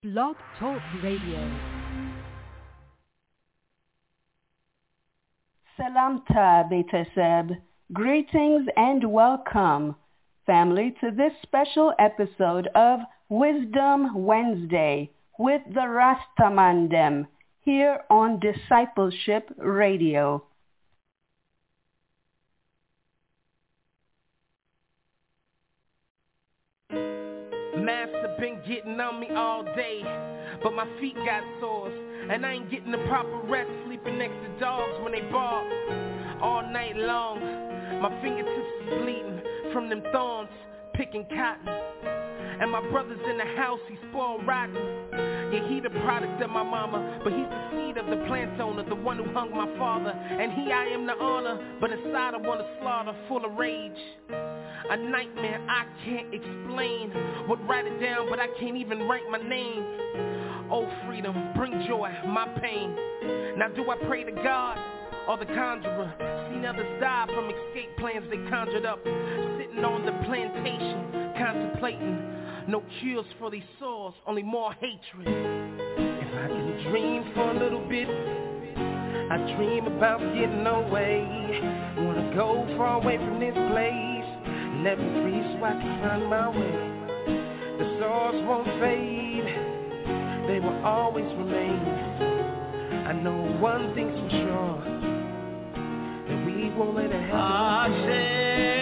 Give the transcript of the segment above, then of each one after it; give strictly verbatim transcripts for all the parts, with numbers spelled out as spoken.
Blog Talk Radio. Salamta Beteseb. Greetings and welcome, family, to this special episode of Wisdom Wednesday with the Rastamandem here on Discipleship Radio. Master been getting on me all day, but my feet got sores, and I ain't getting the proper rest, sleeping next to dogs when they bark all night long. My fingertips is bleeding from them thorns, picking cotton, and my brother's in the house, he's spoiled rotten. Yeah, he the product of my mama, but he's the seed of the plant owner, the one who hung my father, and he I am the honor, but inside I want to slaughter, full of rage. A nightmare I can't explain. Would write it down, but I can't even write my name. Oh, freedom, bring joy, my pain. Now do I pray to God or the conjurer? Seen others die from escape plans they conjured up, sitting on the plantation, contemplating. No cures for these sores, only more hatred. If I can dream for a little bit, I dream about getting away. Wanna go far away from this place. Let me free so I can find my way. The sores won't fade, they will always remain. I know one thing's for sure, that we won't let it happen.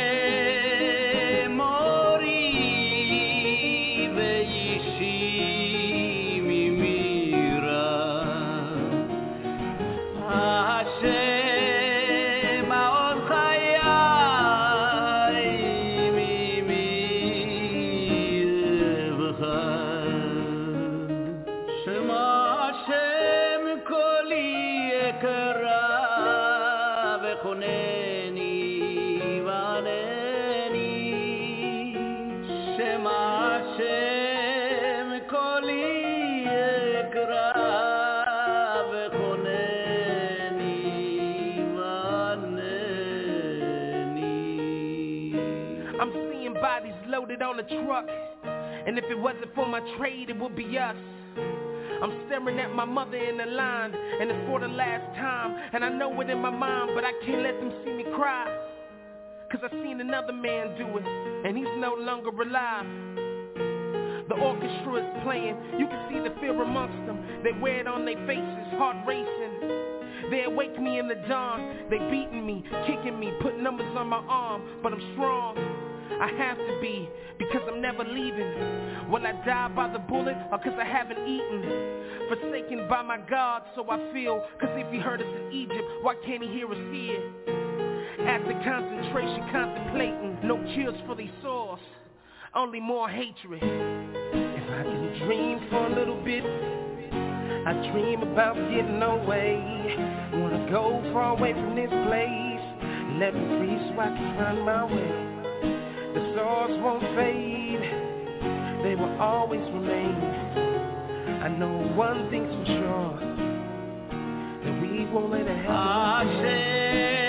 On the truck, and if it wasn't for my trade, it would be us. I'm staring at my mother in the line, and it's for the last time, and I know it in my mind, but I can't let them see me cry, cause I seen another man do it, and he's no longer alive. The orchestra is playing, you can see the fear amongst them, they wear it on their faces, heart racing. They awake me in the dawn, they beating me, kicking me, put numbers on my arm, but I'm strong. I have to be, because I'm never leaving. Will I die by the bullet, or cause I haven't eaten? Forsaken by my God, so I feel, cause if he heard us in Egypt, why can't he hear us here? At the concentration, contemplating, no cures for these sores, only more hatred. If I can dream for a little bit, I dream about getting away. Wanna go far away from this place. Let me free so I can find my way. The sores won't fade, they will always remain. I know one thing's for sure, that we won't let it happen.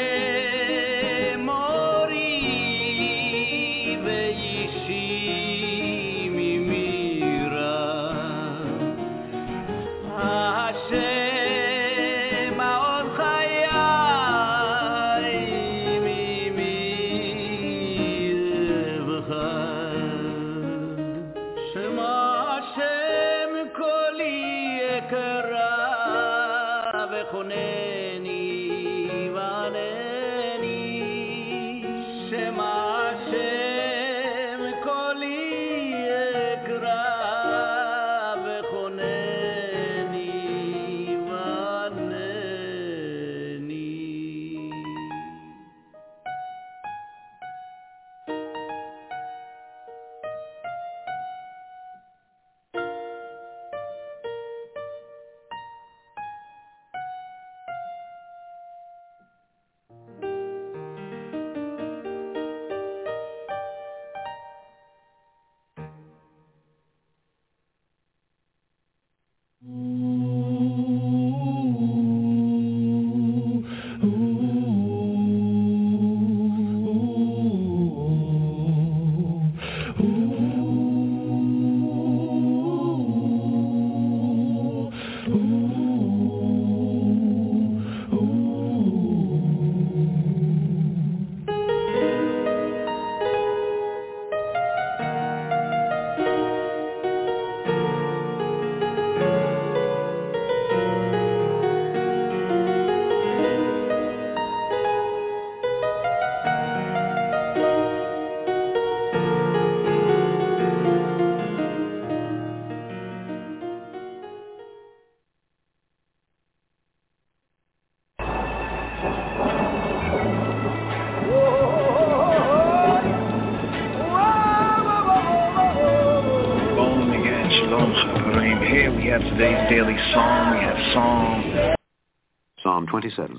Here we have today's daily psalm. We have Psalm... Psalm twenty-seven.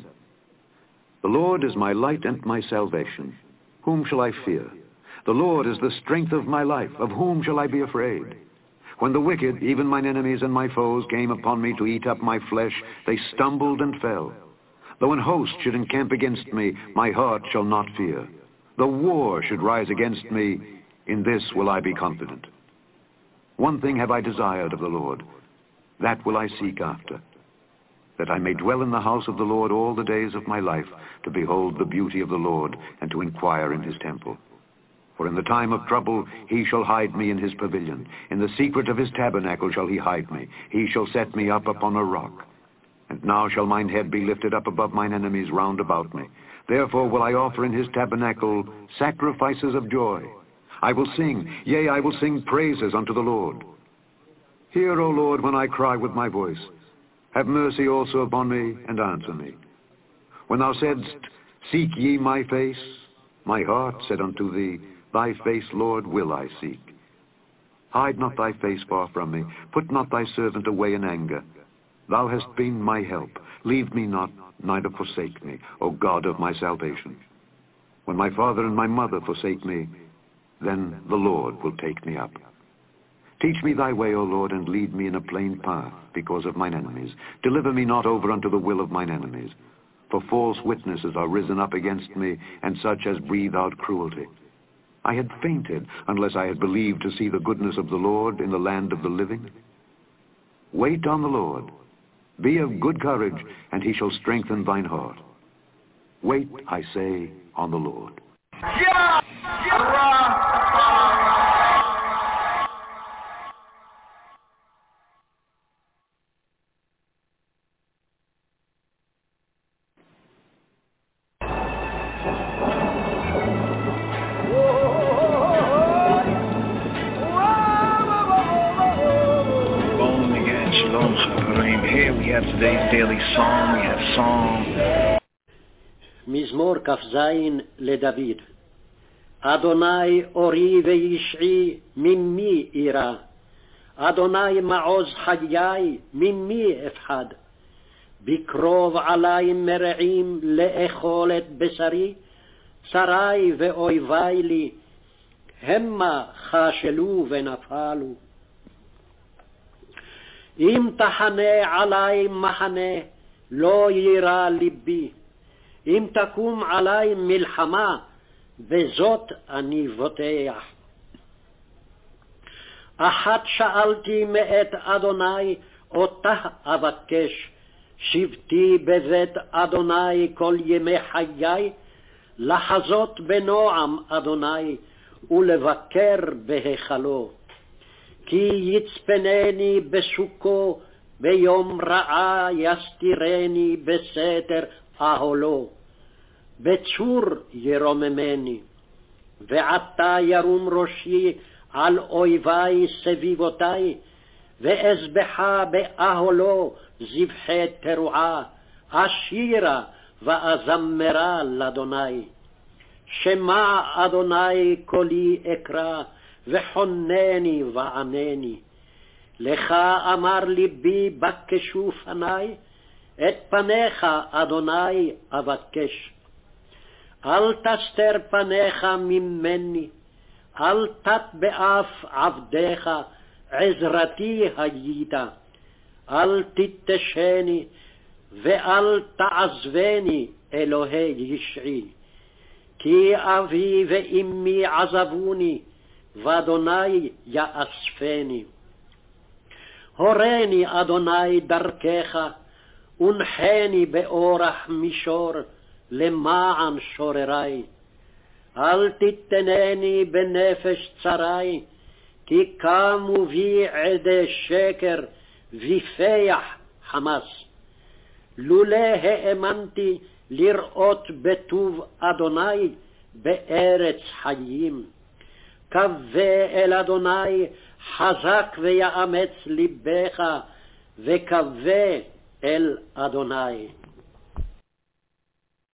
The Lord is my light and my salvation. Whom shall I fear? The Lord is the strength of my life. Of whom shall I be afraid? When the wicked, even mine enemies and my foes, came upon me to eat up my flesh, they stumbled and fell. Though an host should encamp against me, my heart shall not fear. Though war should rise against me, in this will I be confident. One thing have I desired of the Lord, that will I seek after, that I may dwell in the house of the Lord all the days of my life, to behold the beauty of the Lord, and to inquire in his temple. For in the time of trouble he shall hide me in his pavilion. In the secret of his tabernacle shall he hide me. He shall set me up upon a rock. And now shall mine head be lifted up above mine enemies round about me. Therefore will I offer in his tabernacle sacrifices of joy. I will sing, yea, I will sing praises unto the Lord. Hear, O Lord, when I cry with my voice. Have mercy also upon me, and answer me. When thou saidst, seek ye my face, my heart said unto thee, thy face, Lord, will I seek. Hide not thy face far from me. Put not thy servant away in anger. Thou hast been my help. Leave me not, neither forsake me, O God of my salvation. When my father and my mother forsake me, then the Lord will take me up. Teach me thy way, O Lord, and lead me in a plain path because of mine enemies. Deliver me not over unto the will of mine enemies. For false witnesses are risen up against me, and such as breathe out cruelty. I had fainted unless I had believed to see the goodness of the Lord in the land of the living. Wait on the Lord. Be of good courage, and he shall strengthen thine heart. Wait, I say, on the Lord. Yeah! Yeah! Here we have today's daily psalm. We have Psalm... מזמור כ"ז לדוד. אדוני אורי וישעי ממי אירא, אדוני מעוז חיי ממי אפחד. בקרוב עלי מרעים לאכול את בשרי, צרי ואויבי לי, המה חשלו ונפלו. אם תחנה עלי מחנה, לא יירא ליבי. אם תקום עלי מלחמה, בזאת אני בוטח. אחת שאלתי מאת אדוני, אותה אבקש, שבתי בבית אדוני כל ימי חיי, לחזות בנועם אדוני, ולבקר בהיכלו. כי יצפנני בסוכו, ביום רעה יסתירני בסתר אהלו. בצור ירוממני, ועתה ירום ראשי על אויבי סביבותי, ואזבחה באהלו זבחי תרועה, אשירה ואזמרה לאדוני. שמע אדוני קולי אקרא, וחונני וענני. לך אמר ליבי בקשו פני, את פניך אדוני אבקש. אל תסתר פניך ממני, אל תט באף עבדיך, עזרתי היית. אל תתשני ואל תעזבני אלוהי ישעי. כי אבי ואמי עזבוני, ואדוני יאספני. הורני אדוני דרכך, ונחני באורח מישור, למען שוררי. אל תתנני בנפש צרי, כי קמו בי עדי שקר, ויפח חמס. לולא האמנתי לראות בטוב אדוני, בארץ חיים. קווה אל אדוני, חזק ויאמץ ליבך, וקווה אל אדוני.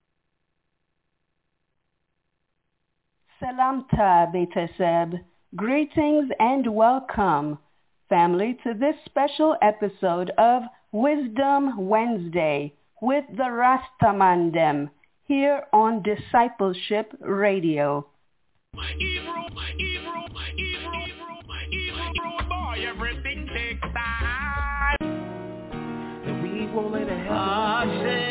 Salamta Beteseb. Greetings and welcome, family, to this special episode of Wisdom Wednesday with the Rastamandem here on Discipleship Radio. My Hebrew, my Hebrew, my Hebrew, my Hebrew boy, everything takes time. And we won't let it happen.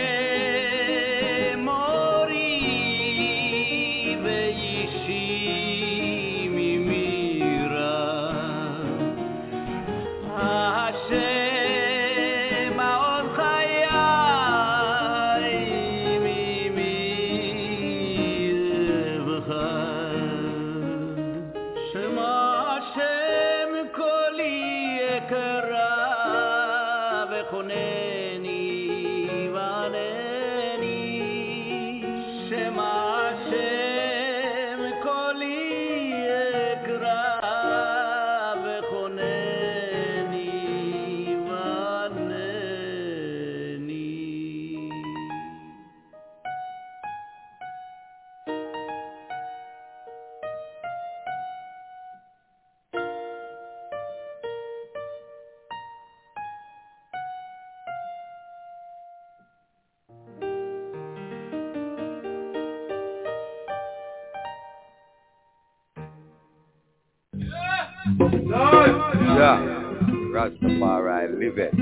Jah, Rastafari liveth.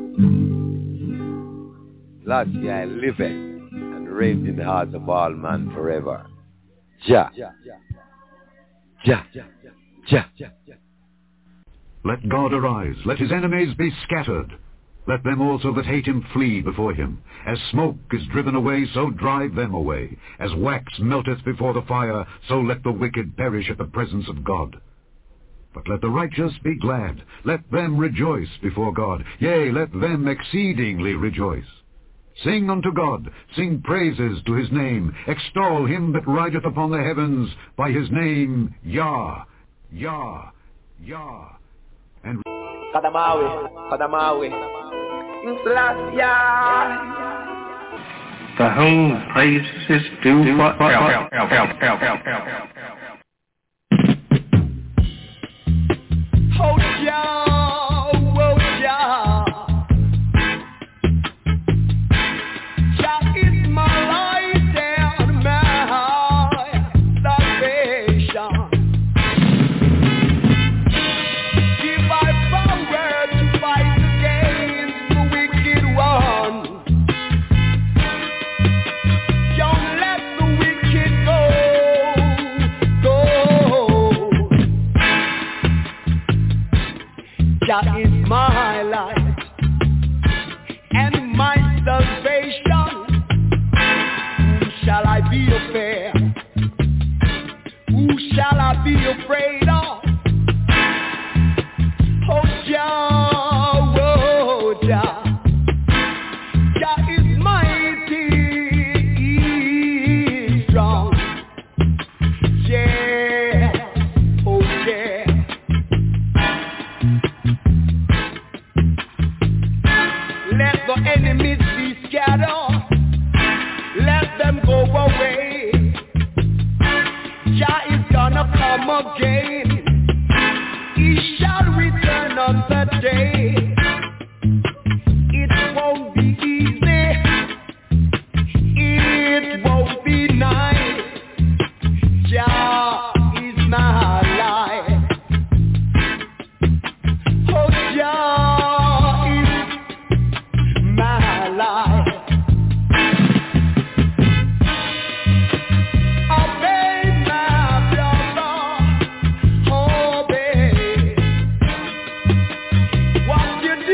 Lassie, I liveth, and reigns in the hearts of all men forever. Jah, Jah, Jah. Let God arise, let his enemies be scattered. Let them also that hate him flee before him. As smoke is driven away, so drive them away. As wax melteth before the fire, so let the wicked perish at the presence of God. But let the righteous be glad. Let them rejoice before God. Yea, let them exceedingly rejoice. Sing unto God. Sing praises to his name. Extol him that rideth upon the heavens by his name, Yah, Yah, Yah. And Kadamawi, Kadamawi. The whole place is due for help, help, help, help, help, help. Oh, Jah, oh, Jah. Jah is my light and my salvation. Give I power to fight against the wicked one. Don't let the wicked go, go. Jah is my light and my salvation. Who shall I be afraid? Who shall I be afraid of? Oh Jah, oh Jah, Jah is mighty, he is strong. Yeah, oh yeah. Let the enemies be scattered. Let them go away. Jah is gonna come again. He shall return on the day. It won't be easy. It won't be nice. Jah is my life. Oh Jah is my life. Obey my brother, obey. What you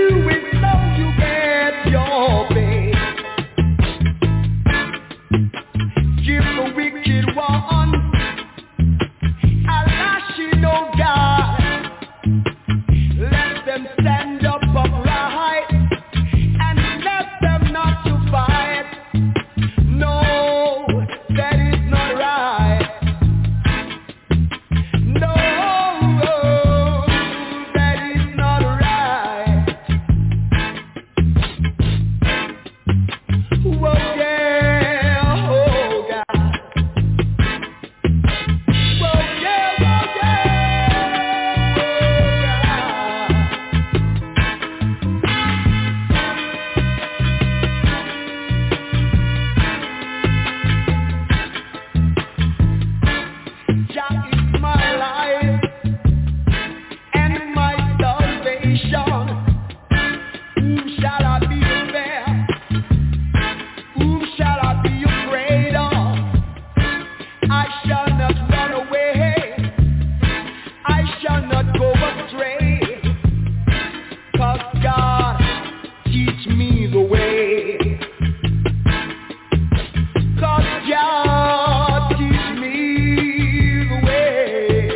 God, teach me the way. Cause God, teach me the way.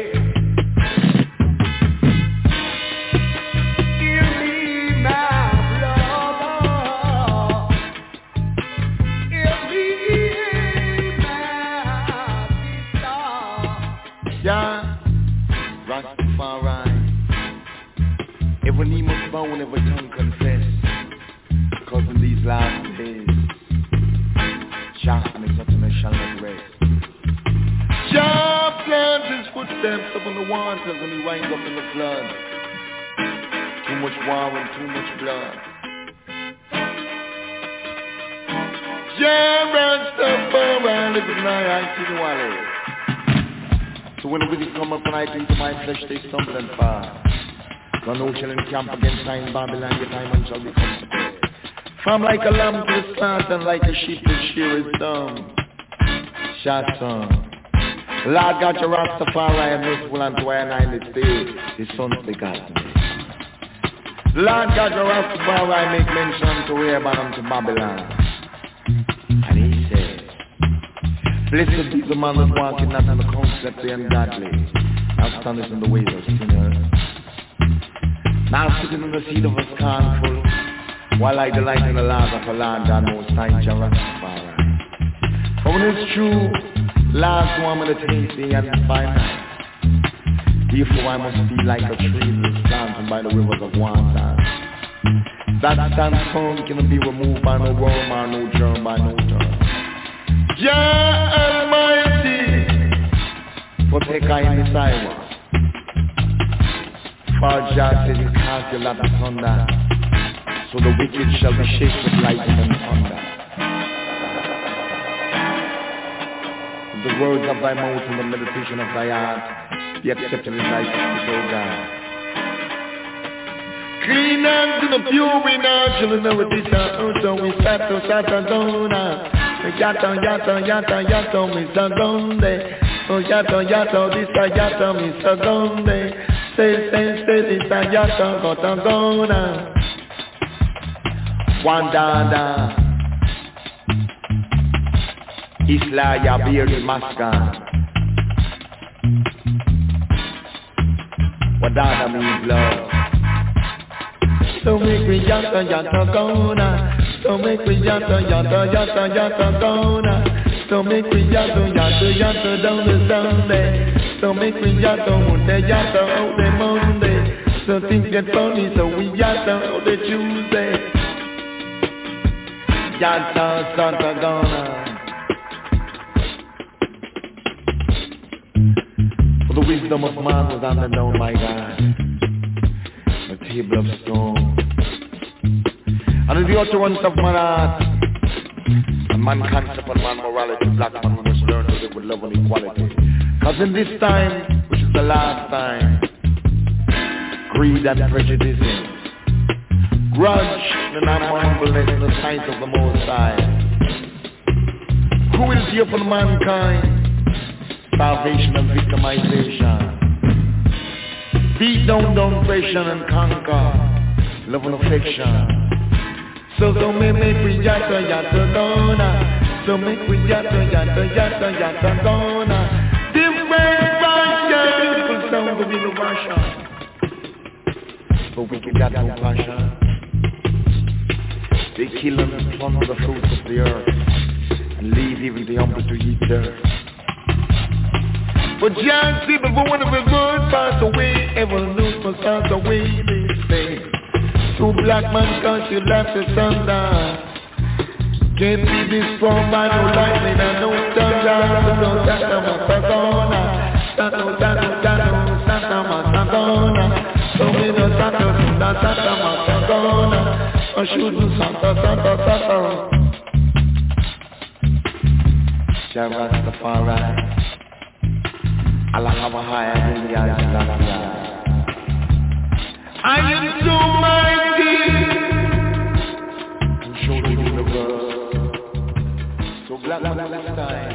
Give me my brother. Give me my sister. Yeah, Rastafari. Every knee must bow and every tongue confess. Because in these last days, Jah and his utterance shall not rest. Jah plants his footsteps upon the waters and he winds up in the flood. Too much war and too much blood. Jah Rastafari lives in my eyes to the valley. So when the wicked come up and I think to my flesh they stumble and fall. The no shall encamp against time Babylon, your time and shall become to death. From like a lamb to the slaughter and like a sheep to shear its dumb. Shasson. Lord God, your Rastafari and merciful unto I and I in this day, his sons begot me. Lord God, your Rastafari make mention to Rehoboam and to Babylon. And he said, blessed be the man that walketh not in the counsel of the ungodly, nor standeth in the ways of sinners, nor sitteth in the seat of the scornful, while I delight in the laws of the Lord God Most High, Jah Rastafari. For when it's true, last one meditate day and by night. Therefore I must be like a tree that is planted by the rivers of water, that stands firm, cannot be removed by no worm or no germ by no germ. Jah Almighty, protect I in this hour. For Jah said you cast your lot of thunder, so the wicked shall be shaken with lightning and thunder. The words of thy mouth and the meditation of thy heart be accepted in thy sight, O God. Clean hands and the pure in our children of this earth, so we start to start to dona. Yato, yato, yato, yato, Mister Gonde. Oh, yato, yato, this a yato, Mister Gonde. Say, say, say, this a yato, goto, gona. Wandada Isla Yabir Maskan. Wadada means love. So make me yata yata gona. So make me yata yata yata yata gona. So make me yata yata yata down the Sunday. So make me yata Monday yata all the Monday. So things get funny, so we yata all the Tuesday. Yata Santa Gona. For the wisdom of man was handed down by God, a table of stone. And in the utterance of man heart, and man concept and man morality, black man must learn to live with love and equality. Because in this time, which is the last time, greed and prejudice, grudge and unhumbleness in the sight of the Most High, cruelty upon mankind, starvation and victimization, beat down, down, oppression and conquer, love and affection. So so me me we yata yata gona, so me we yata yata yata yata gona. Different fashion, beautiful sound of innovation, but we can got no passion. They kill and plunder the fruits of the earth and leave even the humble to eat dirt. But John said before one of his words pass away, ever lose must pass away, they say. So black man can't you laugh the sun down. Can't be destroyed by no lightning and no thunder. No Santa Masagona, Santa Santa Santa Santa Masagona. So we no Santa Santa Masagona. I should do Santa Santa Santa. Jah Rastafari, Allah have a higher than the Alhamdulillah. I am so mighty to show the universe. So black man this time,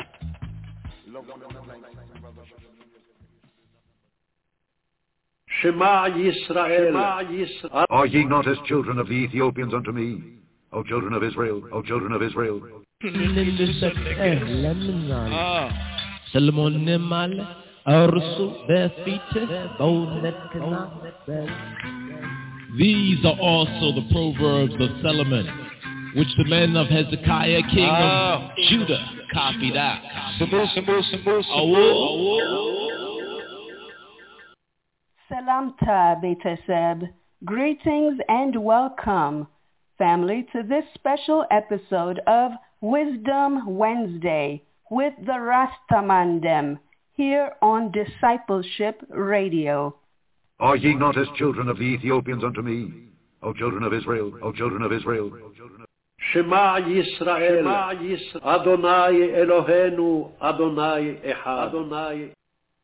love one another like brother. Shema Yisrael. Are ye not as children of the Ethiopians unto me, O children of Israel, O children of Israel? These are also the Proverbs of Solomon, which the men of Hezekiah, king of Judah, copied out. Salamta Beteseb. Greetings and welcome, family, to this special episode of Wisdom Wednesday with the Rastamandem here on Discipleship Radio. Are ye not as children of the Ethiopians unto me, O children of Israel, O children of Israel? Shema Yisrael, Adonai Eloheinu, Adonai Echad. Adonai.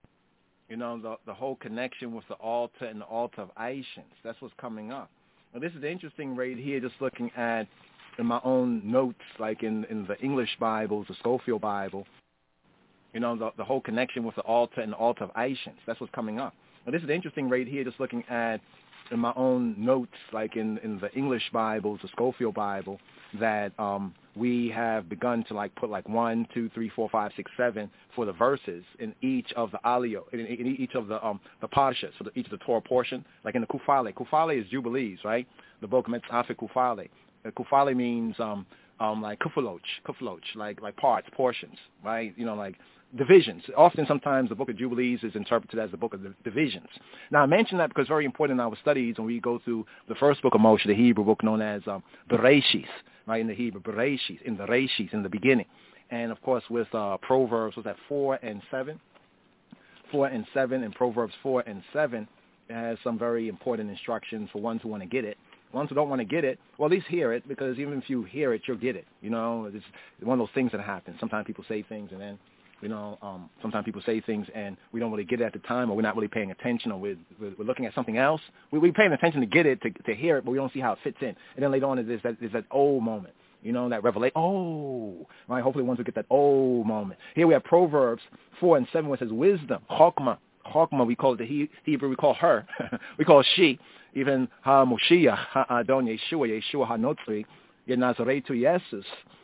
You know, the, the whole connection with the altar and the altar of Aishans. That's what's coming up. Now, this is interesting right here, just looking at in my own notes, like in, in the English Bibles, the Schofield Bible. You know, the, the whole connection with the altar and the altar of Aishans. That's what's coming up. Now, this is interesting right here, just looking at in my own notes, like in, in the English Bibles, the Schofield Bible, that um, we have begun to like put like one, two, three, four, five, six, seven for the verses in each of the aliyot, in, in each of the um, the parshas, so the, each of the Torah portion, like in the Kufale. Kufale is Jubilees, right? The book Metzafik Kufale. Uh, Kufale means um, um, like kufuloch, kufuloch, like like parts, portions, right? You know, like divisions. Often, sometimes the book of Jubilees is interpreted as the book of the divisions. Now, I mention that because it's very important in our studies when we go through the first book of Moshe, the Hebrew book known as um, Bereshis, right, in the Hebrew, Bereshis, in the Reshis, in the beginning. And, of course, with uh, Proverbs, was that four and seven? Four and seven, and Proverbs four and seven, it has some very important instructions for ones who want to get it. Ones who don't want to get it, well, at least hear it, because even if you hear it, you'll get it. You know, it's one of those things that happen. Sometimes people say things and then You know, um, sometimes people say things and we don't really get it at the time, or we're not really paying attention, or we're, we're, we're looking at something else. We, we're paying attention to get it, to, to hear it, but we don't see how it fits in. And then later on, there's that, there's that old moment, you know, that revelation. Oh, right? Hopefully once we get that old moment. Here we have Proverbs four and seven, where it says wisdom, chokmah. Chokmah, we call it the Hebrew, we call her, we call she. Even ha-Moshiach, ha-Adon Yeshua, Yeshua ha-Notzri, Yenazaretu Yesus.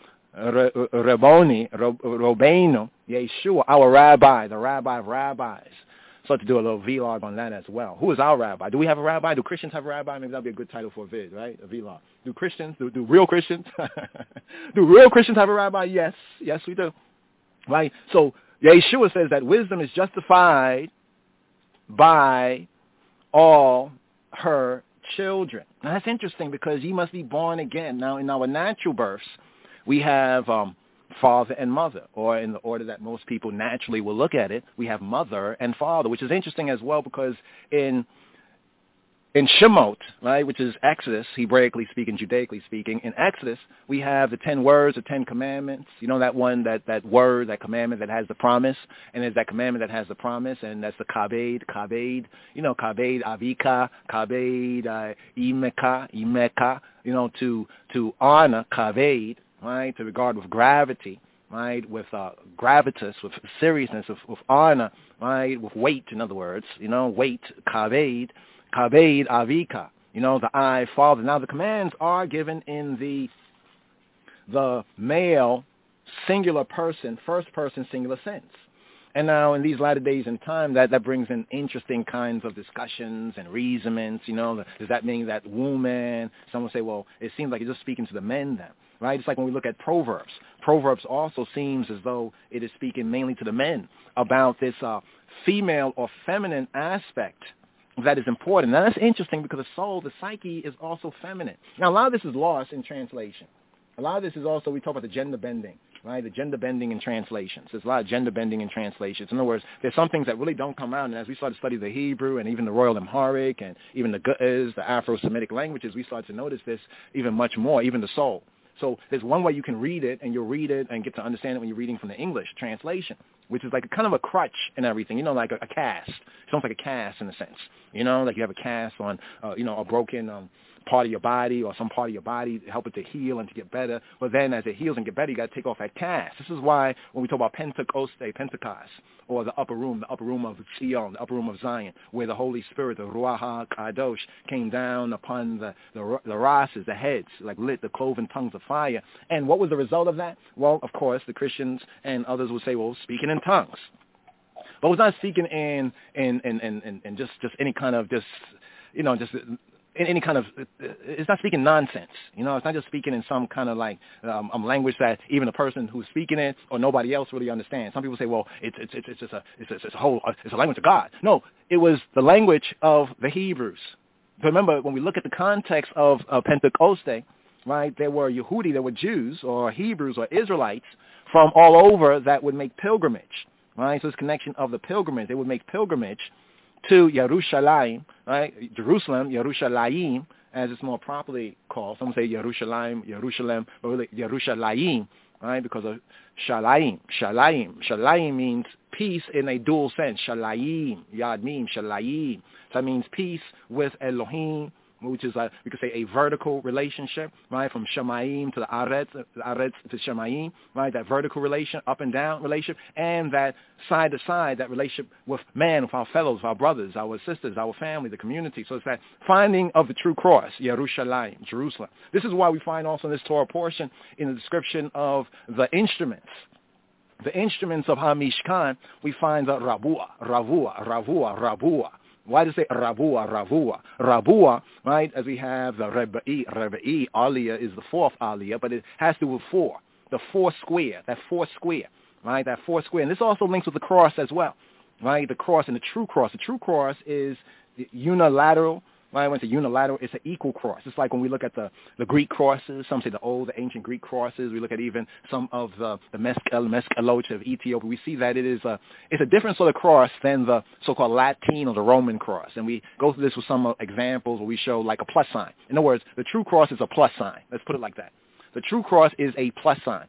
Rabboni, Robbeinu, Yeshua, our rabbi, the rabbi of rabbis. So to do a little vlog on that as well. Who is our rabbi? Do we have a rabbi? Do Christians have a rabbi? Maybe that would be a good title for a vid, right? A vlog. Do Christians, do, do real Christians? Do real Christians have a rabbi? Yes. Yes, we do. Right? So Yeshua says that wisdom is justified by all her children. Now that's interesting, because ye must be born again. Now in our natural births, we have um, father and mother, or in the order that most people naturally will look at it, we have mother and father, which is interesting as well, because in in Shemot, right, which is Exodus, Hebraically speaking, Judaically speaking, in Exodus, we have the ten words, the ten commandments. You know that one, that, that word, that commandment that has the promise, and there's that commandment that has the promise, and that's the kabed, kabed, you know, kabed, avika, kabed, uh, imeka, imeka, you know, to, to honor, kabed, right, to regard with gravity, right, with uh, gravitas, with seriousness, with, with honor, right, with weight, in other words, you know, weight, kaved, kaved avika, you know, the I, father. Now, the commands are given in the the male singular person, first person singular sense. And now in these latter days in time, that, that brings in interesting kinds of discussions and reasonments. You know, does that mean that woman? Someone say, well, it seems like it's just speaking to the men then, right? It's like when we look at Proverbs. Proverbs also seems as though it is speaking mainly to the men about this uh, female or feminine aspect that is important. Now, that's interesting, because the soul, the psyche, is also feminine. Now, a lot of this is lost in translation. A lot of this is also, we talk about the gender bending, right? The gender bending in translations. There's a lot of gender bending in translations. In other words, there's some things that really don't come out. And as we start to study the Hebrew and even the Royal Amharic and even the Ge'ez, the Afro-Semitic languages, we start to notice this even much more, even the soul. So there's one way you can read it, and you'll read it and get to understand it when you're reading from the English translation. which is like a, kind of a crutch and everything, you know, like a, a cast. It's almost like a cast in a sense, you know, like you have a cast on, uh, you know, a broken um, part of your body or some part of your body to help it to heal and to get better. But then as it heals and get better, you got to take off that cast. This is why when we talk about Pentecoste, Pentecost, or the upper room, the upper room of Zion, the upper room of Zion, where the Holy Spirit, the Ruach HaKadosh, came down upon the, the, the rosses, the heads, like lit the cloven tongues of fire. And what was the result of that? Well, of course, the Christians and others would say, well, speaking in tongues. But it was not speaking in, in, in, in, in, in just, just any kind of just, you know, just in any kind of, it's not speaking nonsense, you know, it's not just speaking in some kind of like um, um, language that even the person who's speaking it or nobody else really understands. Some people say, well, it's it's it's, it's just a it's, it's a whole it's a language of God. No, it was the language of the Hebrews. Remember, when we look at the context of uh, Pentecoste, right, there were Yehudi, there were Jews or Hebrews or Israelites from all over that would make pilgrimage, right? So this connection of the pilgrimage, they would make pilgrimage to Yerushalayim, right? Jerusalem, Yerushalayim, as it's more properly called. Some say Yerushalayim, Jerusalem, but really Yerushalayim, right? Because of Shalayim, Shalayim. Shalayim means peace in a dual sense. Shalayim, Yad Mim, Shalayim. So that means peace with Elohim, which is, a, we could say, a vertical relationship, right, from Shemayim to the Aretz, the Aretz to Shemayim, right, that vertical relation, up and down relationship, and that side to side, that relationship with man, with our fellows, our brothers, our sisters, our family, the community. So it's that finding of the true cross, Yerushalayim, Jerusalem. This is why we find also in this Torah portion in the description of the instruments. The instruments of HaMishkan, we find the Rabua, Ravua, Ravua, Rabua. Why does it say Rabua, Ravua? Rabua, right, as we have the Reba'i, Reba'i, Aliyah is the fourth Aliyah, but it has to do with four, the four square, that four square, right, that four square. And this also links with the cross as well, right, the cross and the true cross. The true cross is unilateral, right, when it's a unilateral, it's an equal cross. It's like when we look at the, the Greek crosses, some say the old, the ancient Greek crosses, we look at even some of the, the Meskel, Meskelot of Ethiopia, we see that it is a, it's a different sort of cross than the so-called Latin or the Roman cross. And we go through this with some examples where we show like a plus sign. In other words, the true cross is a plus sign. Let's put it like that. The true cross is a plus sign.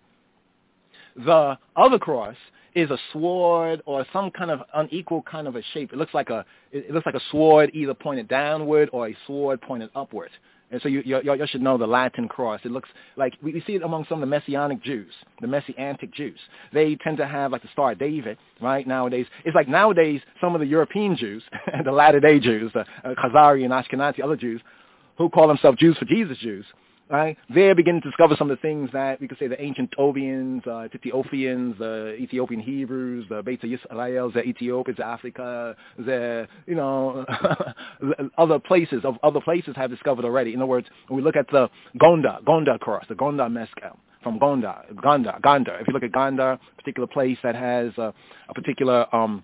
The other cross is a sword or some kind of unequal kind of a shape. It looks like a it looks like a sword either pointed downward or a sword pointed upward. And so you, you, you should know the Latin cross. It looks like, we, we see it among some of the Messianic Jews, the Messianic Jews. They tend to have like the Star of David, right, nowadays. It's like nowadays some of the European Jews, the Latter-day Jews, the uh, Khazari and Ashkenazi, other Jews, who call themselves Jews for Jesus Jews, right? They're beginning to discover some of the things that we could say the ancient Tobians, uh, Ethiopians, the Ethiopian Hebrews, the Beta Yisrael, the Ethiopians, Africa, the, you know, other places, of other places have discovered already. In other words, when we look at the Gondar, Gondar cross, the Gondar Meskel, from Gondar, Gondar, Gondar. If you look at Gondar, a particular place that has a, a particular um,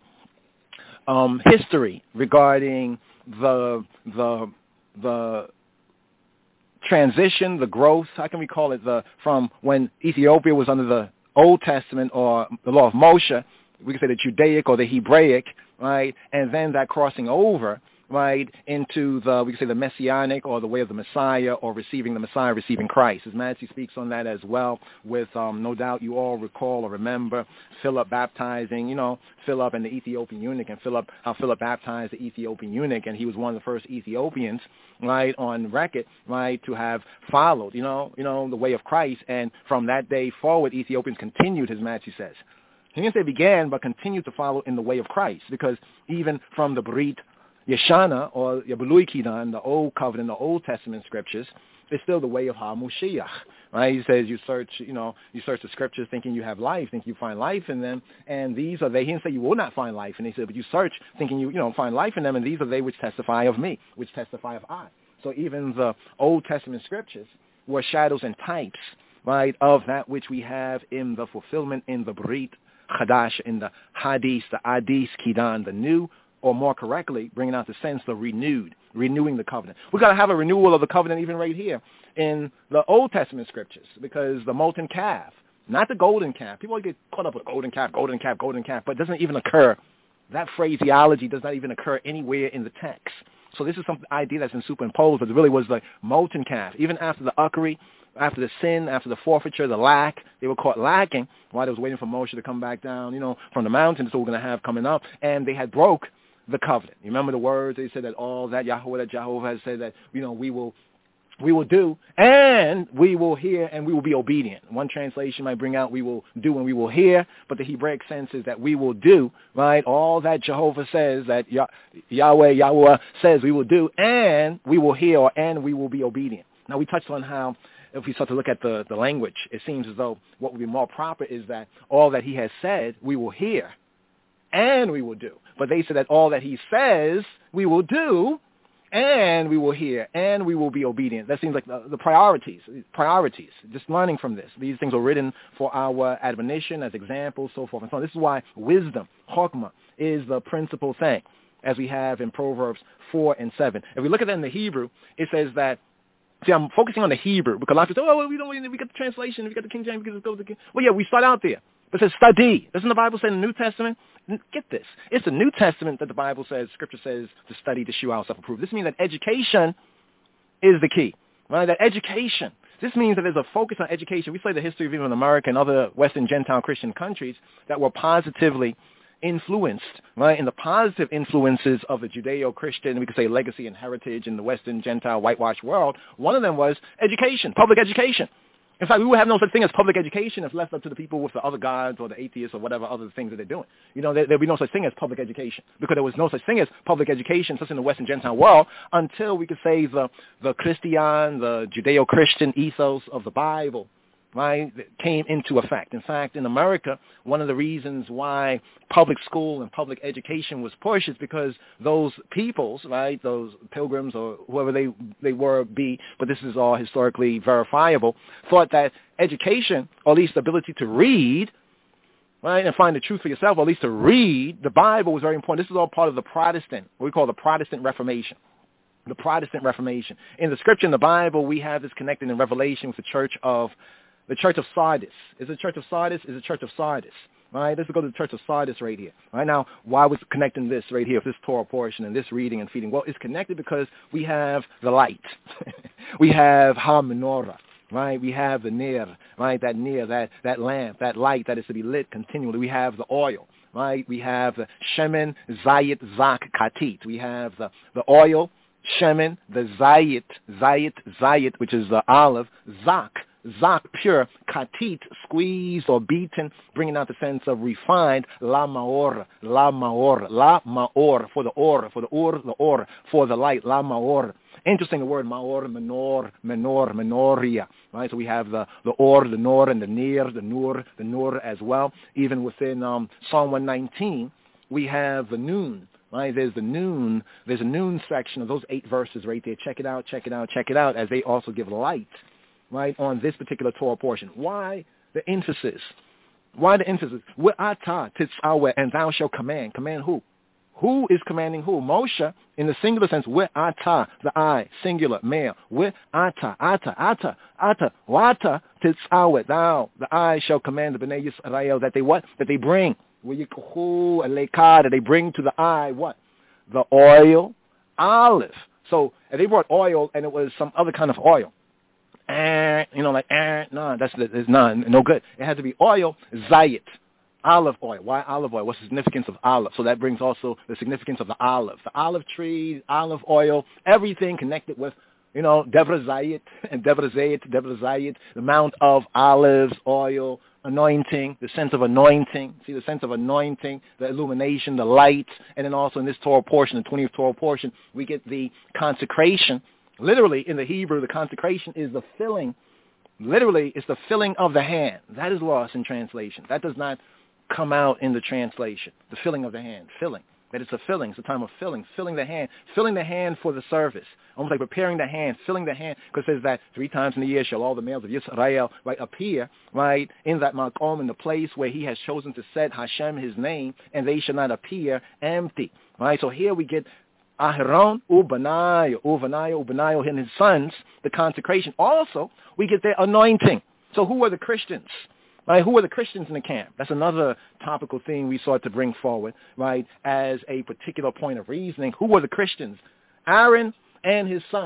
um, history regarding the, the, the, transition, the growth, how can we call it, the from when Ethiopia was under the Old Testament or the law of Moshe, we could say the Judaic or the Hebraic, right, and then that crossing over, right, into the, we could say the Messianic or the way of the Messiah or receiving the Messiah, receiving Christ. As Matthew speaks on that as well with, um, no doubt you all recall or remember Philip baptizing, you know, Philip and the Ethiopian eunuch, and Philip, how Philip baptized the Ethiopian eunuch, and he was one of the first Ethiopians, right, on record, right, to have followed, you know, you know, the way of Christ, and from that day forward, Ethiopians continued, as Matthew says. He didn't say began, but continued to follow in the way of Christ, because even from the Brit Yeshana or Yabului Kidan, the Old Covenant, the Old Testament scriptures, it's still the way of HaMoshiach, right? He says you search, you know, you search the scriptures thinking you have life, thinking you find life in them, and these are they. He didn't say you will not find life, and he said, but you search thinking you, you know, find life in them, and these are they which testify of me, which testify of I. So even the Old Testament scriptures were shadows and types, right, of that which we have in the fulfillment in the Brit Chadash, in the Hadith, the Hadith Kidan, the new, or more correctly, bringing out the sense, the renewed, renewing the covenant. We've got to have a renewal of the covenant even right here in the Old Testament scriptures, because the molten calf, not the golden calf. People get caught up with golden calf, golden calf, golden calf, but it doesn't even occur. That phraseology does not even occur anywhere in the text. So this is some idea that's been superimposed, but it really was the molten calf. Even after the Uckary, after the sin, after the forfeiture, the lack, they were caught lacking while they was waiting for Moshe to come back down, you know, from the mountains that we're going to have coming up, and they had broke the covenant. You remember the words? They said that all that Yahweh, that Jehovah has said that, you know, we will we will do, and we will hear, and we will be obedient. One translation might bring out we will do and we will hear, but the Hebraic sense is that we will do, right? All that Jehovah says, that Yah- Yahweh, Yahweh says we will do, and we will hear, or and we will be obedient. Now, we touched on how, if we start to look at the, the language, it seems as though what would be more proper is that all that he has said, we will hear, and we will do. But they said that all that he says, we will do, and we will hear, and we will be obedient. That seems like the, the priorities, priorities, just learning from this. These things are written for our admonition, as examples, so forth and so on. This is why wisdom, chokmah, is the principal thing, as we have in Proverbs four and seven. If we look at that in the Hebrew, it says that, see, I'm focusing on the Hebrew, because a lot of people say, oh, well, we don't, we got the translation, we got the King James, we got the King. Well, yeah, we start out there. But it says study. Doesn't the Bible say in the New Testament? Get this. It's the New Testament that the Bible says, Scripture says, to study to show ourselves approved. This means that education is the key, right? That education. This means that there's a focus on education. We study the history of even America and other Western Gentile Christian countries that were positively influenced, right, in the positive influences of the Judeo-Christian, we could say legacy and heritage in the Western Gentile whitewashed world. One of them was education, public education. In fact, we would have no such thing as public education if left up to the people with the other gods or the atheists or whatever other things that they're doing. You know, there would be no such thing as public education, because there was no such thing as public education, such in the Western Gentile world, until we could say the, the Christian, the Judeo-Christian ethos of the Bible, right, came into effect. In fact, in America, one of the reasons why public school and public education was pushed is because those peoples, right, those pilgrims or whoever they, they were, be, but this is all historically verifiable, thought that education, or at least the ability to read, right, and find the truth for yourself, or at least to read the Bible, was very important. This is all part of the Protestant, what we call the Protestant Reformation. The Protestant Reformation. In the Scripture, in the Bible, we have this connected in Revelation with the church of The church of Sardis. Is it church of Sardis? Is it church of Sardis? Right? Let's go to the church of Sardis right here. Right now, why was connecting this right here, this Torah portion and this reading and feeding? Well, it's connected because we have the light. We have ha-menorah. Right? We have the ner, right? That ner, that, that lamp, that light that is to be lit continually. We have the oil. Right? We have the shemen, zayit, zak, katit. We have the, the oil, shemen, the zayit, zayit, zayit, which is the olive, zak, Zak, pure, katit, squeezed or beaten, bringing out the sense of refined, la maor, la maor, la maor, for the or, for the ur, the or, for the light, la maor. Interesting, the word maor, menor, menor, menoria, right? So we have the, the or, the nor, and the near, the nur, the nur as well. Even within um, Psalm one nineteen, we have the noon. Right, there's the noon, there's a noon section of those eight verses right there. Check it out, check it out, check it out, as they also give light, right, on this particular Torah portion. Why the emphasis? Why the emphasis? We'ata titzawe, and thou shalt command. Command who? Who is commanding who? Moshe, in the singular sense, we'ata, the I, singular, male. We'ata, ata, ata, ata, wata titzawe, thou, the I shall command the Bnei Yisrael that they what? That they bring. That they bring to the eye what? The oil, olive. So if they brought oil and it was some other kind of oil, eh, you know, like, eh, no, that's, that's not, no good. It had to be oil, zayit, olive oil. Why olive oil? What's the significance of olive? So that brings also the significance of the olive. The olive tree, olive oil, everything connected with, you know, Devra Zayit and Devra Zayit, Devra Zayit, the amount of olives, oil, anointing, the sense of anointing. See, the sense of anointing, the illumination, the light, and then also in this Torah portion, the twentieth Torah portion, we get the consecration. Literally, in the Hebrew, the consecration is the filling. Literally, it's the filling of the hand. That is lost in translation. That does not come out in the translation. The filling of the hand, filling. That it's a filling. It's a time of filling, filling the hand, filling the hand for the service. Almost like preparing the hand, filling the hand, because it says that three times in the year shall all the males of Yisrael, right, appear, right, in that makom, in the place where he has chosen to set Hashem his name, and they shall not appear empty. Right? So here we get Aharon, Ubanayo, Ubanayo, Ubanayo, and his sons, the consecration. Also, we get their anointing. So who are the Christians? Right? Who are the Christians in the camp? That's another topical thing we sought to bring forward, right, as a particular point of reasoning. Who are the Christians? Aaron and his sons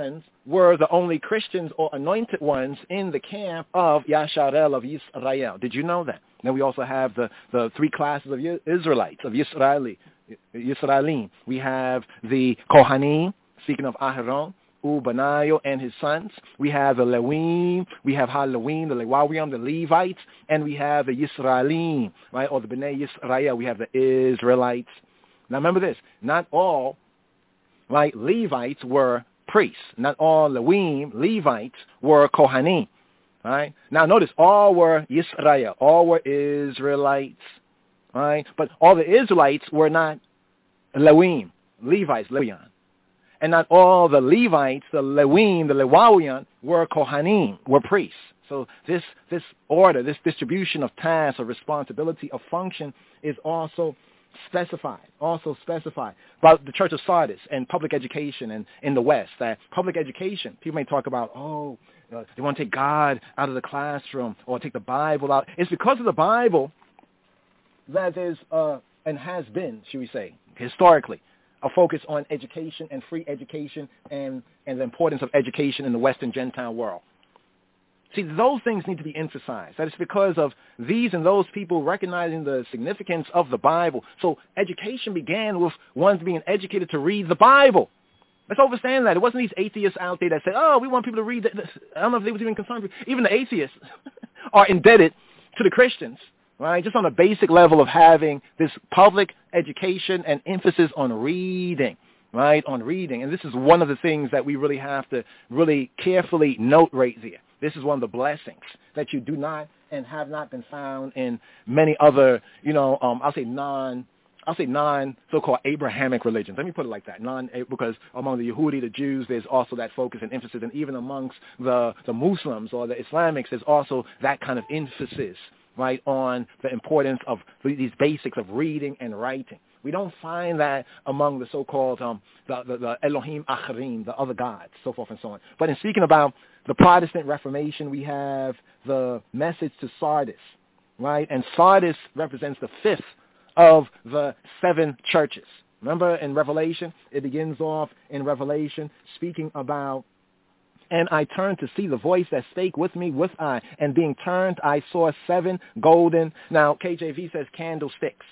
were the only Christians or anointed ones in the camp of Yasharel of Yisrael. Did you know that? Then we also have the, the three classes of Israelites, of Yisraeli, Yisraelim. We have the Kohanim, speaking of Aharon, Ubanayo and his sons. We have the Lewim, we have Halawim, the Lewawiam, the Levites, and we have the Yisraelim, right, or the Bnei Yisrael. We have the Israelites. Now remember this, not all, right, Levites were priests. Not all Lewim, Levites, were Kohanim. Right? Now notice, all were Yisrael. All were Israelites. Right? But all the Israelites were not Lewim, Levites, Lewian. And not all the Levites, the Lewim, the Lewawian, were Kohanim, were priests. So this this order, this distribution of tasks, of responsibility, of function is also specified, also specified about the Church of Sardis and public education and in the West. That public education, people may talk about, oh, uh, they want to take God out of the classroom or take the Bible out. It's because of the Bible that there's, uh, and has been, should we say, historically, a focus on education and free education and, and the importance of education in the Western Gentile world. See, those things need to be emphasized. That it's because of these and those people recognizing the significance of the Bible. So education began with ones being educated to read the Bible. Let's understand that. It wasn't these atheists out there that said, oh, we want people to read this. I don't know if they was even concerned. Even the atheists are indebted to the Christians, right, just on a basic level of having this public education and emphasis on reading, right, on reading. And this is one of the things that we really have to really carefully note right there. This is one of the blessings that you do not and have not been found in many other, you know, um, I'll say non, I'll say non so-called Abrahamic religions. Let me put it like that, non, because among the Yehudi, the Jews, there's also that focus and emphasis, and even amongst the the Muslims or the Islamics, there's also that kind of emphasis, right, on the importance of these basics of reading and writing. We don't find that among the so-called um, the, the, the Elohim Acharim, the other gods, so forth and so on. But in speaking about the Protestant Reformation, we have the message to Sardis, right? And Sardis represents the fifth of the seven churches. Remember in Revelation, it begins off in Revelation speaking about, and I turned to see the voice that spake with me with I, and being turned, I saw seven golden, now K J V says candlesticks.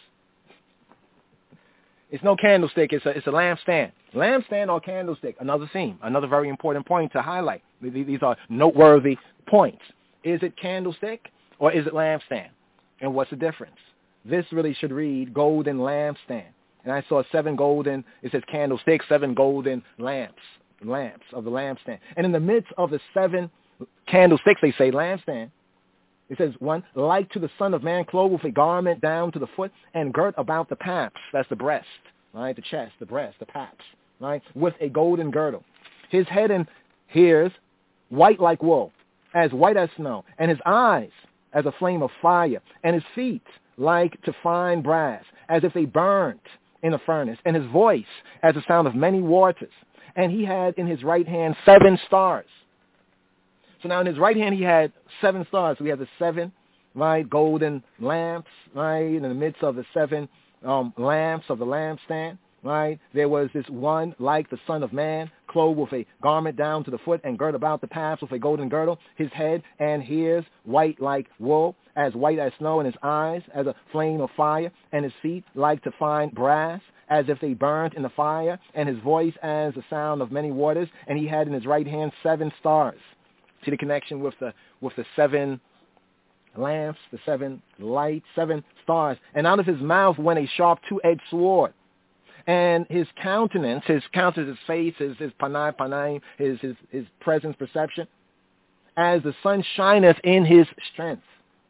It's no candlestick, it's a, it's a lampstand. Lampstand or candlestick, another theme, another very important point to highlight. These are noteworthy points. Is it candlestick or is it lampstand? And what's the difference? This really should read golden lampstand. And I saw seven golden, it says candlesticks, seven golden lamps, lamps of the lampstand. And in the midst of the seven candlesticks, they say lampstand, it says, one, like to the Son of Man, clothed with a garment down to the foot and girt about the paps, that's the breast, right, the chest, the breast, the paps, right, with a golden girdle. His head and ears white like wool, as white as snow, and his eyes as a flame of fire, and his feet like to fine brass, as if they burnt in a furnace, and his voice as the sound of many waters. And he had in his right hand seven stars. So now in his right hand he had seven stars. So we have the seven, right, golden lamps, right, in the midst of the seven um, lamps of the lampstand, right. There was this one like the Son of Man, clothed with a garment down to the foot and girt about the paps with a golden girdle. His head and ears white like wool, as white as snow, and his eyes as a flame of fire, and his feet like to fine brass, as if they burnt in the fire, and his voice as the sound of many waters. And he had in his right hand seven stars. See the connection with the with the seven lamps, the seven lights, seven stars. And out of his mouth went a sharp two-edged sword. And his countenance, his countenance, his face, his, his panai, panai, his, his, his presence, perception, as the sun shineth in his strength.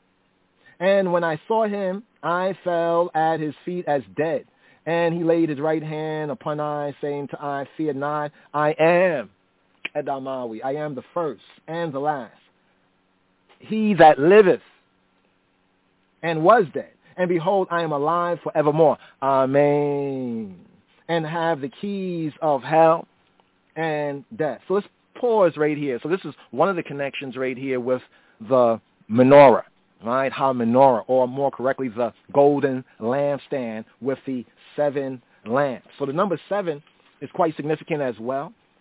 And when I saw him, I fell at his feet as dead. And he laid his right hand upon I, saying to I, fear not, I am Edamawi, I am the first and the last. He that liveth and was dead, and behold, I am alive forevermore. Amen. And have the keys of hell and death. So let's pause right here. So this is one of the connections right here with the menorah, right? How menorah, or more correctly, the golden lampstand with the seven lamps. So the number seven is quite significant as well.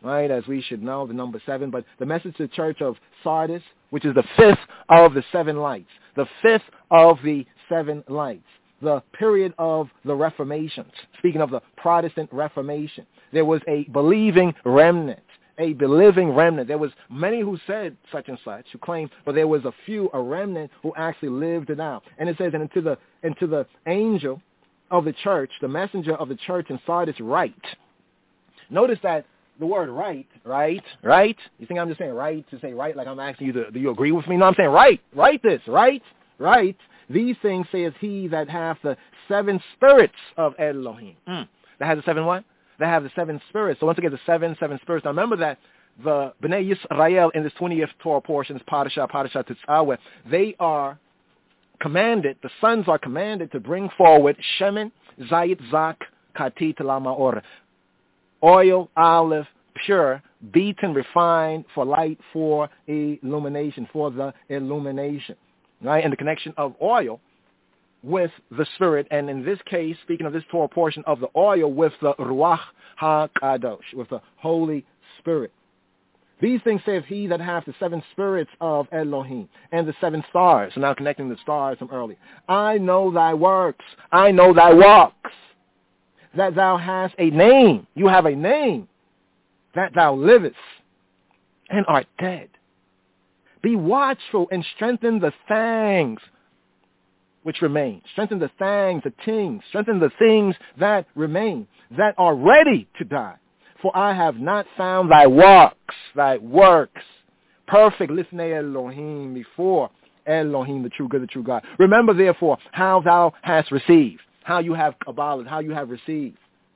right, as we should know, the number seven. But the message to the church of Sardis, which is the fifth of the seven lights, the fifth of the seven lights, the period of the Reformation. Speaking of the Protestant Reformation, there was a believing remnant, a believing remnant. There was many who said such and such, who claimed, but there was a few, a remnant, who actually lived it out. And it says, and into the, into the angel of the church, the messenger of the church in Sardis, write. Notice that the word right, right, right. You think I'm just saying right to say right, like I'm asking you to, do you agree with me? No, I'm saying right, write this, right, right. These things says he that hath the seven spirits of Elohim. Mm. That has the seven what? That have the seven spirits. So once again, the seven, seven spirits. Now remember that the Bnei Yisrael in this twentieth Torah portion, Parashah, Parashah Tetzaveh, they are commanded, the sons are commanded to bring forward Shemen, Zayit, Zak, Katit, Lamaor. Oil, olive, pure, beaten, refined for light, for illumination, for the illumination. Right? And the connection of oil with the Spirit, and in this case, speaking of this Torah portion, of the oil with the Ruach HaKadosh, with the Holy Spirit. These things saith he that hath the seven spirits of Elohim, and the seven stars. So now connecting the stars from earlier. I know thy works. I know thy walks. That thou hast a name. You have a name. That thou livest and art dead. Be watchful and strengthen the things which remain. Strengthen the things, the things. Strengthen the things that remain, that are ready to die. For I have not found thy works, thy works, perfect, lifnei Elohim, before Elohim, the true good, the true God. Remember, therefore, how thou hast received, how you have abolished, how you have received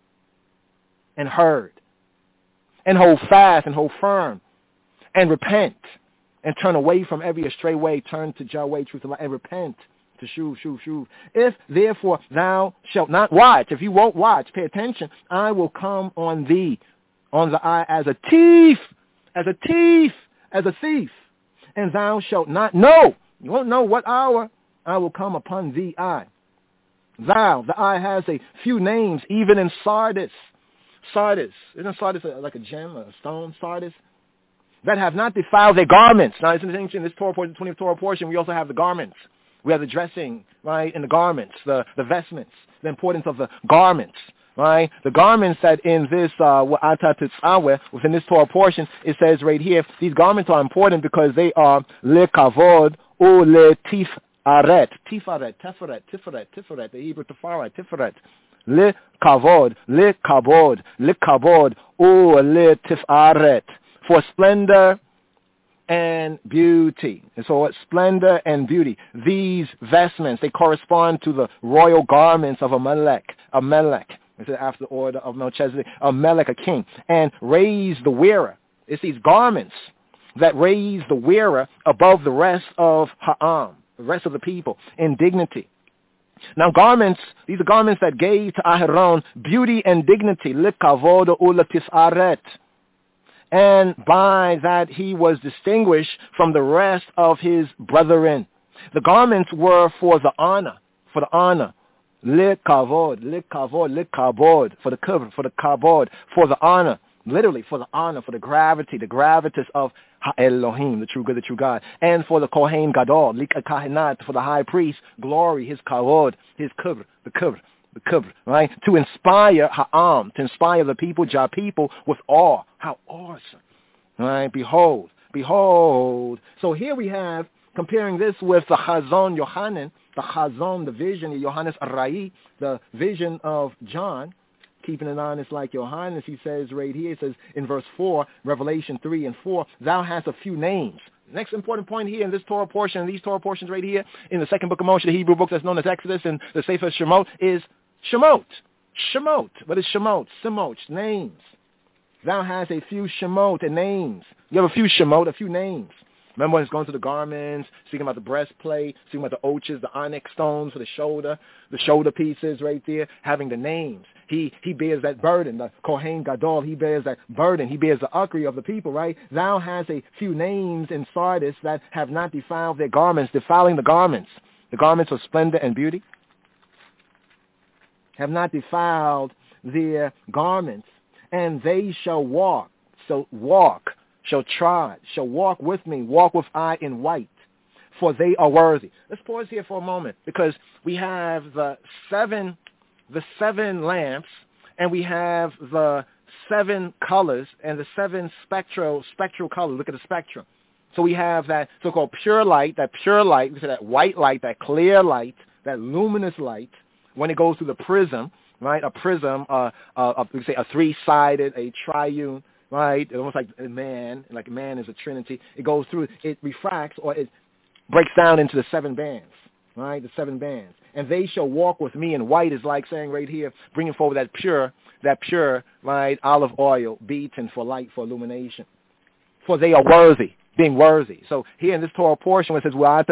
and heard, and hold fast and hold firm, and repent, and turn away from every astray way, turn to Yahweh, truth and life, and repent to shuv, shuv, shuv. If therefore thou shalt not watch, if you won't watch, pay attention, I will come on thee, on the eye, as a thief, as a thief, as a thief, and thou shalt not know, you won't know what hour I will come upon thee, I. Thou, the eye has a few names, even in Sardis. Sardis, isn't Sardis like a gem, a stone, Sardis? That have not defiled their garments. Now, it's interesting, in this Torah portion, twentieth Torah portion, we also have the garments. We have the dressing, right, in the garments, the, the vestments, the importance of the garments, right? The garments that in this, uh, within this Torah portion, it says right here, these garments are important because they are le kavod or le tifaret, tifaret, teferet, tiferet, tiferet, the Hebrew tifaret, tiferet, le kavod, le kabod, le kabod, or le tifaret, for splendor and beauty. And so it's splendor and beauty. These vestments, they correspond to the royal garments of a Melech, a Melech. It's after the order of Melchizedek, a Melech, a king. And raise the wearer. It's these garments that raise the wearer above the rest of Ha'am, the rest of the people, in dignity. Now garments, these are garments that gave to Aharon beauty and dignity. Likavod ulatis'aret. And by that he was distinguished from the rest of his brethren. The garments were for the honor, for the honor. Le kavod, le kavod, le kabod, for the kavod, for the kabod, for the honor. Literally, for the honor, for the gravity, the gravitas of Elohim, the true good, the true God. And for the Kohen Gadol, lik kahinat, for the high priest, glory, his kavod, his kavod, the kavod. The kavod, right? To inspire Ha'am, to inspire the people, Jah people, with awe. How awesome, right? Behold, behold. So here we have, comparing this with the Chazon Yohanan, the Chazon, the vision of Yohanes Arai, the vision of John, keeping it honest like Yohanes, he says right here, it says in verse four, Revelation three and four, thou hast a few names. Next important point here in this Torah portion, in these Torah portions right here, in the second book of Moshe, the Hebrew book that's known as Exodus, and the Sefer Shemot, is Shemot. Shemot. What is Shemot? Shemot. Names. Thou hast a few Shemot and names. You have a few Shemot, a few names. Remember when it's going to the garments, speaking about the breastplate, speaking about the oches, the onyx stones for the shoulder, the shoulder pieces right there, having the names. He he bears that burden, the Kohen Gadol, he bears that burden. He bears the ukri of the people, right? Thou hast a few names in Sardis that have not defiled their garments, defiling the garments, the garments of splendor and beauty, have not defiled their garments, and they shall walk. shall walk, shall trod, shall walk with me, walk with I in white, for they are worthy. Let's pause here for a moment, because we have the seven, the seven lamps, and we have the seven colors and the seven spectral spectral colors. Look at the spectrum. So we have that so-called pure light, that pure light, we say that white light, that clear light, that luminous light, when it goes through the prism, right? A prism, uh, uh, we say a three-sided, a triune, right? Almost like a man, like man is a trinity. It goes through, it refracts, or it breaks down into the seven bands, right? The seven bands. And they shall walk with me in white is like saying right here, bringing forward that pure, that pure, right, olive oil, beaten for light, for illumination. For they are worthy, being worthy. So here in this Torah portion where it says,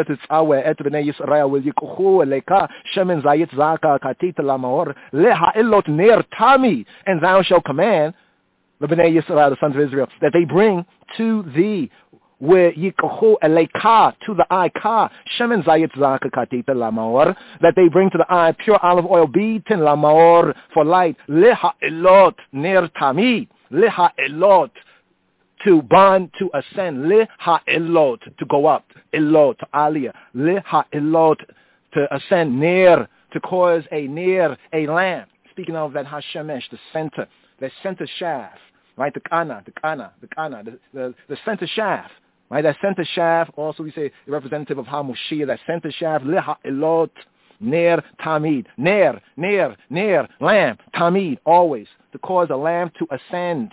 and thou shalt command the Bnei Yisrael, the sons of Israel, that they bring to thee where yikohu eleka, to the eye ka shemen zayit zaka katita lamaor, that they bring to the eye pure olive oil beaten lamaor, for light, leha elot ner tamid, leha elot, to burn, to ascend, leha elot, to go up, elot, aliyah, leha elot, to ascend, near, to cause a near, a lamp. Speaking of that hashemesh, the center, the center shaft, right, the kana, the kana, the kana, the, the, the center shaft, right, that center shaft, also we say the representative of HaMoshiach, that center shaft, leha elot, ner tamid, ner, ner, ner, lamp, tamid, always, to cause a lamp to ascend,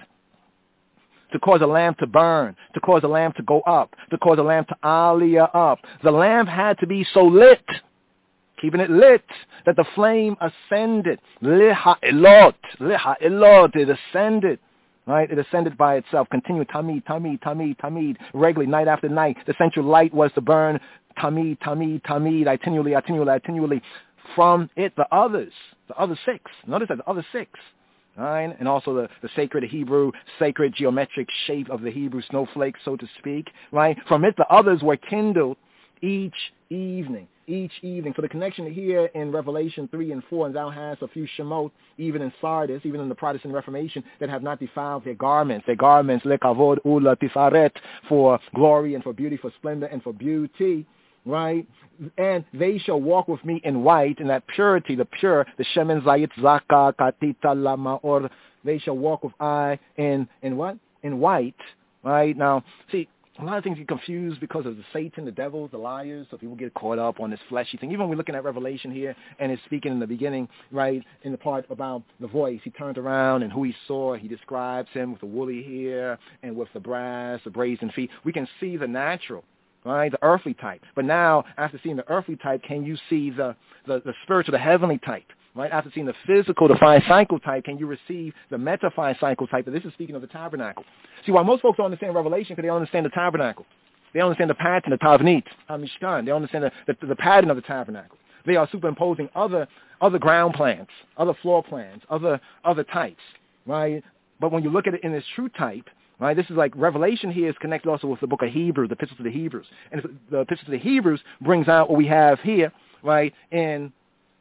to cause a lamp to burn, to cause a lamp to go up, to cause a lamp to aliyah up. The lamp had to be so lit, keeping it lit, that the flame ascended. Leha elot, leha elot, it ascended. Right? It ascended by itself. Continue, tamid, tamid, tamid, tamid, regularly, night after night. The central light was to burn, tamid, tamid, tamid, continually, continually, continually. From it, the others, the other six. Notice that, the other six. Right? And also the, the sacred Hebrew, sacred geometric shape of the Hebrew snowflake, so to speak. Right? From it, the others were kindled each evening. Each evening. So the connection here in Revelation three and four, and thou hast a few Shemot, even in Sardis, even in the Protestant Reformation, that have not defiled their garments. Their garments, lekavod ula tifaret, for glory and for beauty, for splendor and for beauty, right? And they shall walk with me in white, in that purity, the pure, the shemen zayit zaka katita lama, or they shall walk with I in, in what? In white, right? Now, see, a lot of things get confused because of the Satan, the devils, the liars, so people get caught up on this fleshy thing. Even when we're looking at Revelation here, and it's speaking in the beginning, right, in the part about the voice, he turned around and who he saw, he describes him with the woolly hair and with the brass, the brazen feet. We can see the natural, right, the earthly type. But now, after seeing the earthly type, can you see the, the, the spiritual, the heavenly type? Right, after seeing the physical, the fine cycle type, can you receive the meta-fine cycle type? But this is speaking of the tabernacle. See, why most folks don't understand Revelation, because they don't understand the tabernacle. They don't understand the pattern, the tavnit, hamishkan. They don't understand the, the, the pattern of the tabernacle. They are superimposing other other ground plans, other floor plans, other other types, right? But when you look at it in its true type, right, this is like Revelation here is connected also with the book of Hebrews, the Epistle to the Hebrews. And the Epistle to the Hebrews brings out what we have here, right, in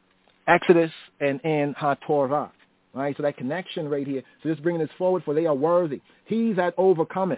Exodus and in HaTorah, right? So that connection right here. So just bringing this forward, for they are worthy. He that overcometh.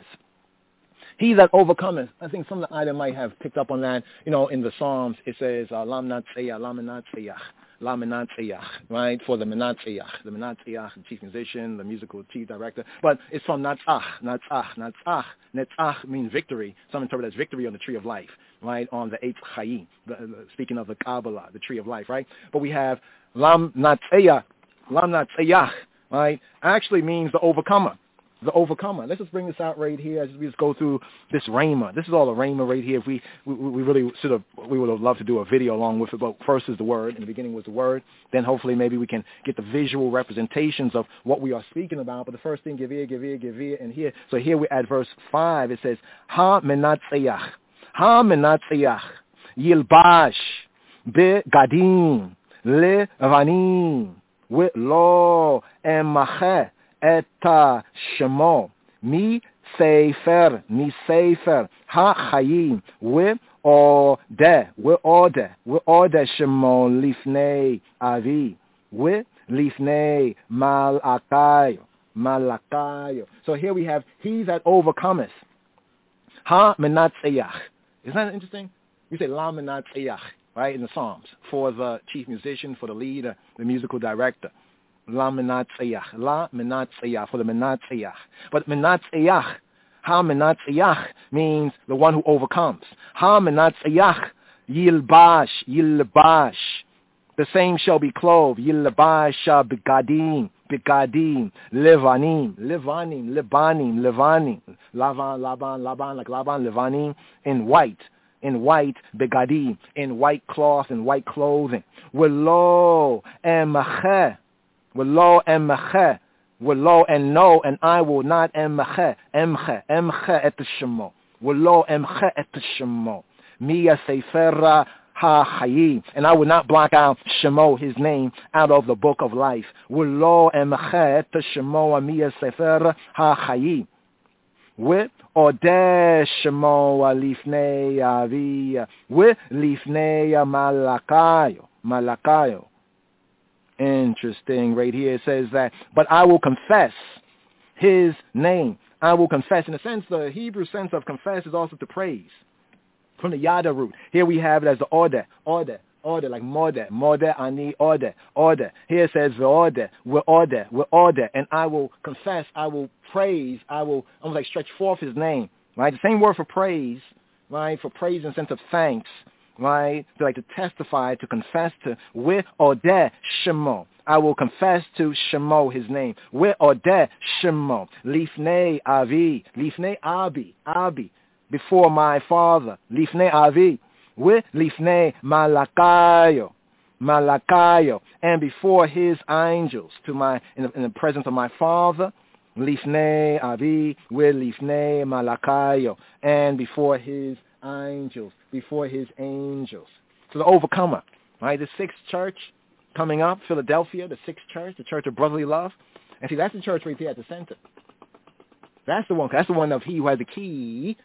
He that overcometh. I think some of the item might have picked up on that. You know, in the Psalms, it says, Lam Natseyah, Lam Natseyah, Lam Natseyah, right? For the Menatseyah, the Menatseyah, the chief musician, the musical chief director. But it's from Natsach, Natsach, Natsach. Natsach means victory. Some interpret as victory on the tree of life, right? On the eighth Chayim, the, the, speaking of the Kabbalah, the tree of life, right? But we have Lam Natseyah, Lam Natseyah, right? Actually means the overcomer. The overcomer. Let's just bring this out right here as we just go through this Rhema. This is all a Rhema right here. If we, we we really should have, we would have loved to do a video along with it, but first is the word. In the beginning was the word. Then hopefully maybe we can get the visual representations of what we are speaking about. But the first thing, give ear, give ear, give ear, and here. So here we're at verse five. It says, Ha menatzeyach, ha menatzeyach, yilbash, be gadim, le vanim, with lo emacheh. Eta shemo mi sefer mi sefer ha chayim we ode we ode we ode shemo lifnei avi we lifnei malakai Malakayo. So here we have, he that overcometh. Ha menatzeach. Isn't that interesting? You say la menatzeach, right, in the Psalms, for the chief musician, for the leader, the musical director. La menatzeach. La menatzeach, for the menatzeach. But menatzeach, ha menatzeach means the one who overcomes. Ha menatzeach, yilbash, yilbash. The same shall be clothed. Yilbash begadim, begadim, levanim, levanim, lebanim, levanim, lavan, laban, laban, like laban, levanim, in white, in white begadim, in white cloth and white clothing. Welo emacheh, welo emacheh, welo and no, and I will not emacheh, emche, emche et shemo, welo emche et shemo, miya seifera ha-chayim, and I will not block out Shemo, his name, out of the book of life. Ulo emche et Shemo miya sefer ha-chayim. With odeh Shemo lifnei avi, with lifnei malakayo, malakayo. Interesting, right here it says that, but I will confess his name. I will confess. In a sense, the Hebrew sense of confess is also to praise. From the yada root. Here we have it as the order, order, order, like morde, morde, ani, order, order. Here it says the order, we order, we order, and I will confess, I will praise, I will almost like stretch forth his name, right? The same word for praise, right? For praise in the sense of thanks, right? To like to testify, to confess to, we order, Shemo. I will confess to Shemo, his name. We order, Shemo. Lifnei avi, lifnei abi, abi. Before my father, lifnei avi, with lifnei malakayo, malakayo, and before his angels, to my in the, in the presence of my father, lifnei avi, with lifnei malakayo, and before his angels, before his angels. So the overcomer, right? The sixth church coming up, Philadelphia, the sixth church, the church of brotherly love, and see that's the church right there at the center. That's the one. That's the one of he who has the key.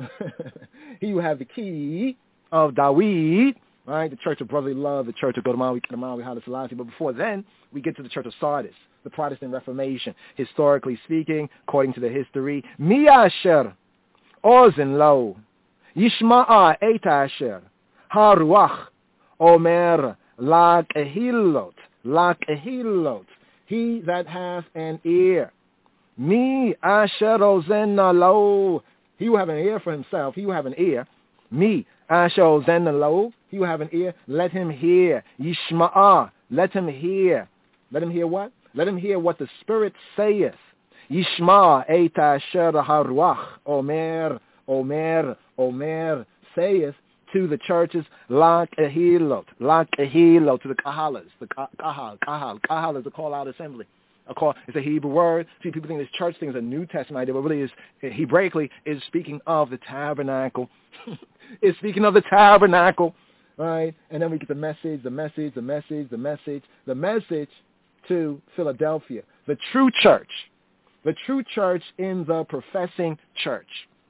He will have the key of Dawid, right? The church of brotherly love, the church of Godamawi, Kadamawi, Haile Selassie. But before then, we get to the church of Sardis, the Protestant Reformation. Historically speaking, according to the history, Miyasher, Ozen Lo, Yishma'a Eitasher, Haruach, Omer, Lak Ehilot, Lak Ehilot, he that hath an ear. Mi Asher Ozen Lo, he will have an ear for himself. He will have an ear. Me, Asher Zenalo, he will have an ear. Let him hear. Yishma'ah, let him hear. Let him hear what? Let him hear what the Spirit saith. Yishma' et asher haruach, Omer, Omer, Omer, saith to the churches, Lak Ehilot, Lak Ehilot, to the Kahalas, the Kahal, Kahal, Kahal is a call-out assembly. A call, it's a Hebrew word. See, people think this church thing is a New Testament idea, but really is, Hebraically, is speaking of the tabernacle. It's speaking of the tabernacle, right? And then we get the message, the message, the message, the message, the message to Philadelphia, the true church, the true church in the professing church.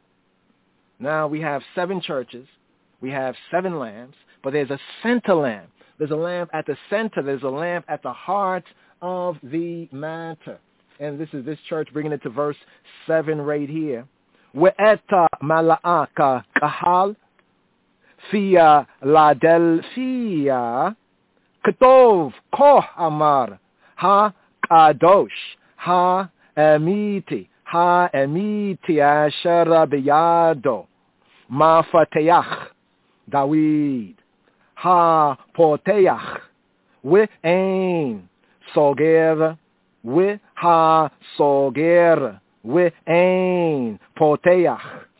Now we have seven churches. We have seven lamps, but there's a center lamp. There's a lamp at the center. There's a lamp at the heart of the matter. And this is this church bringing it to verse seven right here. We'eta mala'aka kahal fia ladelphia ketov koh amar ha kadosh ha emiti ha emiti asher biyado mafateach Dawid ha poteach we'ain Soger, we ha soger, we ain poteach,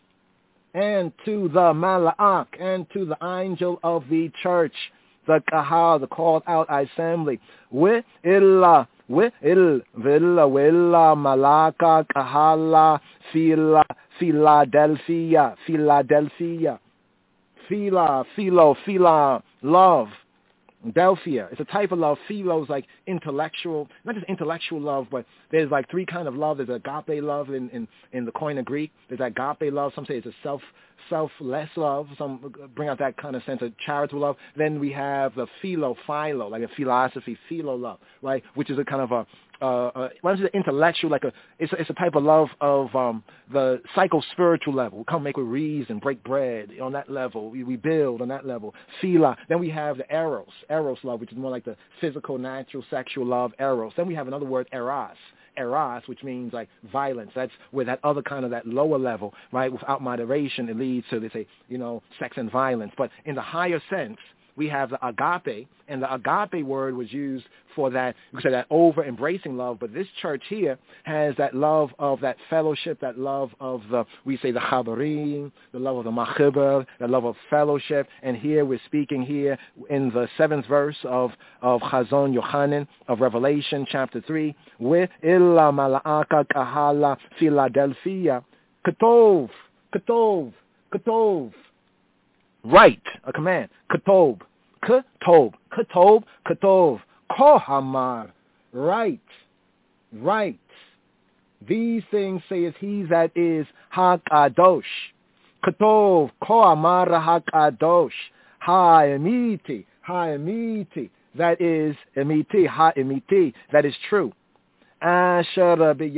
and to the mala'ak, and to the angel of the church, the kahal, the called out assembly, we illa, we il, villa, villa, malaka, kahala, phila, Philadelphia, Philadelphia, phila, philo, phila, love. Delphia. It's a type of love. Philo is like intellectual, not just intellectual love, but there's like three kind of love. There's agape love in, in, in the Koine Greek. There's agape love. Some say it's a self, selfless love. Some bring out that kind of sense of charitable love. Then we have the philo, philo, like a philosophy, philo love, right? Which is a kind of a, uh, uh, when I say intellectual, like a, it's a, it's a type of love of um, the psycho-spiritual level. We come make with reason, break bread on that level. We, we build on that level. Phila. Then we have the eros, eros love, which is more like the physical, natural, sexual love, eros. Then we have another word, eros. Eros, which means like violence. That's where that other kind of that lower level, right? Without moderation, it leads to, they say, you know, sex and violence. But in the higher sense, we have the agape, and the agape word was used for that, we say that over-embracing love, but this church here has that love of that fellowship, that love of the, we say the chabarim, the love of the machiber, the love of fellowship, and here we're speaking here in the seventh verse of, of Chazon Yochanan, of Revelation chapter three, with illa mala'aka kahala Philadelphia, katov, katov, katov, right, a command, katov, katov, katov, katov, kohamar, right, right. These things says he that is hakadosh, katov, kohamar hakadosh, ha-emiti, ha-emiti, that is emiti, ha-emiti, that is true. Asher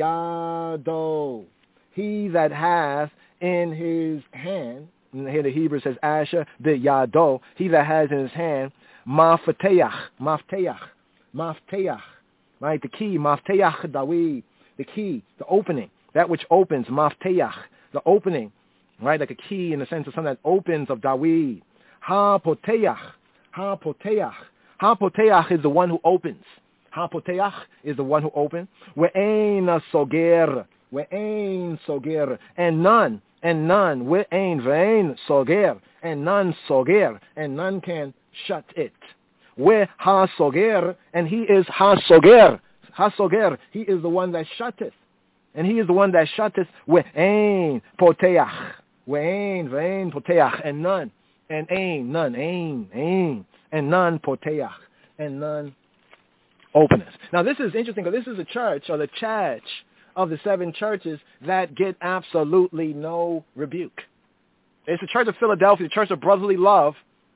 biyado, he that hath in his hand, and here the Hebrew says, Asher biyado, he that has in his hand, mafteach, mafteach, mafteach, right, the key, mafteach Dawid, the key, the opening, that which opens, mafteach, the opening, right, like a key in the sense of something that opens of Dawid. Ha-poteach, ha-poteach, ha-poteach is the one who opens. Ha-poteach is the one who opens. We'ein soger, we'ein soger, and none, and none, we'ein ve'ein soger, and none soger, and none can shut it. We ha-soger, and he is ha-soger, ha-soger, he is the one that shutteth, and he is the one that shutteth, we'ein poteach, we'ein ve'ein poteach, and none, and ain, none, ain, ain, and none poteach, and none openeth. Now this is interesting because this is a church, or the church of the seven churches that get absolutely no rebuke. It's the church of Philadelphia, the church of brotherly love.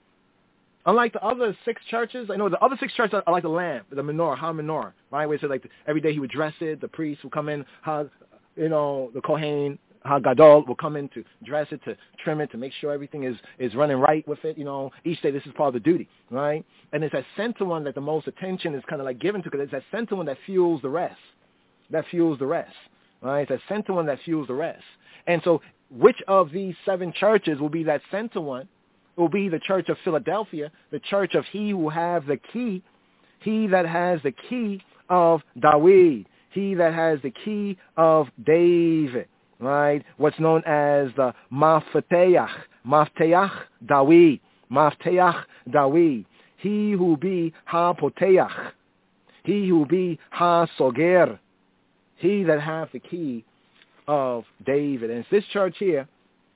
Unlike the other six churches, I know the other six churches are like the lamp, the menorah, ha-menorah, right? Where it said like the, every day he would dress it, the priest would come in, ha, you know, the Kohen, ha-gadol will come in to dress it, to trim it, to make sure everything is, is running right with it, you know. Each day this is part of the duty, right? And it's that center one that the most attention is kind of like given to, because it's that center one that fuels the rest. That fuels the rest, right? It's that center one that fuels the rest. And so which of these seven churches will be that center one? It will be the church of Philadelphia, the church of he who have the key, he that has the key of Dawid, he that has the key of David, right? What's known as the Mafteach, Mafteach Dawid, Mafteach Dawid, he who be ha-poteach, he who be ha-soger, he that hath the key of David. And it's this church here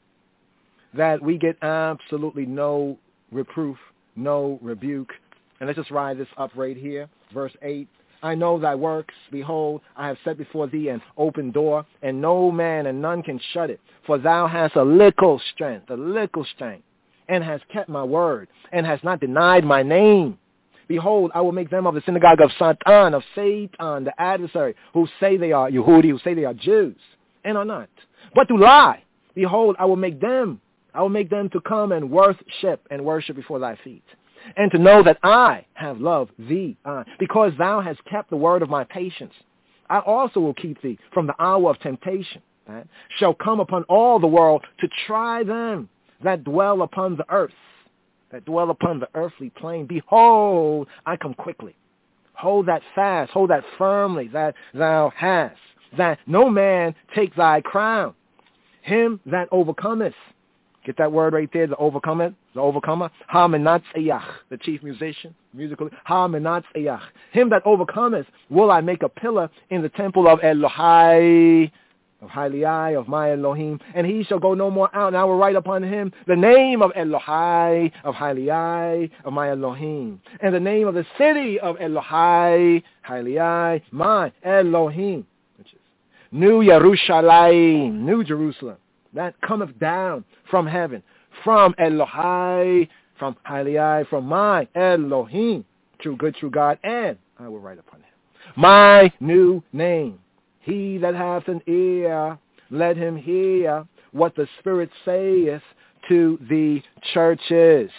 that we get absolutely no reproof, no rebuke. And let's just ride this up right here. Verse eight. I know thy works. Behold, I have set before thee an open door, and no man and none can shut it. For thou hast a little strength, a little strength, and hast kept my word, and hast not denied my name. Behold, I will make them of the synagogue of Satan, of Satan, the adversary, who say they are Yehudi, who say they are Jews, and are not, but do lie. Behold, I will make them, I will make them to come and worship and worship before thy feet, and to know that I have loved thee, uh, because thou hast kept the word of my patience. I also will keep thee from the hour of temptation, that shall come upon all the world to try them that dwell upon the earth. That dwell upon the earthly plane. Behold, I come quickly. Hold that fast, hold that firmly, that thou hast, that no man take thy crown. Him that overcometh, get that word right there, the overcomer, the overcomer, ha-menatzeach, the chief musician, musical, ha-menatzeach. Him that overcometh will I make a pillar in the temple of Elohai, of Hailai, of my Elohim, and he shall go no more out, and I will write upon him the name of Elohai, of Hailai, of my Elohim, and the name of the city of Elohai, Hailai, my Elohim, which is New Yerushalayim, New Jerusalem, that cometh down from heaven, from Elohai, from Hailai, from my Elohim, true good, true God, and I will write upon him. My new name. He that hath an ear, let him hear what the Spirit saith to the churches.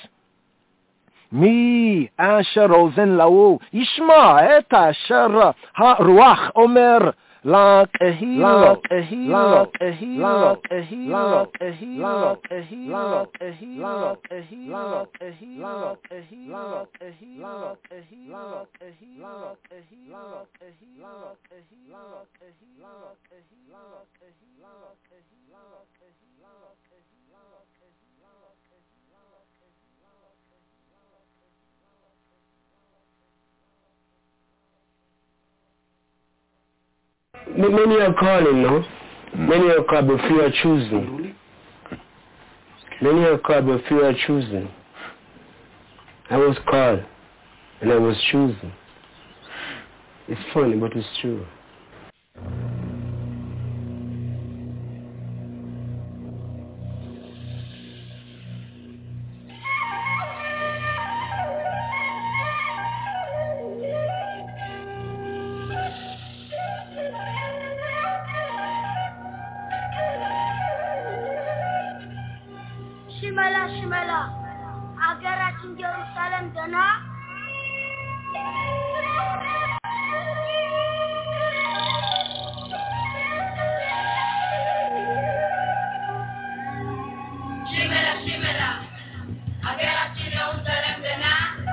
Mi asher ozen lahu yishma et asher ha-ruach omer Lakahilo, Lakahilo, Lakahilo, Lakahilo, Lakahilo, Lakahilo, Lakahilo, Lakahilo, Lakahilo, Lakahilo, Lakahilo, Lakahilo, Lakahilo, Lakahilo, Many are calling, no? Many are called, but few are choosing. Many are called, but few are choosing. I was called, and I was chosen. It's funny, but it's true. ሽመላ ሽመላ አገራችን ኢየሩሳሌም ገና ሽመላ ሽመላ አገራችን ኢየሩሳሌም ገና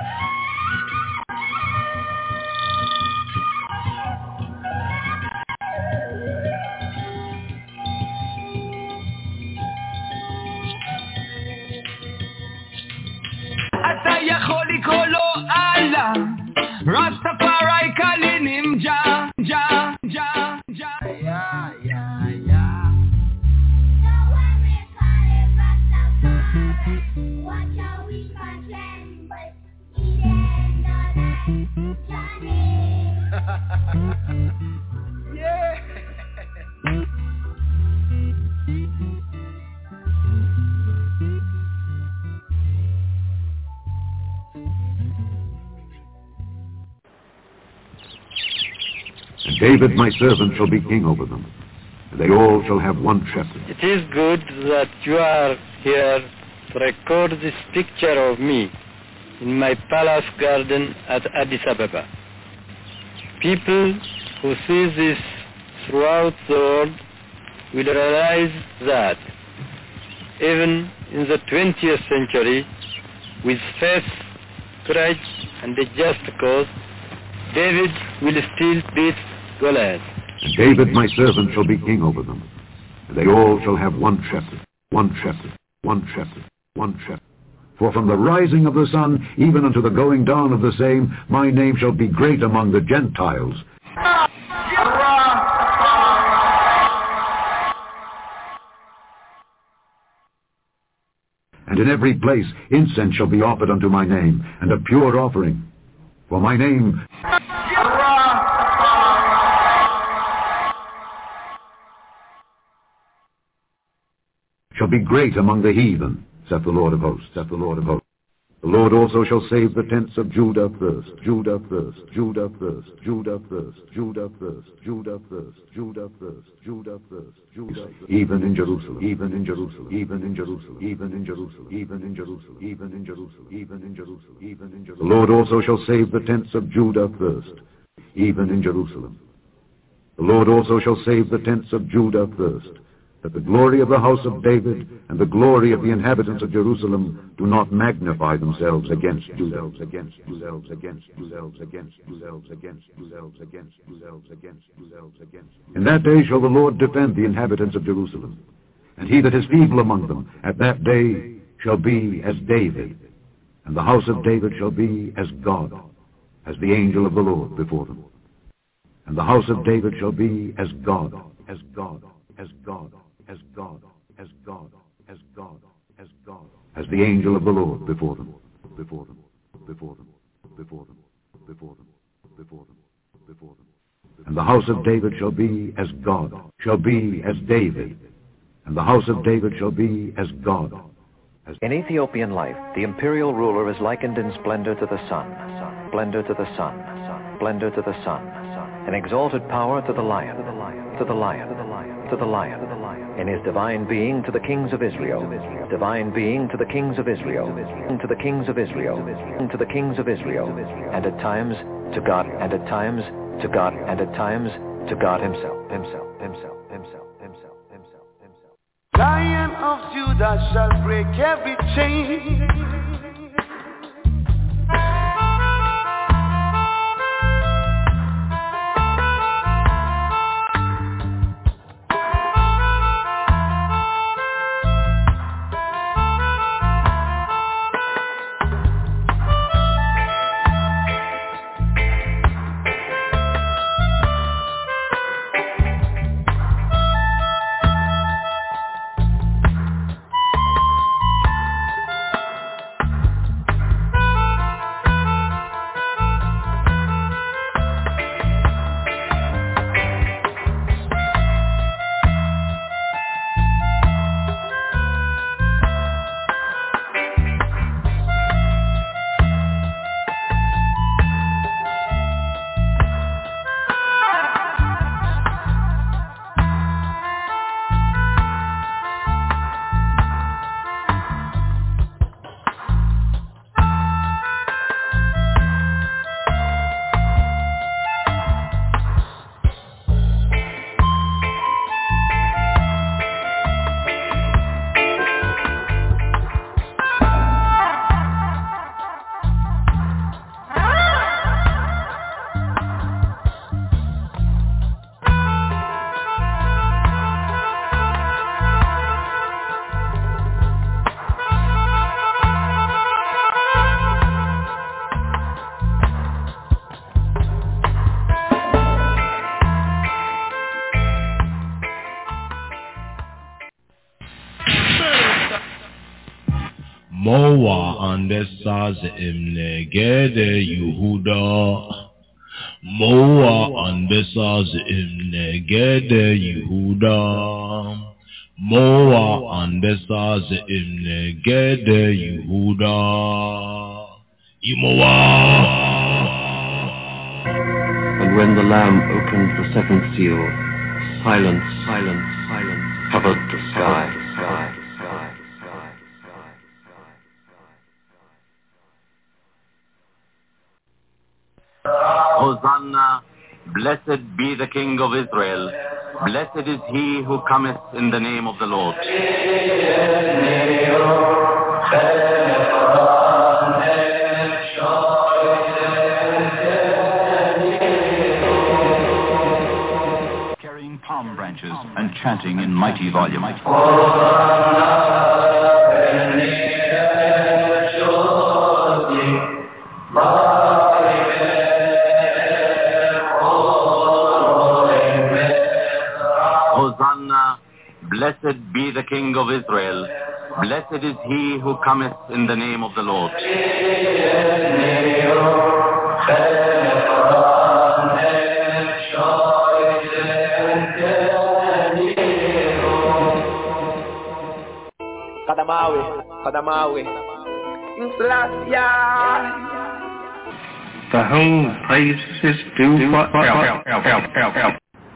יכול לקרוא לו אללה רסטפארי calling him Jah Jah Jah Jah yeah yeah yeah so when we call him Rastafari watch how we pretend but he ain't no like Johnny yeah David, my servant, shall be king over them, and they all shall have one shepherd. It is good that you are here to record this picture of me in my palace garden at Addis Ababa. People who see this throughout the world will realize that even in the twentieth century, with faith, courage, and a just cause, David will still beat Goliath. David, my servant, shall be king over them, and they all shall have one shepherd, one shepherd, one shepherd, one shepherd. For from the rising of the sun, even unto the going down of the same, my name shall be great among the Gentiles. And in every place incense shall be offered unto my name, and a pure offering. For my name shall be great among the heathen, saith the Lord of hosts, saith the Lord of hosts. The Lord also shall save the tents of Judah first, Judah first, Judah first, Judah first, Judah first, Judah first, Judah first, Judah first, Judah first, even in Jerusalem, even in Jerusalem, even in Jerusalem, even in Jerusalem, even in Jerusalem, even in Jerusalem, even in Jerusalem, even in Jerusalem. The Lord also shall save the tents of Judah first, even in Jerusalem. The Lord also shall save the tents of Judah first, that the glory of the house of David and the glory of the inhabitants of Jerusalem do not magnify themselves against Judah, against Judah, against Judah, against Judah, against Judah, against Judah, against Judah, against. In that day shall the Lord defend the inhabitants of Jerusalem, and he that is feeble among them at that day shall be as David, and the house of David shall be as God, as the angel of the Lord before them. And the house of David shall be as God, as God, as God, as God, as God, as God, as God, as the angel of the Lord before them, before them, before them, before them, before them, before them, before them. And the house of David shall be as God, shall be as David, and the house of David shall be as God. As in Ethiopian life, the imperial ruler is likened in splendor to the sun, splendor to the sun, splendor to the sun, an exalted power to the lion, to the lion, to the lion, to the lion, to the lion, to the lion, in his divine being to the kings of Israel, divine being to the kings of Israel, to the kings of Israel, to the kings of Israel, and at times to God, and at times to God, and at times to God himself, himself, himself, himself, himself, himself, himself. Lion of Judah shall break every chain. Moa andesa zeimne gede Yehuda. Moa andesa zeimne gede Yehuda. Moa andesa zeimne gede Yehuda. Imoa. And when the Lamb opened the seventh seal, silence, silence, silence covered the sky. sky. Hosanna, blessed be the King of Israel. Blessed is he who cometh in the name of the Lord. Carrying palm branches and chanting in mighty volume. Hosanna, blessed be the King of Israel. Blessed is he who cometh in the name of the Lord. Kadamawi, Kadamawi. The whole praise is due forever.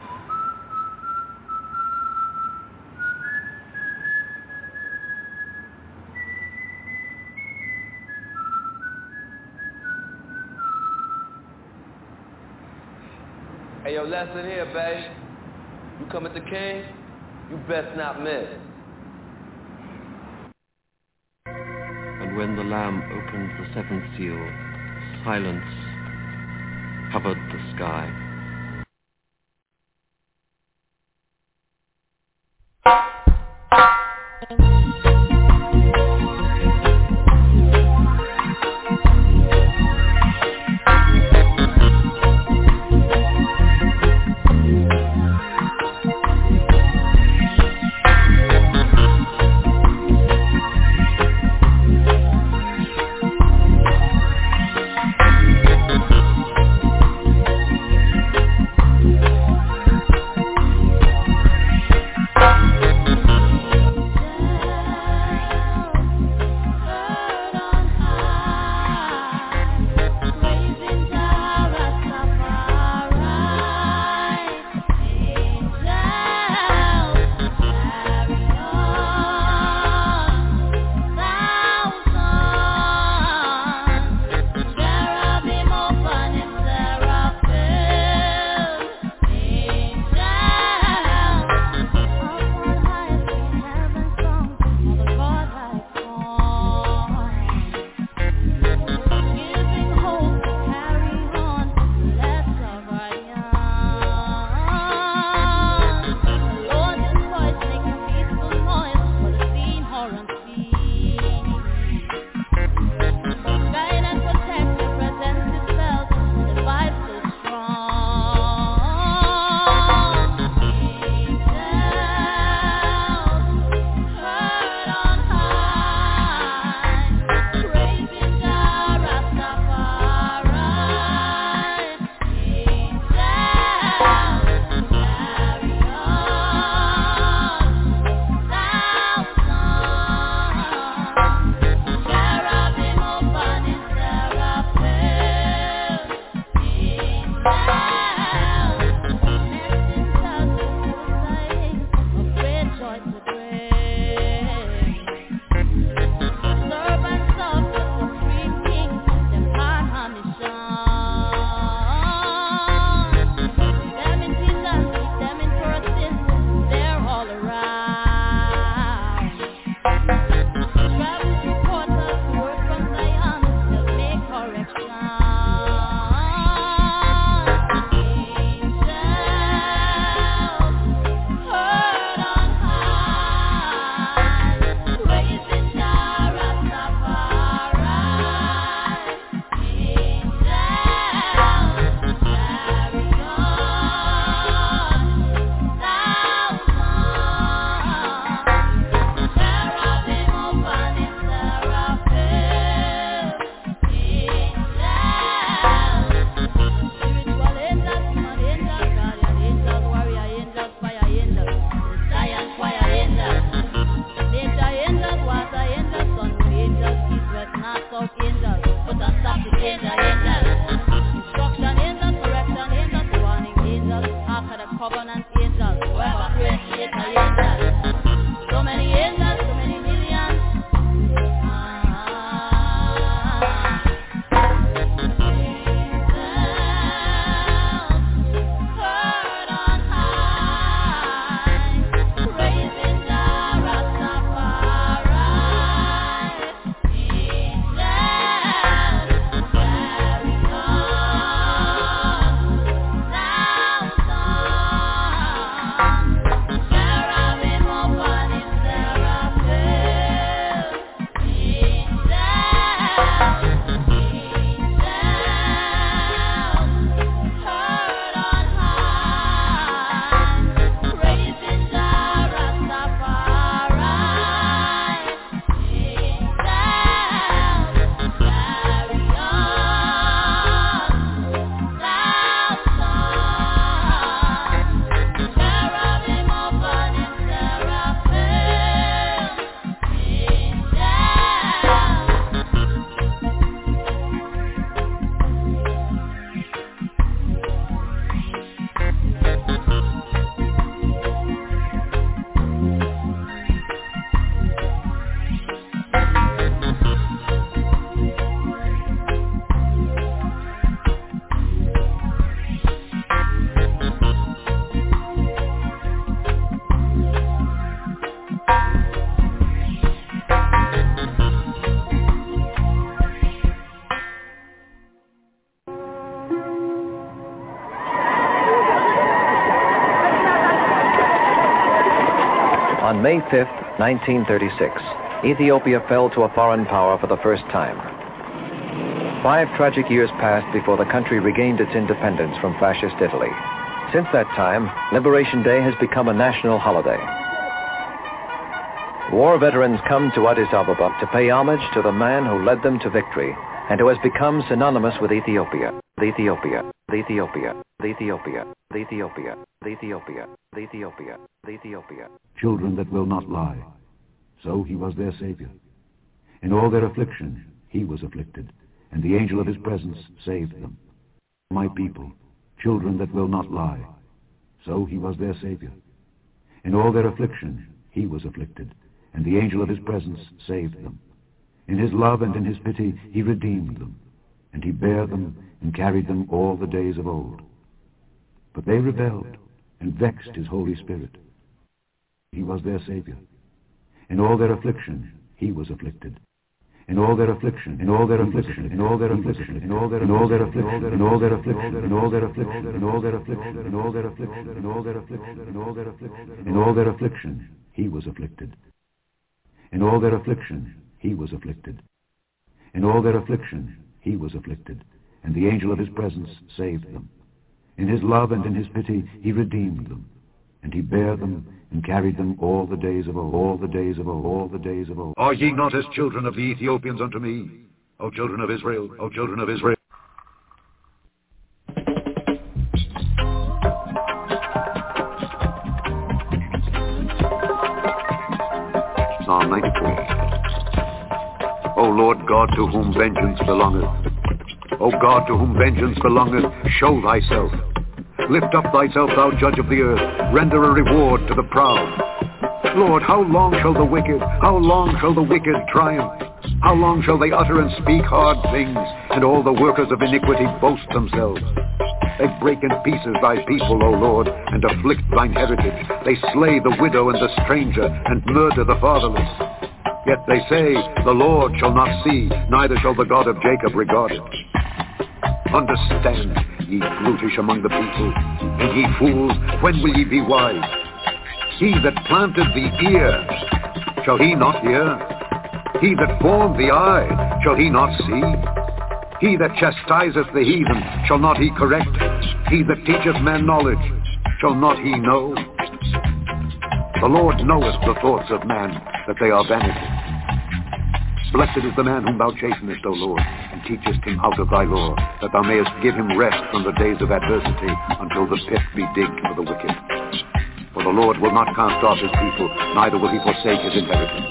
Hey, yo, lesson here, babe. You come at the king, you best not miss. And when the Lamb opened the seventh seal, silence covered the sky. not out angels, but I stop the danger angels. Instruction angels, correction angels, warning angels, Ark of the Covenant angels, whoever created the angels. So many angels, so many millions. On May fifth, nineteen thirty-six, Ethiopia fell to a foreign power for the first time. Five tragic years passed before the country regained its independence from fascist Italy. Since that time, Liberation Day has become a national holiday. War veterans come to Addis Ababa to pay homage to the man who led them to victory and who has become synonymous with Ethiopia. Ethiopia, Ethiopia, Ethiopia, Ethiopia, Ethiopia, Ethiopia, Ethiopia. Children that will not lie. So he was their Savior. In all their affliction, he was afflicted, and the angel of his presence saved them. My people, children that will not lie. So he was their Savior. In all their affliction, he was afflicted, and the angel of his presence saved them. In his love and in his pity, he redeemed them, and he bare them and carried them all the days of old. But they rebelled and vexed his Holy Spirit. He was their Savior. In all their affliction, he was afflicted. In all their affliction, in all their affliction, in all their affliction, in all their in all their affliction, in all their affliction, in all their affliction, in all their affliction, in all their affliction, in all their affliction, in all their affliction, in all their affliction, he was afflicted. In all their affliction, he was afflicted. In all their affliction, he was afflicted, and the angel of his presence saved them. In his love and in his pity, he redeemed them, and he bare them and carried them all the days of old, all the days of old, all the days of old. Are ye not as children of the Ethiopians unto me, O children of Israel, O children of Israel? Psalm ninety-four. O Lord God, to whom vengeance belongeth, O God, to whom vengeance belongeth, show thyself. Lift up thyself, thou judge of the earth. Render a reward to the proud. Lord, how long shall the wicked, how long shall the wicked triumph? How long shall they utter and speak hard things, and all the workers of iniquity boast themselves? They break in pieces thy people, O Lord, and afflict thine heritage. They slay the widow and the stranger, and murder the fatherless. Yet they say, the Lord shall not see, neither shall the God of Jacob regard it. Understand, ye brutish among the people, and ye fools, when will ye be wise? He that planted the ear, shall he not hear? He that formed the eye, shall he not see? He that chastiseth the heathen, shall not he correct? He that teacheth men knowledge, shall not he know? The Lord knoweth the thoughts of man, that they are vanity. Blessed is the man whom thou chastenest, O Lord, and teachest him out of thy law, that thou mayest give him rest from the days of adversity, until the pit be digged for the wicked. For the Lord will not cast off his people, neither will he forsake his inheritance.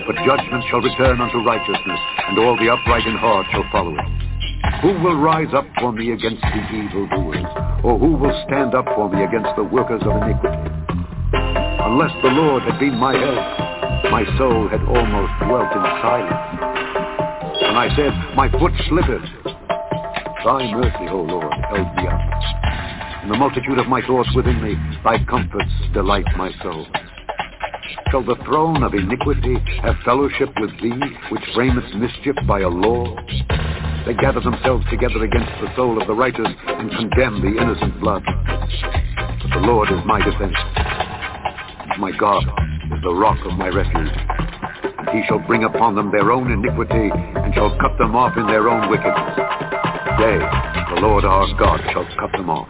but judgment shall return unto righteousness, and all the upright in heart shall follow it. Who will rise up for me against the evildoers, or who will stand up for me against the workers of iniquity? Unless the Lord had been my help, my soul had almost dwelt in silence. And I said, my foot slippeth. Thy mercy, O Lord, held me up. In the multitude of my thoughts within me, thy comforts delight my soul. Shall the throne of iniquity have fellowship with thee, which framest mischief by a law? They gather themselves together against the soul of the righteous and condemn the innocent blood. But the Lord is my defense. My God is the rock of my refuge. And he shall bring upon them their own iniquity, and shall cut them off in their own wickedness. Yea, the Lord our God shall cut them off.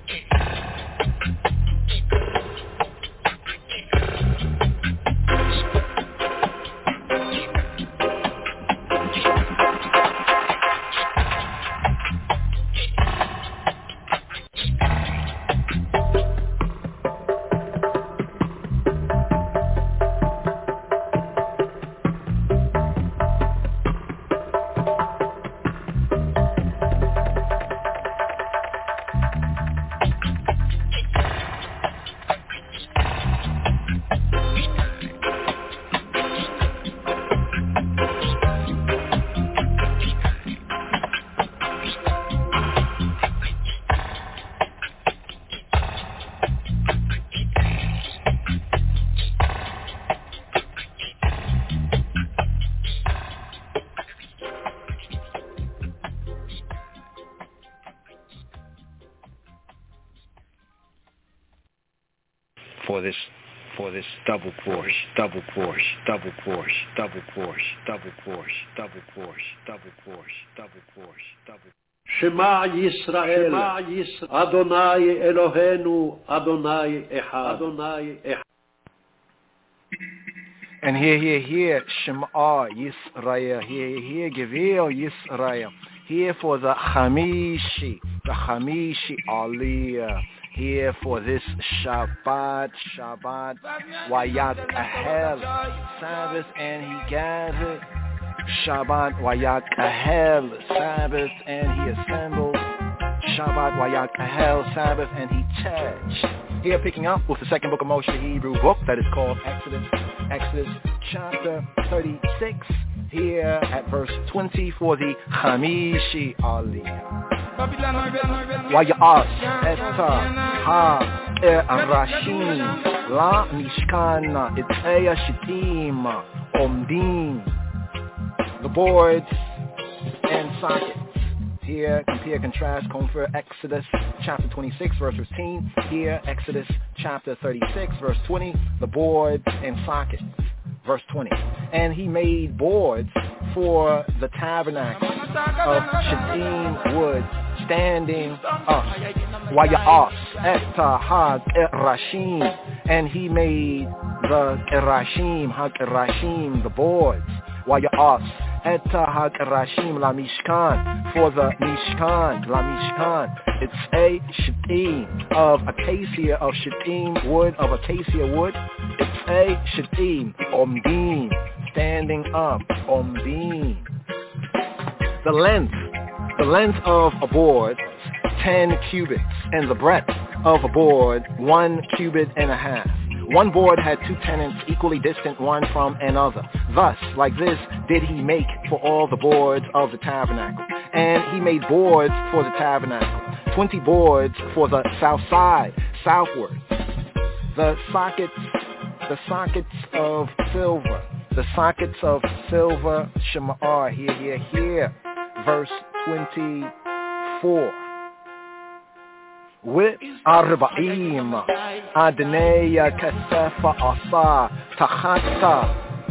For this, for this double course, double course, double course, double course, double course, double course, double course, double course, double. Shema Yisrael, Adonai Eloheinu, Adonai Echad, Adonai Echad. And here, here, here, Shema Yisrael, here, here, Gevil Yisrael, here for the Hamishi, the Hamishi Aliyah. Here for this Shabbat, Shabbat, Wayat Ahel, Sabbath, and he gathered. Shabbat, Wayat Ahel, Sabbath, and he assembled. Shabbat, Wayat Ahel, Sabbath, and he touched. Here picking up with the second book of Moshe, Hebrew book that is called Exodus, Exodus chapter thirty-six, here at verse twenty for the Hamishi Aliyah. Wayas Eta Ha Rashim La Mishkana Itaya Shitim Omdim. The boards and sockets. Here, compare, contrast, confer, Exodus chapter twenty-six, verse fifteen. Here, Exodus chapter thirty-six, verse twenty. The boards and sockets, verse twenty. And he made boards for the tabernacle of shittim wood, standing up. Wayas Eta Ha Rashim. And he made the Rashim, Ha Rashim, the boards. Wayas Eta Ha Rashim La Mishkan, for the Mishkan, La Mishkan. It's a shittim of acacia, of shittim wood, of acacia wood. It's a shittim, omdim, standing up, omdim. The length, the length of a board, ten cubits, and the breadth of a board, one cubit and a half. One board had two tenons equally distant one from another. Thus, like this, did he make for all the boards of the tabernacle. And he made boards for the tabernacle, twenty boards for the south side, southward. The sockets, the sockets of silver, the sockets of silver, Shema'ar, here, here, here, verse twenty-four. With Arba'im, Adneya Kasafa Asa, Tahata,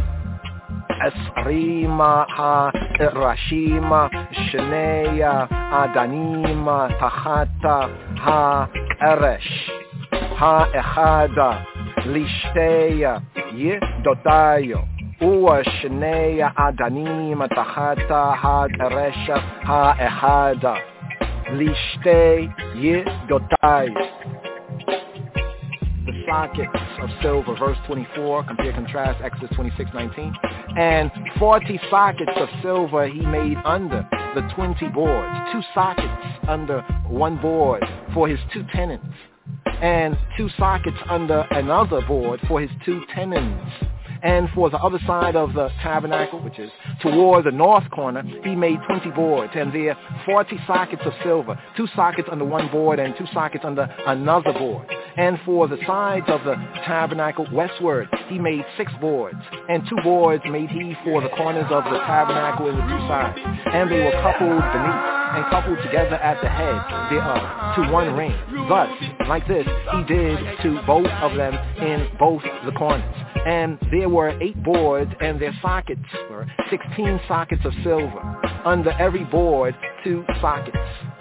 Esrima Ha Rashima, Shaneya, Adanima, Tahata, Ha Eresh, Ha Echada, Lishteya, Ye Dotayo, Uwa Shaneya, Adanima, Tahata, Ha Eresha, Ha Echada. Lishte Yedotai. The sockets of silver, verse twenty-four, compare contrast Exodus twenty-six nineteen, and forty sockets of silver he made under the twenty boards, two sockets under one board for his two tenons, and two sockets under another board for his two tenons. And for the other side of the tabernacle, which is toward the north corner, he made twenty boards, and there forty sockets of silver, two sockets under one board and two sockets under another board. And for the sides of the tabernacle westward, he made six boards, and two boards made he for the corners of the tabernacle in the two sides. And they were coupled beneath and coupled together at the head thereof to one ring. Thus, like this, he did to both of them in both the corners. And there were eight boards, and their sockets were sixteen sockets of silver. Under every board, two sockets.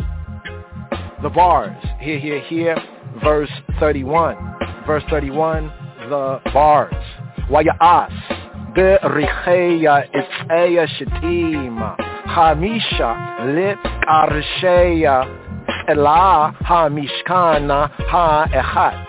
The bars, here, here, here, verse thirty-one. Verse thirty-one, the bars. Waya'as, bericheya itzeya shetim, hamisha lit arsheya elah hamishkana ha'echat.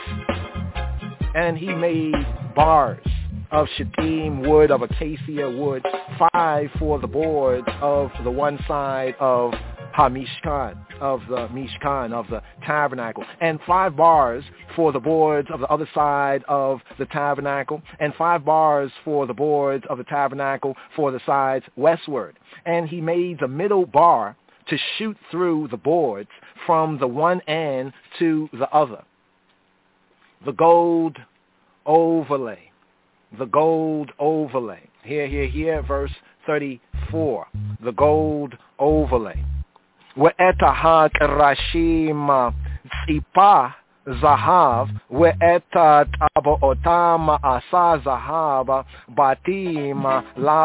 And he made bars of shittim wood, of acacia wood, five for the boards of the one side of HaMishkan, of the Mishkan, of the tabernacle, and five bars for the boards of the other side of the tabernacle, and five bars for the boards of the tabernacle for the sides westward. And he made the middle bar to shoot through the boards from the one end to the other. The gold overlay, the gold overlay. Here, here, here, verse thirty-four, the gold overlay. Ve'eta ha'kerashim tzipa zahav, ve'eta tabo'otam asa zahav, batim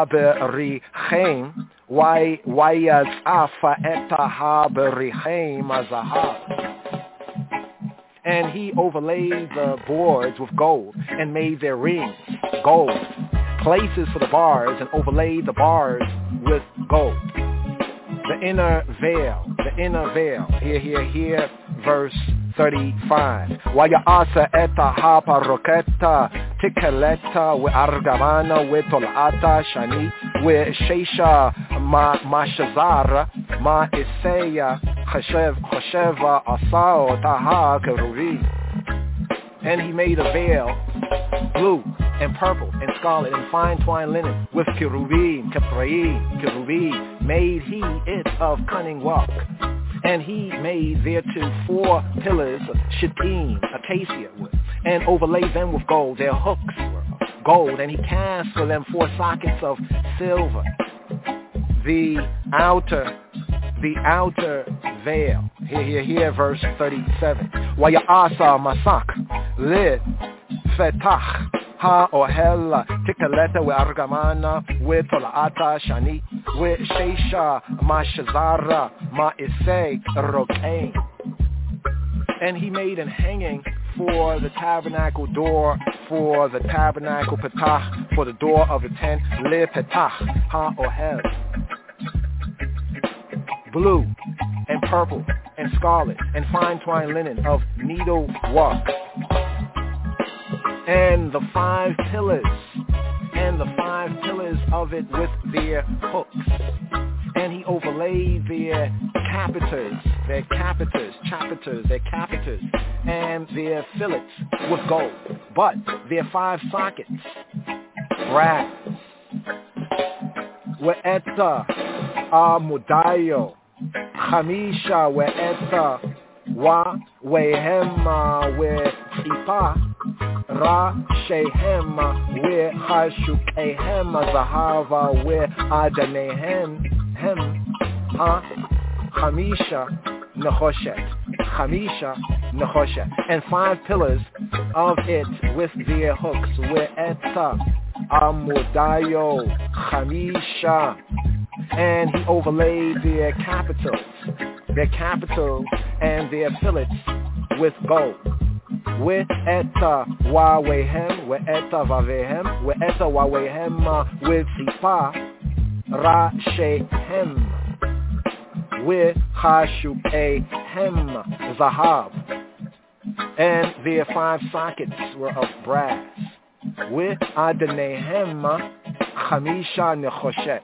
laberichem, vayaz'afa eta haberichem zahav. And he overlaid the boards with gold and made their rings gold, places for the bars, and overlaid the bars with gold. The inner veil, the inner veil, here, here, here, verse thirty-five. Waya'asa eta haparoketa tikeleta ve'argamana ve'tol'ata shani ve'sheisha mashazara ma'iseya chasheva asao taha keruvi. And he made a veil, blue and purple and scarlet and fine twined linen with cherubim, kephraim, cherubim, made he it of cunning work. And he made thereto four pillars of shittim, acacia wood, and overlaid them with gold. Their hooks were of gold, and he cast for them four sockets of silver. The outer, the outer veil. Here, here, here, verse thirty-seven. Waya'asa masak lit fetach ha-ohel tikeleta ve'argamana ve'tol'ata shani ve'sheisha mashazara ma'isei rokein. And he made an hanging for the tabernacle door, for the tabernacle petach, for the door of the tent, le petach ha-ohel. Blue and purple and scarlet and fine twined linen of needle work. And the five pillars, and the five pillars of it with their hooks. And he overlaid their capiters, their capiters, chapiters, their capiters, and their fillets with gold. But their five sockets, brass. We'eta amudayo, chamisha we'eta wa wehema we'tzipa, Ra shehem we hashukehem zahava we adanehem hem ha chamisha nechoshet chamisha nechoshet, and five pillars of it with their hooks we eta amudayo chamisha. And he overlaid their capitals, their capitals and their fillets with gold. We'eta wawehem, we'eta vavehem, we'eta wawehem we'tzipa, ra shehem, we'chashukehem zahav. and their five sockets were of brass. With Adonaihem Chamisha Nechoshet.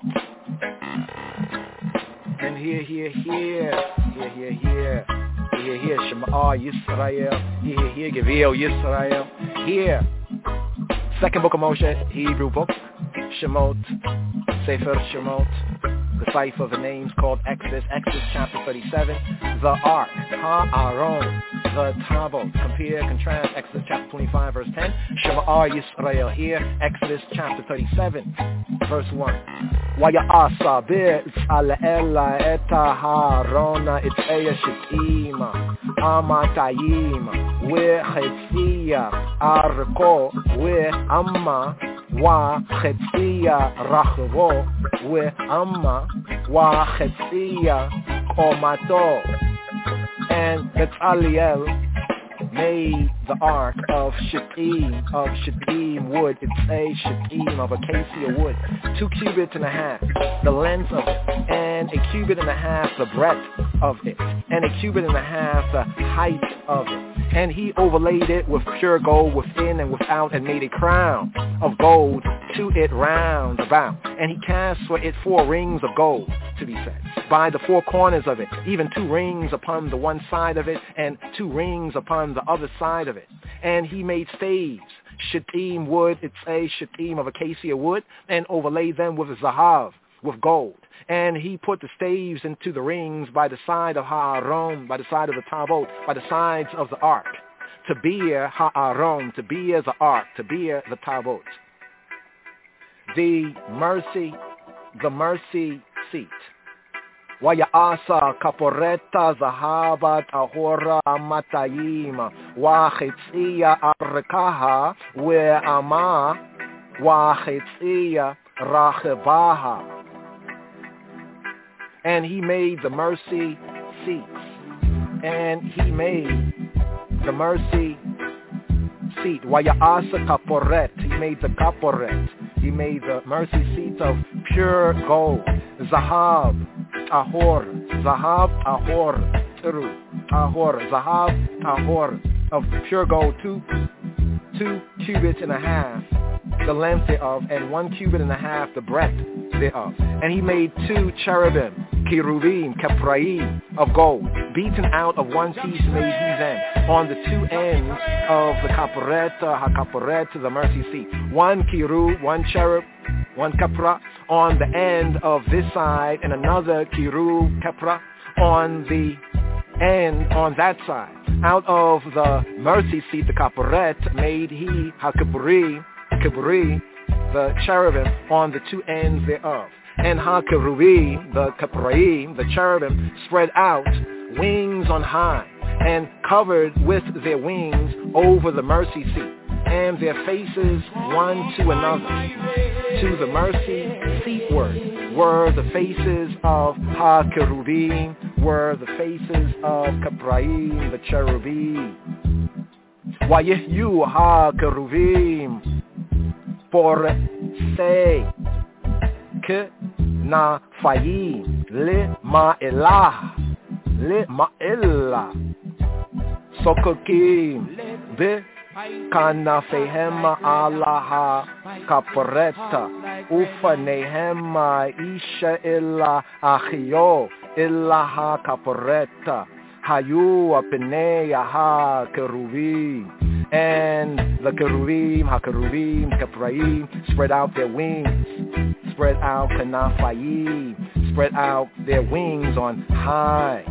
And here, here, here, here, here, here, here, here, Shema Yisrael, here, here, Gevil Yisrael, here. Second book of Moshe, Hebrew book, Shemot, Sefer Shemot, the cipher of the names called Exodus, Exodus chapter thirty-seven, the Ark, Ha-Aron, the Tabot. Compare, contrast, Exodus chapter twenty-five, verse ten, Shema Yisrael here, Exodus chapter thirty-seven, verse one. Waya'asa bi'tzal'ela eta ha'arona it'eya shit'ima amatayim we'chetziya arko we'amma wa'chetziya rachvo we'amma wa'chetziya komato. And Betzalel made the ark of shittim, of shittim wood. It's a shittim of acacia wood, two cubits and a half the length of it, and a cubit and a half the breadth of it, and a cubit and a half the height of it. And he overlaid it with pure gold within and without, and made a crown of gold to it round about. And he cast for it four rings of gold, to be set by the four corners of it, even two rings upon the one side of it, and two rings upon the other side of it. And he made staves, shittim wood, it's a shittim of acacia wood, and overlaid them with zahav, with gold. And he put the staves into the rings by the side of Ha'aron, by the side of the Tabot, by the sides of the ark, to bear Ha'aron, to bear the ark, to bear the Tabot. The mercy, the mercy seat. Waya'asa kaporeta zahabat ahora amatayim wa'chetziya arkaha we'ama wa'chetziya rachebaha. And he made the mercy seats. And he made the mercy seat. Waya'asa kaporet. He made the kaporet. He made the mercy seat of pure gold. Zahav, ahor. Zahav, ahor. Teru, ahor. Zahav, ahor. Of pure gold. Two, two cubits and a half the length thereof, and one cubit and a half the breadth thereof. And he made two cherubim, kirubim, kapraim, of gold, beaten out of one piece made he them, on the two ends of the kaporet, ha-kaporet, the mercy seat. One kirub, one cherub, one kapra, on the end of this side, and another kirub, kapra, on the end on that side. Out of the mercy seat, the kaporet, made he ha-kabri, kabri, the cherubim, on the two ends thereof. And ha-kerubi, the kapraim, the cherubim, spread out wings on high, and covered with their wings over the mercy seat, and their faces one to another. To the mercy seatward were the faces of ha-kerubim, were the faces of kapraim, the cherubim. Wayehyu ha-kerubim por se ke na fayim le ma'elah le ma'elah sokokim be kanafehem alaha kaporeta ufanehem isha illa achio illa ha kaporeta hayu apneya ha keruvim. And the keruvim, ha-keruvim, kapraim, spread out their wings, spread out kanafayim, spread out their wings on high.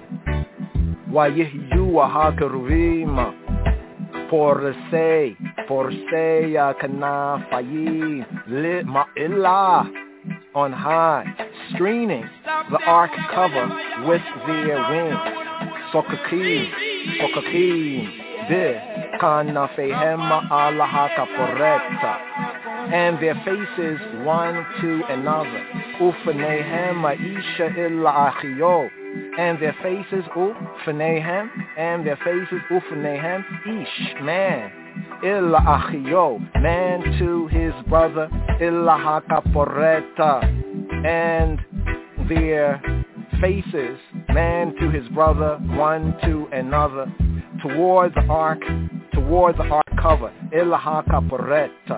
Wayehyu ha-keruvim, porsei, porsei kanafayim, li ma'illah, on high, screening the ark cover with their wings. Sokakim, sokakim, de. Kanafehem alaha kaporeta, and their faces one to another. Ufanehem isha illa achio, and their faces ufanehem, and their faces ufanehem ish, man, illa achio, man to his brother, illa hakaporeta, and their faces, man to his brother, one to another. towards the ark, towards the ark cover, ilaha kaporeta,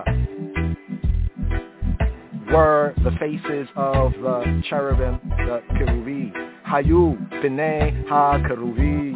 were the faces of the cherubim, the kerubi. Hayu b'nei ha-kerubi.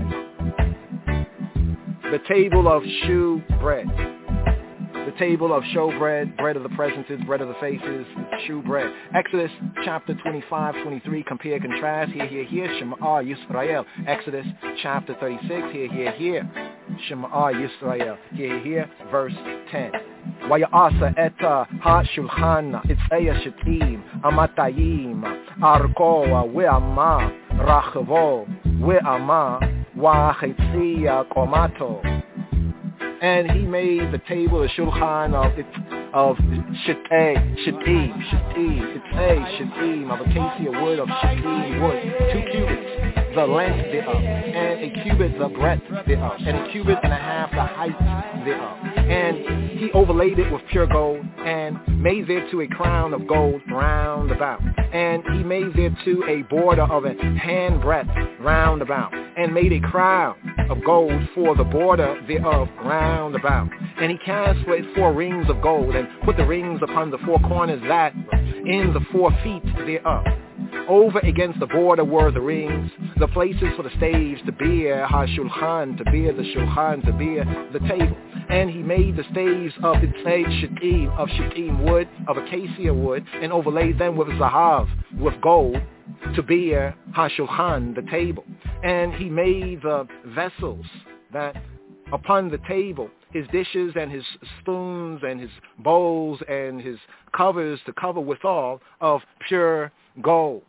The table of shew bread. The table of show bread, bread of the presences, bread of the faces, shew bread. Exodus chapter twenty-five, twenty-three, compare, contrast, here, here, here, Shema Yisrael. Exodus chapter thirty-six, here, here, here, Shema Yisrael. Here, here, here, verse ten. Waya'asa eta ha-shulchan, itzaya shetim, amatayim, arko, we'ama, rachavo, we'ama, wa'chetziya komato. And he made the table, the shulchan of of shitei, shitim, shitim, itzay, shitim, of acacia wood, of shitim wood, two cubits, the length thereof, and a cubit the breadth thereof, and a cubit and a half the height thereof. And he overlaid it with pure gold, and made thereto a crown of gold round about. And he made thereto a border of a hand breadth round about, and made a crown of gold for the border thereof round about. And he cast for it four rings of gold, and put the rings upon the four corners that in the four feet thereof. Over against the border were the rings, the places for the staves to bear ha-shulchan, to bear the shulchan, to bear the table. And he made the staves of the shittim, of shittim wood, of acacia wood, and overlaid them with zahav, with gold, to bear ha-shulchan, the table. And he made the vessels that upon the table, his dishes and his spoons and his bowls and his covers to cover withal, of pure gold,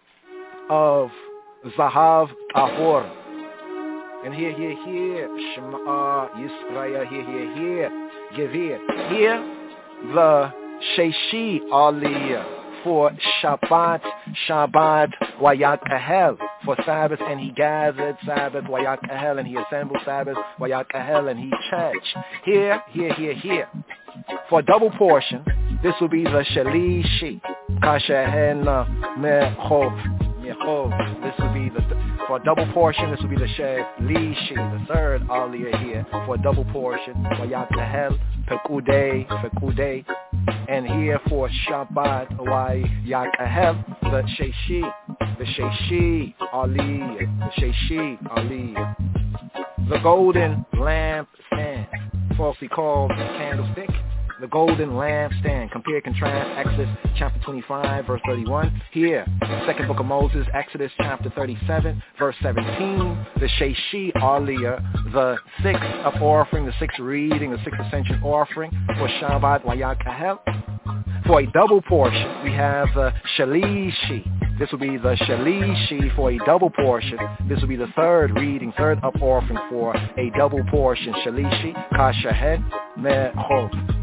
of zahav ahor. And here, here, here, Shema Yisrael, here, here, here, Gevir. Here, the Sheishi Aliyah for Shabbat, Shabbat, Wayakahel, for Sabbath, and he gathered Sabbath, Wayakahel, and he assembled Sabbath, Wayakahel, and he churched. Here, here, here, here. For a double portion, this will be the Shalishi, Kashahena Mechov. This will be the, for a double portion, this will be the Shalishi, the third aliyah here, for a double portion, Wayakahel, Pekudei, Pekudei, and here for Shabbat, Wayakahel, the Sheishi, the Sheishi aliyah, the Sheishi aliyah. The golden lampstand, falsely called candlestick. The golden lampstand. Compare, contrast, Exodus chapter twenty-five, verse thirty-one. Here, second book of Moses, Exodus chapter thirty-seven, verse seventeen. The Sheishi Aliyah, the sixth of offering, the sixth reading, the sixth ascension offering for Shabbat Wayakahel. For a double portion, we have the Shalishi. This will be the Shalishi for a double portion. This will be the third reading, third up offering for a double portion. Shalishi, Kashahen, Mechov.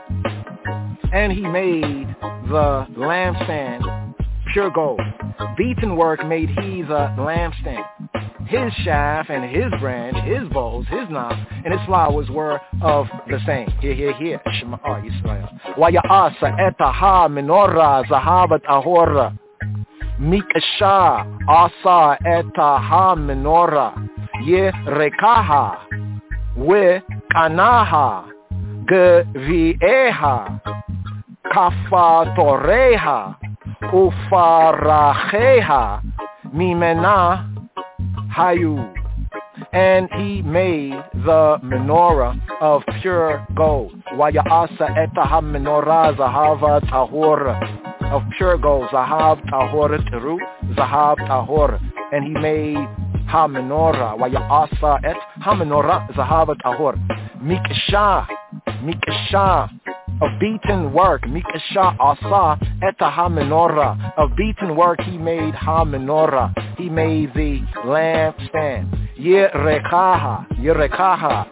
And he made the lampstand pure gold. Beaten work made he the lampstand. His shaft and his branch, his bowls, his knobs, and his flowers were of the same. Here, here, here. Shema Yisrael. Waya'asa etaha menorah zahabat ahora. Mikasha asa etaha menorah. Ye rekaha. We kanaha. Gevieha. Kafatoreha. Ufaracheha. Mimena. Hayu. And he made the menorah of pure gold. Waya'asa etaha menorah zahav tahor. Of pure gold. Zahav tahor teru. Zahav tahor. And he made ha menorah. Waya'asa et ha menorah zahav tahor. Mikasha. Mikasha. Of beaten work, Mikasha asa etaha menorah. Of beaten work he made ha menorah. He made the lampstand. Yerekaha, Yerekaha.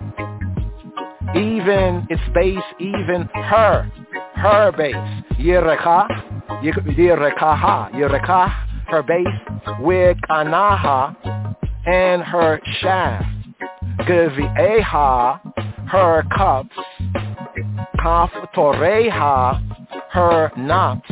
Even its base, even her, her base. Yereka, Yerekaha, Yerekah, her base. Wekanaha, and her shaft. Gevieha, her cups. Kaf toreha, her knots,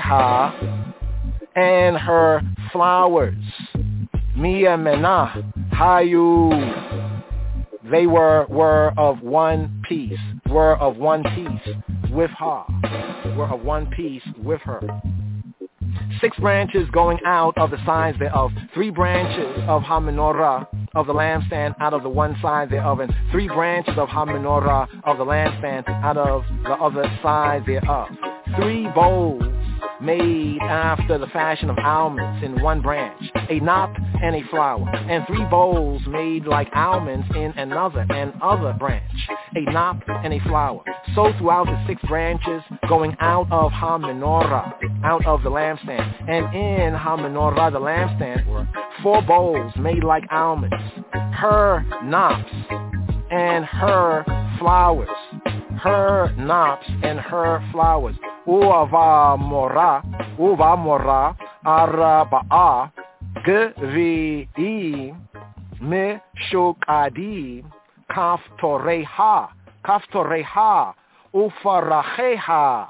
ufaracheha, and her flowers, mia menah, Hayu. They were were of one piece, were of one piece with her, were of one piece with her. Six branches going out of the sides thereof, three branches of ha-menorah of the lampstand out of the one side thereof, and three branches of ha-menorah of the lampstand out of the other side thereof. Three bowls made after the fashion of almonds in one branch, a knot and a flower, and three bowls made like almonds in another and other branch, a knot and a flower. So throughout the six branches going out of ha-menorah, out of the lampstand, and in ha-menorah the lampstand were four bowls made like almonds, her knops and her flowers, her knops and her flowers. Uva mora, uva mora, arba'a, gvi'i, mishukadi, kaftoreha, kaftoreha, ufaracheha.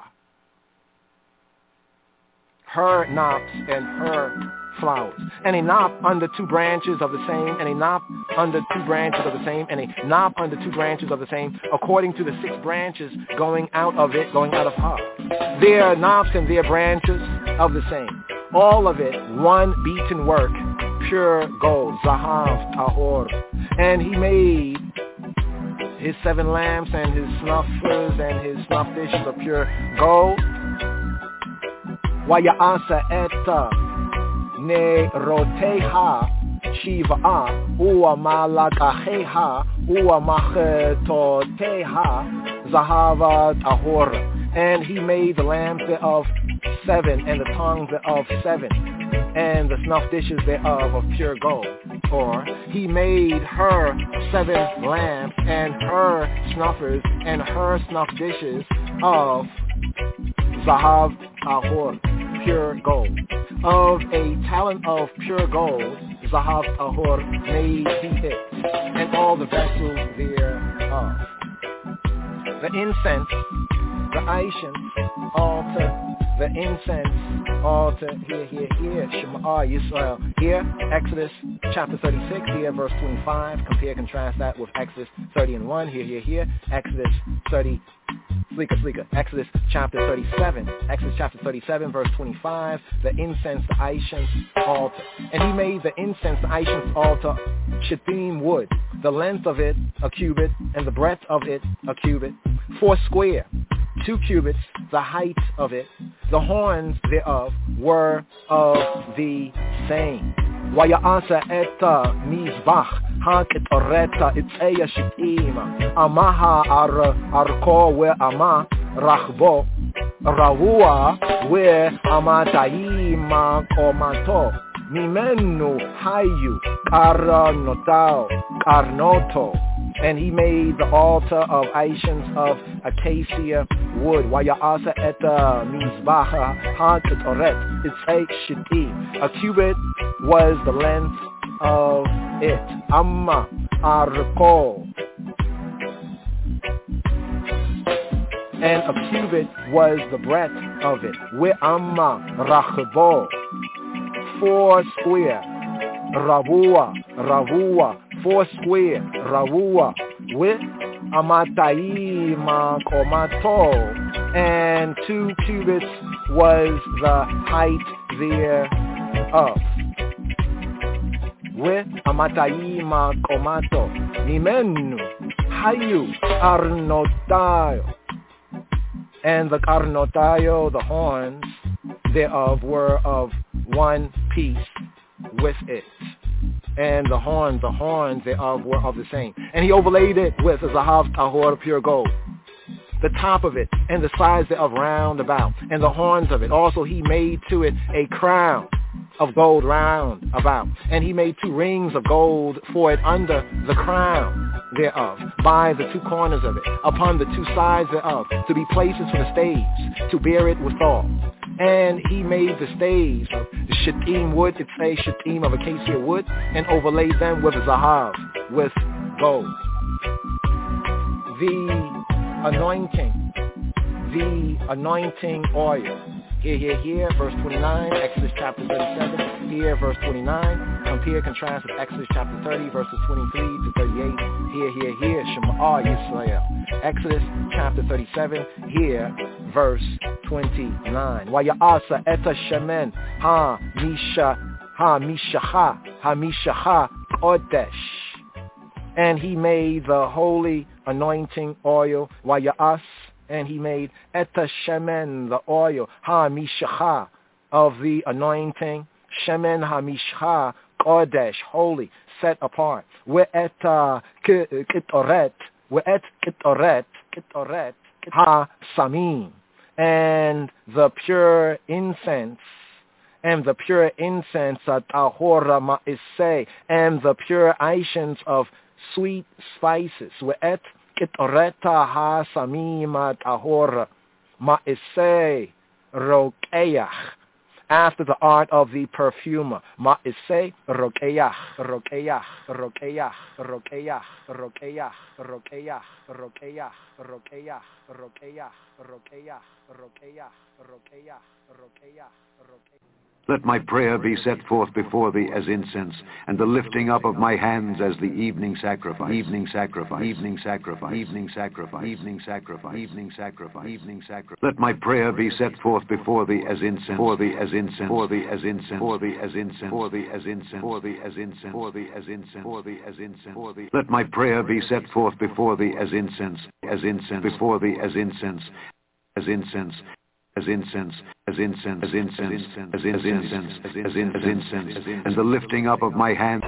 Her knops and her flowers, and a knot under two branches of the same, and a knot under two branches of the same, and a knot under two branches of the same, according to the six branches going out of it, going out of her. Their knots and their branches of the same. All of it, one beaten work, pure gold, zahav, tahor. And he made his seven lamps and his snuffers and his snuff dishes of pure gold. Waya'asa eta neroteha shiva'a uwa malakaheha uwa machetoteha zahava tahor. And he made the lamps thereof seven, and the tongues thereof seven, and the snuff dishes thereof of pure gold. Or he made her seven lamps, and her snuffers, and her snuff dishes of zahav tahor, pure gold. Of a talent of pure gold, zahav tahor made he it, and all the vessels thereof. The incense, the Aishim altar, the incense altar, here, here, here, Shema Yisrael, here, Exodus chapter thirty-six, here, verse twenty-five, compare, contrast that with Exodus thirty and one, here, here, here, Exodus thirty, Slika, Slika, Exodus chapter thirty-seven, Exodus chapter thirty-seven, verse twenty-five, the incense, the Aishim altar. And he made the incense, the Aishim altar, shittim wood, the length of it a cubit, and the breadth of it a cubit, four square, two cubits, the height of it. The horns thereof were of the same. Waya'asa eta mizbach ha'ketoreta itzeya shit'im amaha ar arko we ama rachbo ravua we amatayim komato mimenu hayu karnotao karnoto. And he made the altar of Aishim of acacia wood. Waya'asa eta mizbach ha'ketoret itzei shit'im. A cubit was the length of it. Amma arko. And a cubit was the breadth of it. We amma rachbo. Four square. Ravua. Ravua. Four square, ravua, with amatayim komato, and two cubits was the height thereof. With amatayim komato, nimenu hayu arnotayo, and the arnotayo, the horns thereof, were of one piece with it. And the horns, the horns thereof were of the same. And he overlaid it with a zahav tahor, pure gold. The top of it and the sides thereof round about, and the horns of it. Also he made to it a crown of gold round about. And he made two rings of gold for it under the crown thereof, by the two corners of it, upon the two sides thereof, to be places for the staves, to bear it withal. And he made the staves of the shittim wood, it's a shittim of acacia wood, and overlaid them with zahav, with gold. The anointing, the anointing oil, Here, here, here, verse twenty-nine, Exodus chapter thirty-seven, here, verse twenty-nine. Compare, contrast with Exodus chapter thirty, verses twenty-three to thirty-eight. Here, here, here, Shema Yisrael. Exodus chapter thirty-seven, here, verse twenty-nine. Waya'asa eta shemen ha misha ha mishaha ha mishaha kodesh. And he made the holy anointing oil. Waya'as. And he made eta shemen, the oil, ha-mishacha, of the anointing, shemen ha-mishcha, kodesh, holy, set apart. We'eta kitoret, we'et kitoret, kitoret, ha-samim, and the pure incense, and the pure incense, tahora ma'iseh, and the pure accents of sweet spices. We'et Kitoreta ha samima tahor ma'iseh rokeach, after the art of the perfumer. Ma'iseh rokeach, rokeach, rokeach, rokeach, rokeach, rokeach, rokeach, rokeach, rokeach, rokeach, rokeach, rokeach, rokeach, rokeach. Let my prayer be set forth before thee as incense, and the lifting up of my hands as the evening sacrifice. Evening sacrifice. Evening sacrifice. Evening sacrifice. Evening sacrifice. Evening sacrifice. Evening sacrifice. Let my prayer be set forth before thee as incense. For thee as incense. For thee as incense. For thee as incense. For thee as incense. For thee as incense. For thee as incense. For thee as incense. For thee. Let my prayer be set forth before thee as incense. As incense. Before thee as incense. As incense. As incense, as incense, as incense, as incense, as incense, and the lifting up of my hand.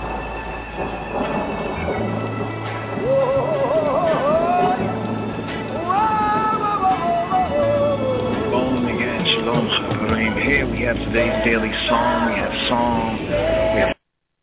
Shalom again, shalom chaverim. Here we have today's daily psalm. We have song. We have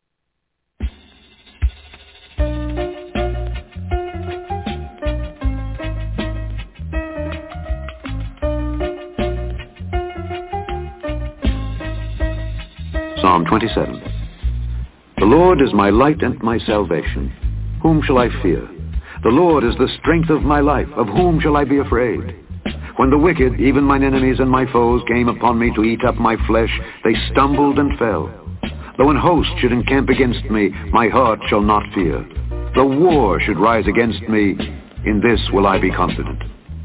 Psalm twenty-seven. The Lord is my light and my salvation. Whom shall I fear? The Lord is the strength of my life. Of whom shall I be afraid? When the wicked, even mine enemies and my foes, came upon me to eat up my flesh, they stumbled and fell. Though an host should encamp against me, my heart shall not fear. Though war should rise against me, in this will I be confident.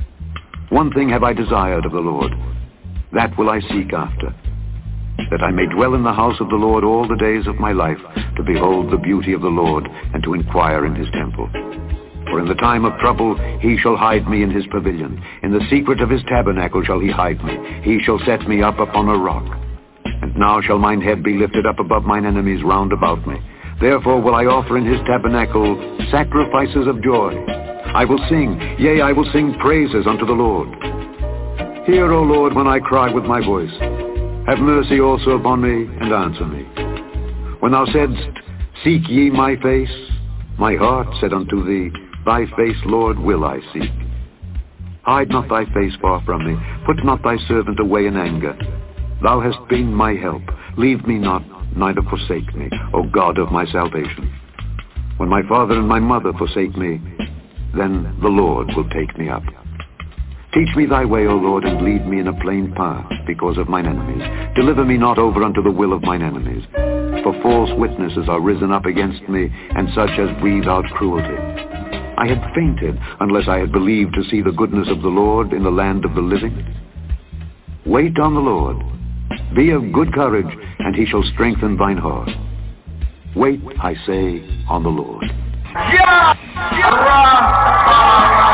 One thing have I desired of the Lord, that will I seek after, that I may dwell in the house of the Lord all the days of my life, to behold the beauty of the Lord, and to inquire in his temple. For in the time of trouble he shall hide me in his pavilion. In the secret of his tabernacle shall he hide me. He shall set me up upon a rock. And now shall mine head be lifted up above mine enemies round about me. Therefore will I offer in his tabernacle sacrifices of joy. I will sing, yea, I will sing praises unto the Lord. Hear, O Lord, when I cry with my voice. Have mercy also upon me, and answer me. When thou saidst, seek ye my face, my heart said unto thee, thy face, Lord, will I seek. Hide not thy face far from me. Put not thy servant away in anger. Thou hast been my help. Leave me not, neither forsake me, O God of my salvation. When my father and my mother forsake me, then the Lord will take me up. Teach me thy way, O Lord, and lead me in a plain path because of mine enemies. Deliver me not over unto the will of mine enemies. For false witnesses are risen up against me, and such as breathe out cruelty. I had fainted unless I had believed to see the goodness of the Lord in the land of the living. Wait on the Lord. Be of good courage, and he shall strengthen thine heart. Wait, I say, on the Lord. Yeah! Yeah!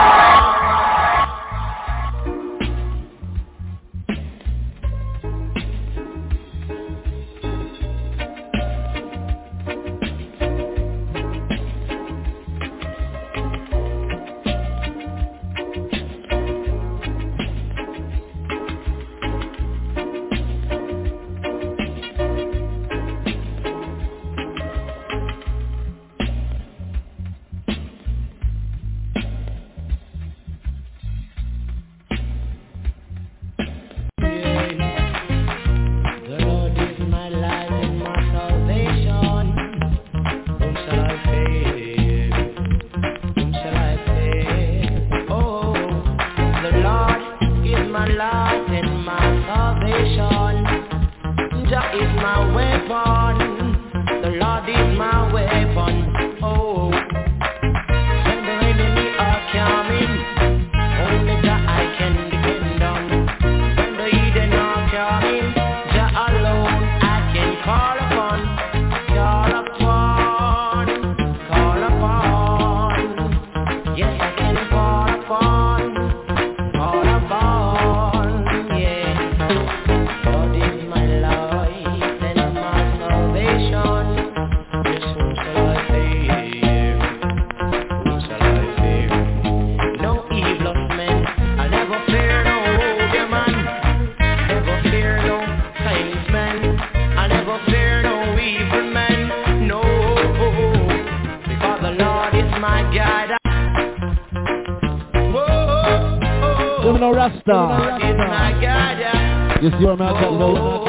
upon. The Lord is my weapon. Oh, when the enemy are coming, only Jah I can depend on. When the heathen are coming, Jah alone I can call upon. Call upon, call upon. Yes, I can call upon, call upon. Yeah, God is my light and my salvation. Yes, whom shall I fear? Whom shall I fear? No evil of men. I never fear no ogre man. Never fear no kindness man. I never fear no evil man. No, because the Lord is my guide. Give me no Rasta. God is my guide. You see what I'm talking about?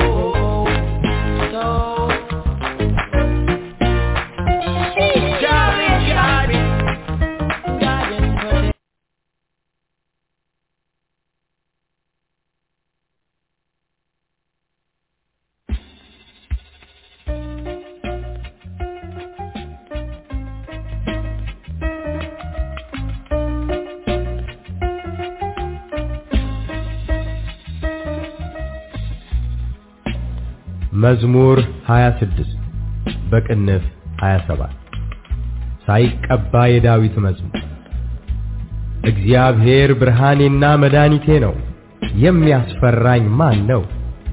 መዝሙር ሃያ ስድስት በቅንፍ ሃያ ሰባት ሳይቀባ የዳዊት መዝሙር። እግዚአብሔር ብርሃኔና መድኃኒቴ ነው፣ የሚያስፈራኝ ማን ነው?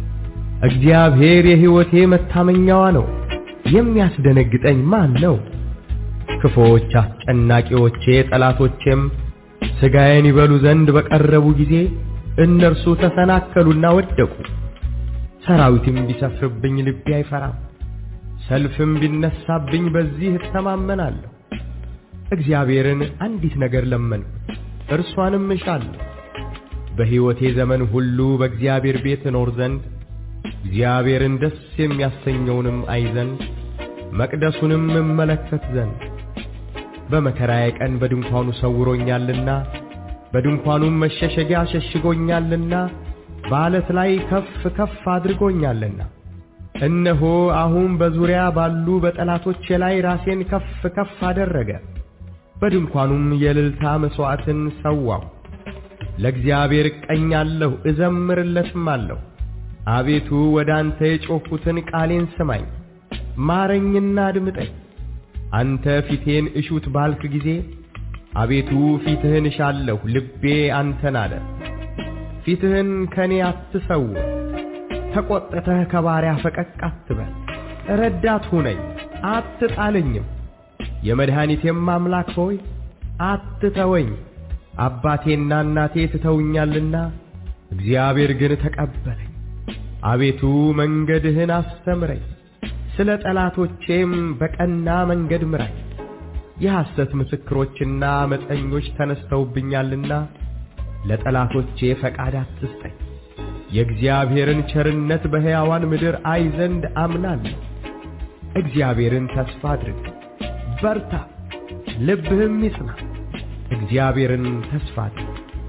እግዚአብሔር የሕይወቴ መታመኛዋ ነው፣ የሚያስደነግጠኝ ማን ነው? ክፉዎች አስጨናቂዎቼ ጠላቶቼም ሥጋዬን ይበሉ ዘንድ በቀረቡ ጊዜ እነርሱ ተሰናከሉና ወደቁ። ሰራዊትም ቢሰፍርብኝ ልቤ አይፈራም፣ ሰልፍም ቢነሳብኝ በዚህ እተማመናለሁ። እግዚአብሔርን አንዲት ነገር ለመንኩት፣ እርሷንም እሻለሁ፣ በሕይወቴ ዘመን ሁሉ በእግዚአብሔር ቤት እኖር ዘንድ እግዚአብሔርን ደስ የሚያሰኘውንም አይ ዘንድ መቅደሱንም እመለከት ዘንድ። በመከራዬ ቀን በድንኳኑ ሰውሮኛልና በድንኳኑም መሸሸጊያ ሸሽጎኛልና በዓለት ላይ ከፍ ከፍ አድርጎኛልና። እነሆ አሁን በዙሪያ ባሉ በጠላቶቼ ላይ ራሴን ከፍ ከፍ አደረገ። በድንኳኑም የእልልታ መሥዋዕትን ሰዋሁ። ለእግዚአብሔር እቀኛለሁ እዘምርለትማለሁ። አቤቱ ወደ አንተ የጮኽሁትን ቃሌን ስማኝ፣ ማረኝና አድምጠኝ። አንተ ፊቴን እሹት ባልክ ጊዜ አቤቱ ፊትህን እሻለሁ፣ ልቤ አንተን አለ። ፊትህን ከኔ አትሰውር፣ ተቆጥተህ ከባሪያ ፈቀቅ አትበል። ረዳት ሁነኝ አትጣለኝም፣ የመድኃኒቴም አምላክ ሆይ አትተወኝ። አባቴና እናቴ ትተውኛልና እግዚአብሔር ግን ተቀበለኝ። አቤቱ መንገድህን አስተምረኝ፣ ስለ ጠላቶቼም በቀና መንገድ ምራኝ። የሐሰት ምስክሮችና አመፀኞች ተነስተውብኛልና ለጠላቶቼ ፈቃድ አትስጠኝ። የእግዚአብሔርን ቸርነት በሕያዋን ምድር አይ ዘንድ አምናለሁ። እግዚአብሔርን ተስፋ አድርግ፣ በርታ፣ ልብህም ይጽና። እግዚአብሔርን ተስፋ አድርግ።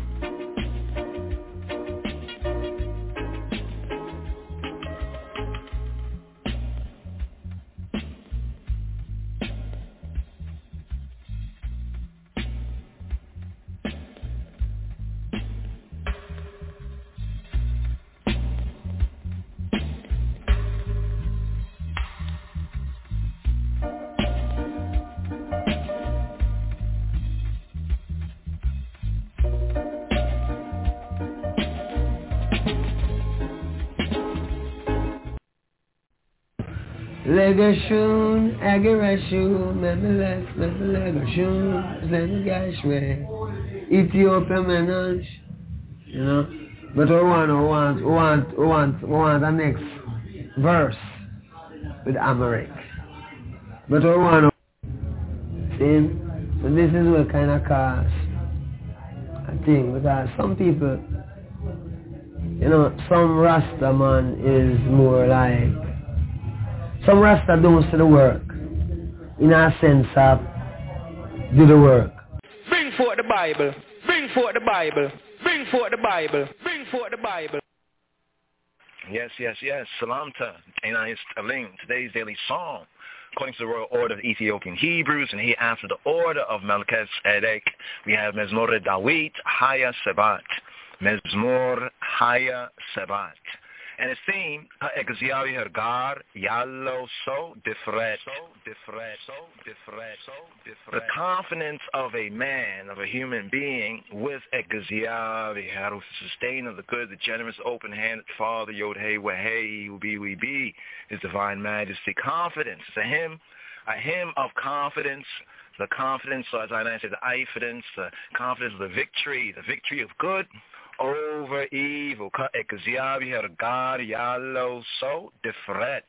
Legashun, Agarashun, Memelech, Memelegashun, Zengashwe, Ethiopia Menage, you know. But we want, we want, we want, we want, we want the next verse with Amharic. But we want to see, so this is what kind of cause a thing, because some people, you know, some Rasta man is more like, some Rasta don't see the work, in a sense of do the work. Bring forth the Bible, bring forth the Bible, bring forth the Bible, bring forth the Bible. Yes, yes, yes. Salamta. Ainai Taling. Today's daily psalm, according to the royal order of Ethiopian Hebrews, and here after the order of Melchizedek, we have Mezmor Dawit Haya Sebat. Mezmor Haya Sebat. And its theme, Ha'egziavi Hergar, Yallo So Diffret. So Diffret. So Diffret. So Diffret. The confidence of a man, of a human being, with Egziavi Her, who's the sustainer of the good, the generous, open-handed Father, Yod Hey Wahei, who be we be, His divine majesty. Confidence. It's a hymn, a hymn of confidence. The confidence, so as I said, the confidence, the confidence of the victory, the victory of good over evil. So different.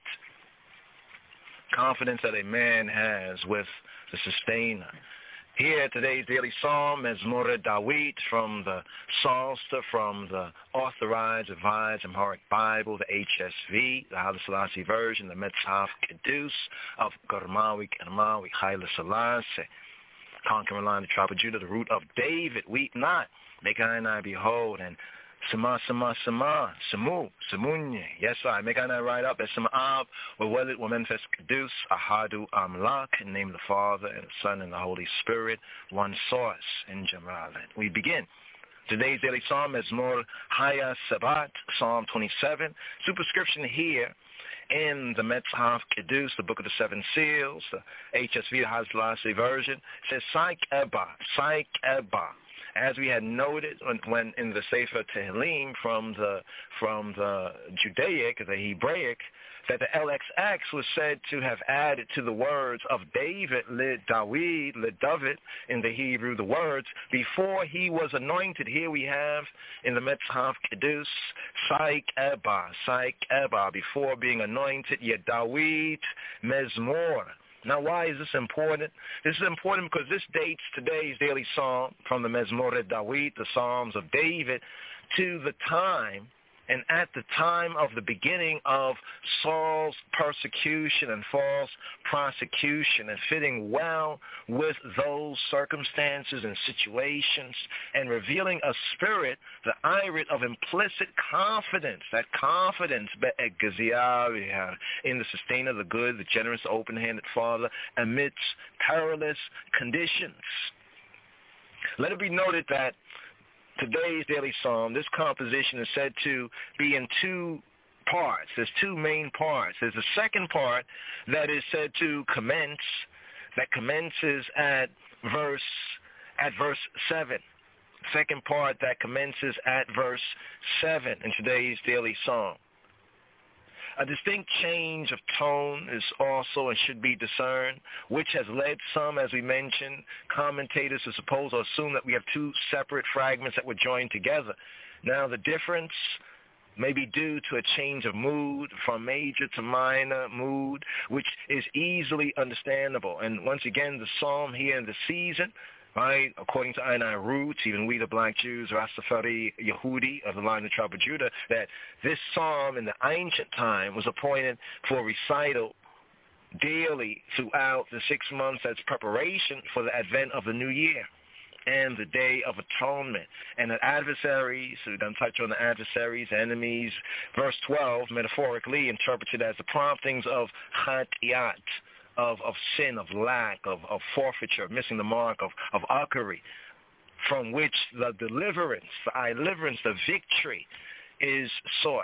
Confidence that a man has with the sustainer. Here, today's daily psalm is Mezmor Dawit from the Psalter, from the Authorized, Revised, Amharic Bible, the H S V, the Haile Selassie version, the Metzhaf Kedus of Garmawi Garmawi Haile Selassie. Conquering line of the tribe of Judah, the root of David, weep not. Make I and I behold, and Sama, Sama, Sama, Samu, Samunye. Yes, I make I and I write up as Sama'ab, Wawelit, Wamenfes Kedus, Ahadu Amlak, in the name of the Father, and the Son, and the Holy Spirit, one source in Jamalan. We begin. Today's daily psalm is Mezmor Haya Sebat, Psalm twenty-seven. Superscription here in the Metzhaf Kedus, the Book of the Seven Seals, the H S V, the Haile Selassie version, says, Saik Eba, Saik Eba. As we had noted when, when in the Sefer Tehillim from the from the Judaic, the Hebraic, that the L X X was said to have added to the words of David, le Dawid, le David, in the Hebrew, the words, before he was anointed. Here we have in the Metzhaf Kedus, Saik Eba, Saik Eba, before being anointed, ye Dawid Mezmor. Now, why is this important? This is important because this dates today's daily psalm from the Mezmor Dawit, the Psalms of David, to the time and at the time of the beginning of Saul's persecution and false prosecution, and fitting well with those circumstances and situations, and revealing a spirit, the irit of implicit confidence, that confidence in the sustainer of the good, the generous, open-handed Father, amidst perilous conditions. Let it be noted that today's daily psalm, this composition is said to be in two parts. There's two main parts. There's a second part that is said to commence, that commences at verse at verse seven. Second part that commences at verse seven in today's daily psalm. A distinct change of tone is also and should be discerned, which has led some, as we mentioned, commentators to suppose or assume that we have two separate fragments that were joined together. Now, the difference may be due to a change of mood from major to minor mood, which is easily understandable. And once again, the psalm here in the season, right, according to Einai roots, even we the black Jews, Rastafari Yehudi of the line of the tribe of Judah, that this psalm in the ancient time was appointed for recital daily throughout the six months as preparation for the advent of the new year and the Day of Atonement. And the adversaries, we done touch on the adversaries, enemies, verse twelve, metaphorically interpreted as the promptings of Chatiyat, Of, of sin, of lack, of, of forfeiture, missing the mark, of, of uckery, from which the deliverance, the deliverance, the victory is sought.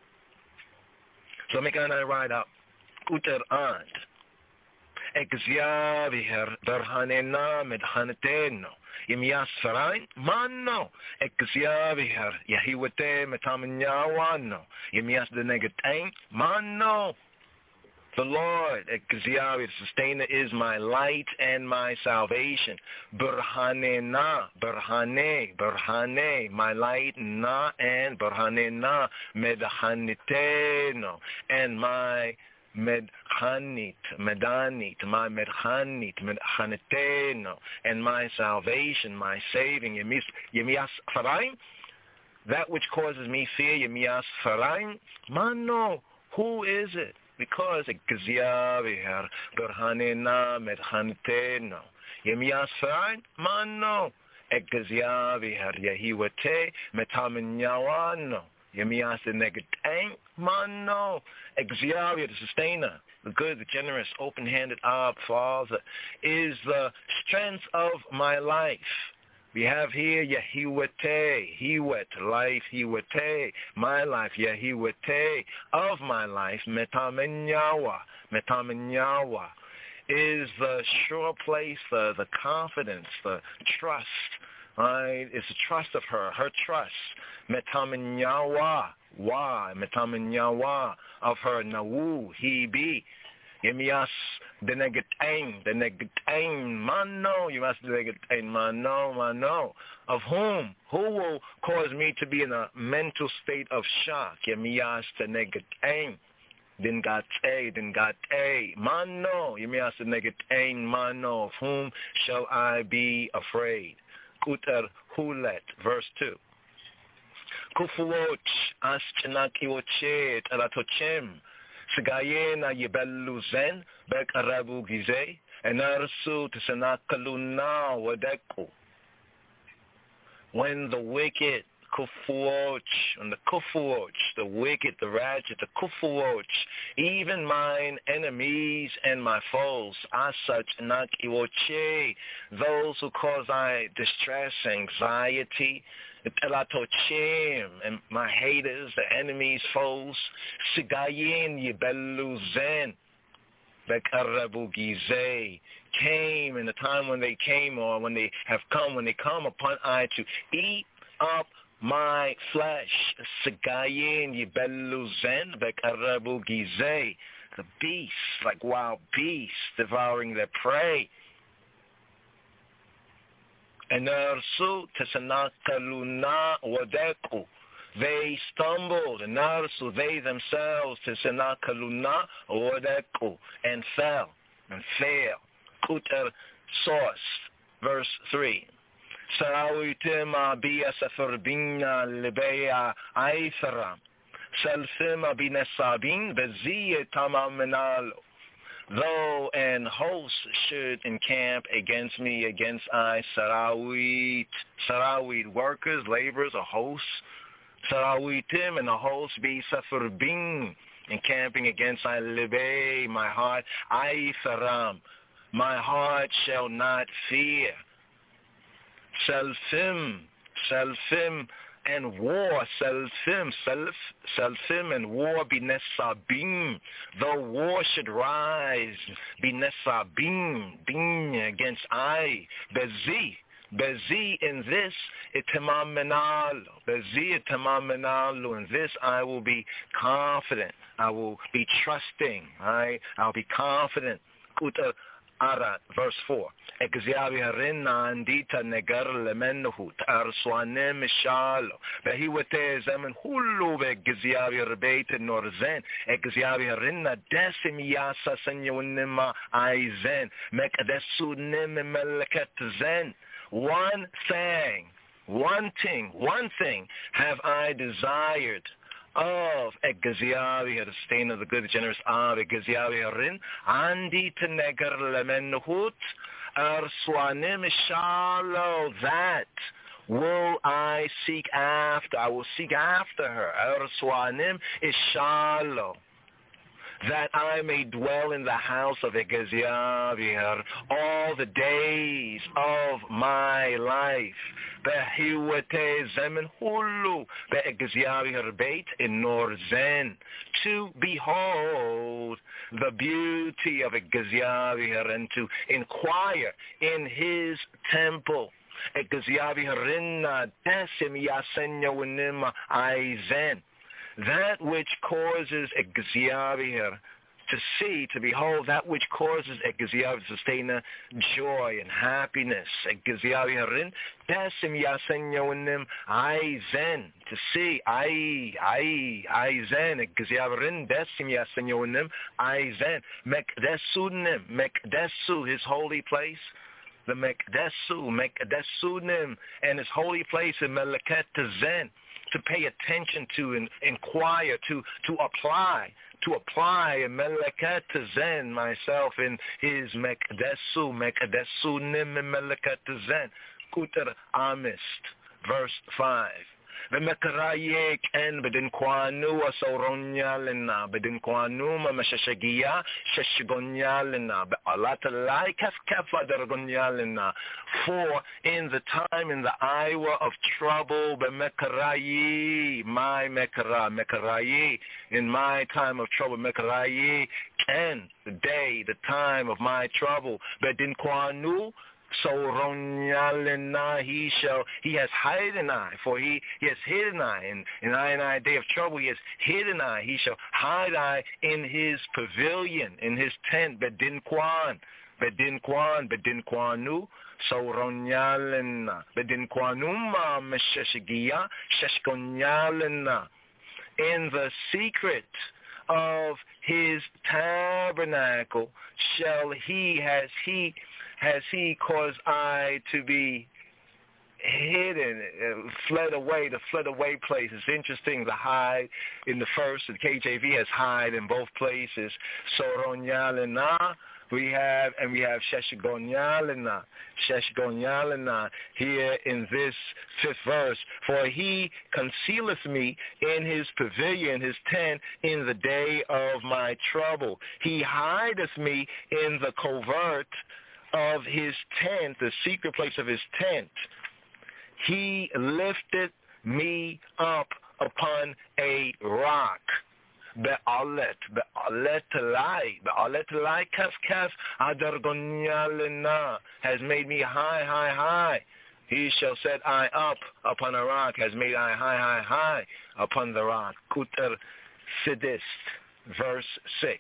So make I write up, Uter and Exyaviher Darhanena Medhaneteno, Yemias Farain, Mano, Exyaviher Yahiwate Metaminyawan, Yemias the Negatain, Mano. The Lord, Ekziavi, the sustainer, is my light and my salvation. Burhanena, Burhane, Burhane, my light, na, and Burhanena, Medhaniteno, and my Medhanit, Medanit, my Medhanit, Medhaniteno, and my salvation, my saving, Yemias Faraim, that which causes me fear, Yemias Faraim, Mano, who is it? Because Ekziavihar Burhanena Medhaniteno. Yemias Farain, Mano. Ekziavihar Yahiwate Metaminyawano. Yemias the negatang mano. Exavier, the sustainer, the good, the generous, open-handed Ab, Father, is the strength of my life. We have here Yahiwete, Hiwet, life, Hiwete, my life, Yahiwete, of my life, Metamenyawa, Metamenyawa, is the sure place, the, the confidence, the trust, right? It's the trust of her, her trust, Metamenyawa, wa, Metamenyawa, of her, Nawu, he be. Yemias the negatain, the negatain, mano, you must negatain, mano, mano. Of whom? Who will cause me to be in a mental state of shock? Yemias the negatain, then got a, then got a, mano, yemias the negatain, mano. Of whom shall I be afraid? Kutar hulet, verse two. Kufuoch, aschanakiwoche, talatochem. Sigayena Yebeluzen, Bek Arabu Gize, and Arsu Tisanakaluna Wadeku. When the wicked Kufuoch, and the Kufuoch, the wicked, the ratchet, the Kufuoch, even mine enemies and my foes, as such Nakiwoche, those who cause I distress, anxiety, and my haters, the enemies, foes, Sigayin Yebeluzen, Bekarabu Gize, came in the time when they came, or when they have come, when they come upon I to eat up my flesh, Sigayin Yebeluzen, Bekarabu Gize, the beasts, like wild beasts, devouring their prey. And Narsu Tesanakaluna Wadeku. They stumbled, and Narsu, they themselves, Tesanakaluna Wadeku, and fell, and fail. Kuter source, verse three. Sarawitima bia safarbina libea aithara. Selfima binesabin beziye tamamenalo. Though an host should encamp against me, against I, Sarawit, Sarawit workers, laborers, a host, Sarawitim, and a host be Safurbin, encamping against I, Libe, my heart, I, Saram, my heart shall not fear. Selfim, Selfim, and war, selfim, self, selfim, and war be nesabim. Though war should rise, be nesabim, bing against I, bezi, bezi in this, itamamenalo, bezi itamamenalo, in this I will be confident, I will be trusting, right? I'll be confident. Kuta Arat, verse four. Exaviarin andita negar lemenhut arswanem shalo. Behiwete zemen hulu be exaviar beit norzen. Exaviarin desim yasa senyunima aizen. Mekdesunim meleket zen. One thing, one thing, one thing have I desired of Egaziavi, the stain of the good, the generous of Egaziavi Rin, Andi Tenegar Lemenhut, Arswanim Shalo, that will I seek after, I will seek after her, Arswanim Ishalo, that I may dwell in the house of Egaziavi all the days of my life. Behiwete zemen hulu be'egziavi beit in norzen, to behold the beauty of Egziavi and to inquire in his temple. Egziavi rinna desim yasenya winima aizen, that which causes Egziavi to see, to behold, that which causes Egziavi to sustain joy and happiness. Egziavi harin, desim yasenyonim, I zen, to see, I, I, I zen, Egziavi harin, desim yasenyonim, I zen, mekdesunim, mekdesu, his holy place, the mekdesu, mekdesunim, and his holy place in Meleket zen, to pay attention to and inquire, to, to apply, to apply and meleket zen myself in his mekdesu, mekdesu nim meleket zen. Kuter amist, verse five. Vemekaraye ken bedin kwanu asoronyalina bedin kwanu mamashashagia shashigonyalina alatalai kaf kafadargonyalina. For in the time, in the hour of trouble, Vemekaraye, my mekara, mekaraye, in my time of trouble, mekaraye ken, the day, the time of my trouble, bedin kwanu. So Ronyalina, he shall, he has hidden I, for he, he has hidden I, in, in I and I day of trouble, he has hidden I, he shall hide I in his pavilion, in his tent, Bedin Kwan, Bedin Kwan, Bedin Kwanu, so Ronyalina, Bedin Kwanuma, Mesheshigia, Sheshkonyalina, in the secret of his tabernacle shall he, has he, has he caused I to be hidden, uh, fled away, the fled away place. It's interesting, the hide in the first, the K J V has hide in both places. Soronyalina, we have, and we have Sheshgonyalina, Sheshgonyalina here in this fifth verse. For he concealeth me in his pavilion, his tent, in the day of my trouble. He hideth me in the covert of his tent, the secret place of his tent. He lifted me up upon a rock. Be'alet, be'alet talai, be'alet talai kaf kaf adargonyalina, has made me high, high, high. He shall set I up upon a rock, has made I high, high, high upon the rock. Kuter Sidist, verse six.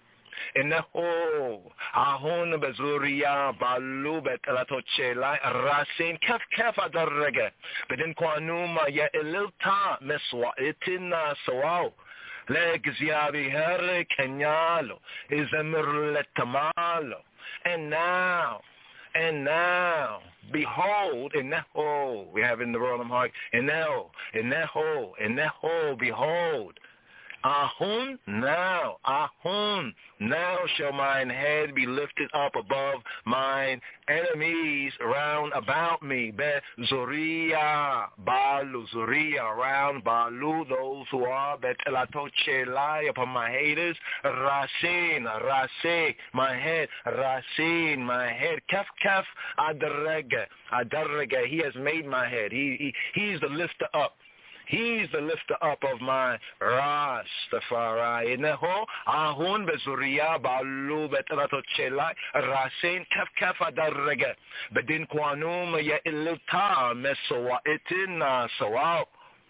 Innahu ahun bezuria balu betalatochela rasin kaf kaf adarrega bedin kwanuma ya ilta meswa itina sawaw legziabi her kenyalo izamir letamalo. And now And now, behold, in that hole, we have in the Royal Heart, in that hole, in that hole, in that hole, behold, Ahun, now, Ahun, now shall mine head be lifted up above mine enemies round about me. Be Zoria, Balu, Zoria, round Balu, those who are Betelatoche lie upon my haters. Rasin, Rase, my head, Rasin, my head. Kaf, Kaf, Adarega, Adarega, he has made my head. He, he He's the lifter up. He's the lifter up of my Rastafari. Ineho ahun bezuria balu betratochela rasin kaf kaf adarrega bedin kwanum ya ilta mesowa itina sawao.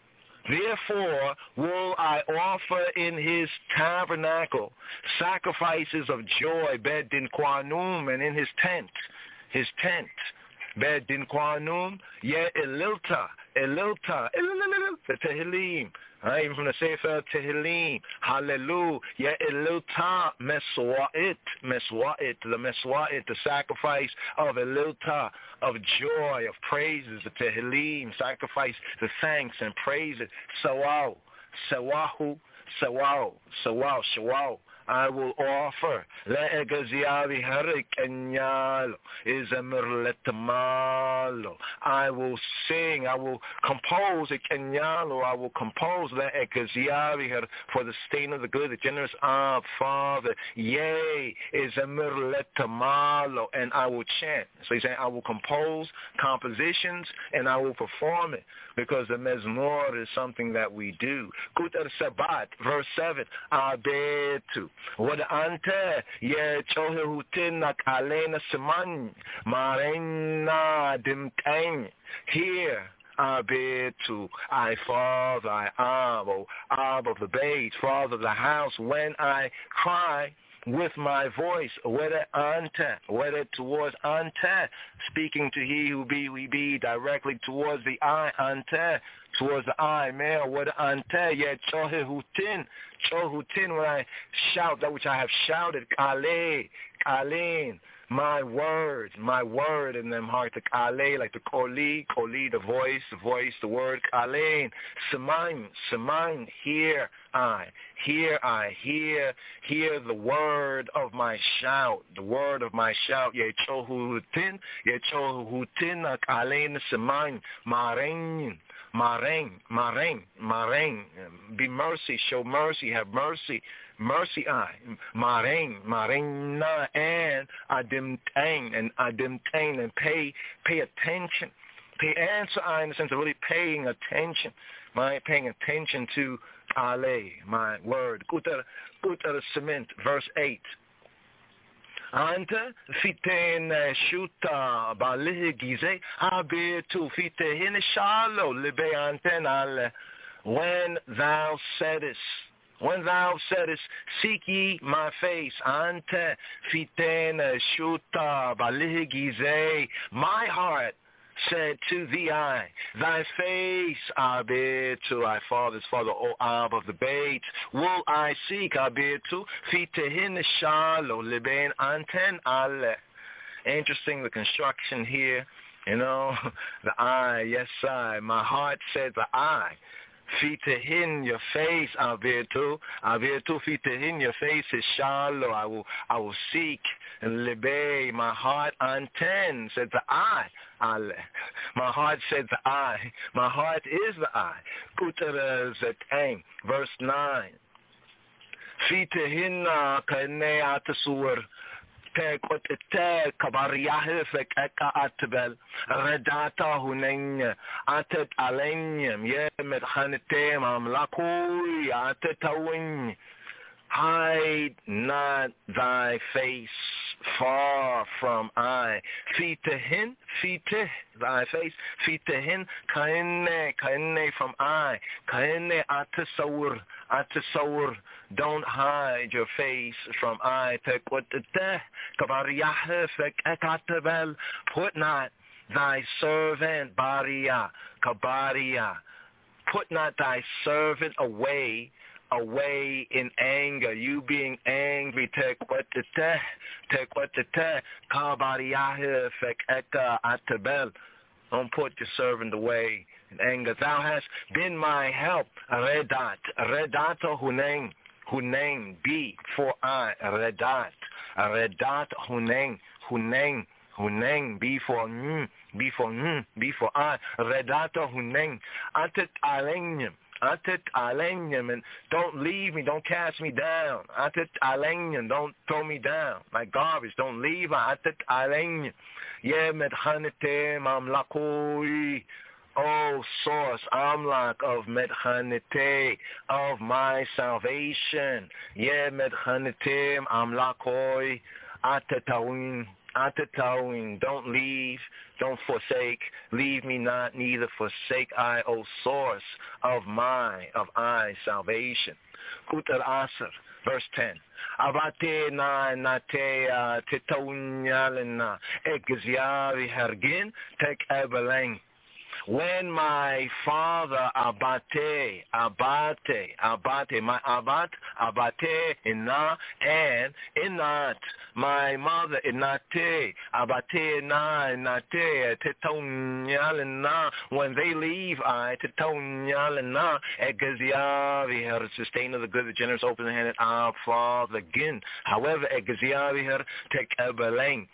Therefore will I offer in his tabernacle sacrifices of joy, bedin kwanum, and in his tent, his tent. Bedin kwanum ya ilta. Elilta, the Tehillim, right? Even from the Sefer Tehillim, hallelujah, yeah, Elilta, Meswa'it, Meswa'it, the Meswa'it, the sacrifice of Elilta, of joy, of praises, the Tehillim, sacrifice, the thanks and praises, Sawaw, Sawahu, Sawaw, Sawaw, Sawaw. I will offer le'egaziavi harik enyalo is a merletamalo. I will sing, I will compose a kenyalo, I will compose le'egaziavi for the stain of the good, the generous ah Father. Yea is a merletamalo, and I will chant. So he's saying I will compose compositions and I will perform it, because the mezmor is something that we do. Kutar Sabat, verse seven, abetu. What ante ye chohutin alena seman marena dimtain. Here abetu, I father, I abo, ab of the bait, father of the house, when I cry with my voice, whether ante, whether towards ante, speaking to he who be, we be, directly towards the eye, ante, towards the eye, male, whether ante, yet chohutin, chohutin, when I shout that which I have shouted, kale, kalein, my words, my word in them heart, the kale, like the koli, koli, the voice, the voice, the word, kalein, semain, semain, hear I, hear I, hear, hear the word of my shout, the word of my shout, ye chohutin, ye chohutin, kalein, semain, marein, Mareng, Mareng, Mareng. Be mercy, show mercy, have mercy. Mercy I. Mareng, Mareng na and Adim Tang and Adim Tang and pay pay attention. Pay answer I in the sense of really paying attention. My paying attention to Ale, my word. Kutar Kutar cement, verse eight. Anta fiten shuta balih gize abe tu fiten shalo libe antenal. When thou saidest, when thou saidest, seek ye my face, ante fiten shuta balih gize, my heart said to thee I, thy face I bear to thy father's father, O Ab of the bait. Will I seek I bear to fitehin shalo liben anten ale. Interesting, the construction here, you know, the I, yes I, my heart said the I. Fitehin your face, I bear to, I bear to fitehin your face is shallow. I will, I will seek and libe. My heart anten said the I, ale. My heart said the I. My heart is the I. Kuteres etang, verse nine. Fitehin kane atasur. Tekot te kabariyahe fek eka atbel redata huneng atet alenyem ye met khanetem amlakoy atetawin. Hide not thy face far from I. Fitehin, fite thy face. Fitehin kaine kaine from I. Kaine atasawur atasawur. Don't hide your face from I. Put not thy servant baria kabaria. Put not thy servant away. Away in anger, you being angry, take what the te, take what the te, kabariyahe fek eka atabel. Don't put your servant away in anger. Thou hast been my help, redat, redato huneng, huneng, be for I, redat, redat huneng, huneng, huneng, be for mm, be for mm, be for I, redato huneng, atet alenyem. Atet alenyam, and don't leave me, don't cast me down. Atet alenyam, don't throw me down like garbage. Don't leave. Atet alenyam, yeah, medchanetem amlakoi. Oh, source, amlak of medchanete, of my salvation. Yeah, medchanetem amlakoi, atetawin. Atetawin, don't leave, don't forsake, leave me not, neither forsake I, O source of my, of I, salvation. Kutar Aser, verse ten. Abate na natea tetaunyalena ekziari hergin tek ebeleng. When my father abate, abate, abate, my abat, abate, ina, and inat, my mother inate, abate na, inate, tetaunyalena, when they leave I, tetaunyalena, egaziavi her, sustainer the good, the generous, open-handed, our father again. However, egaziavi her, tek ebeleng.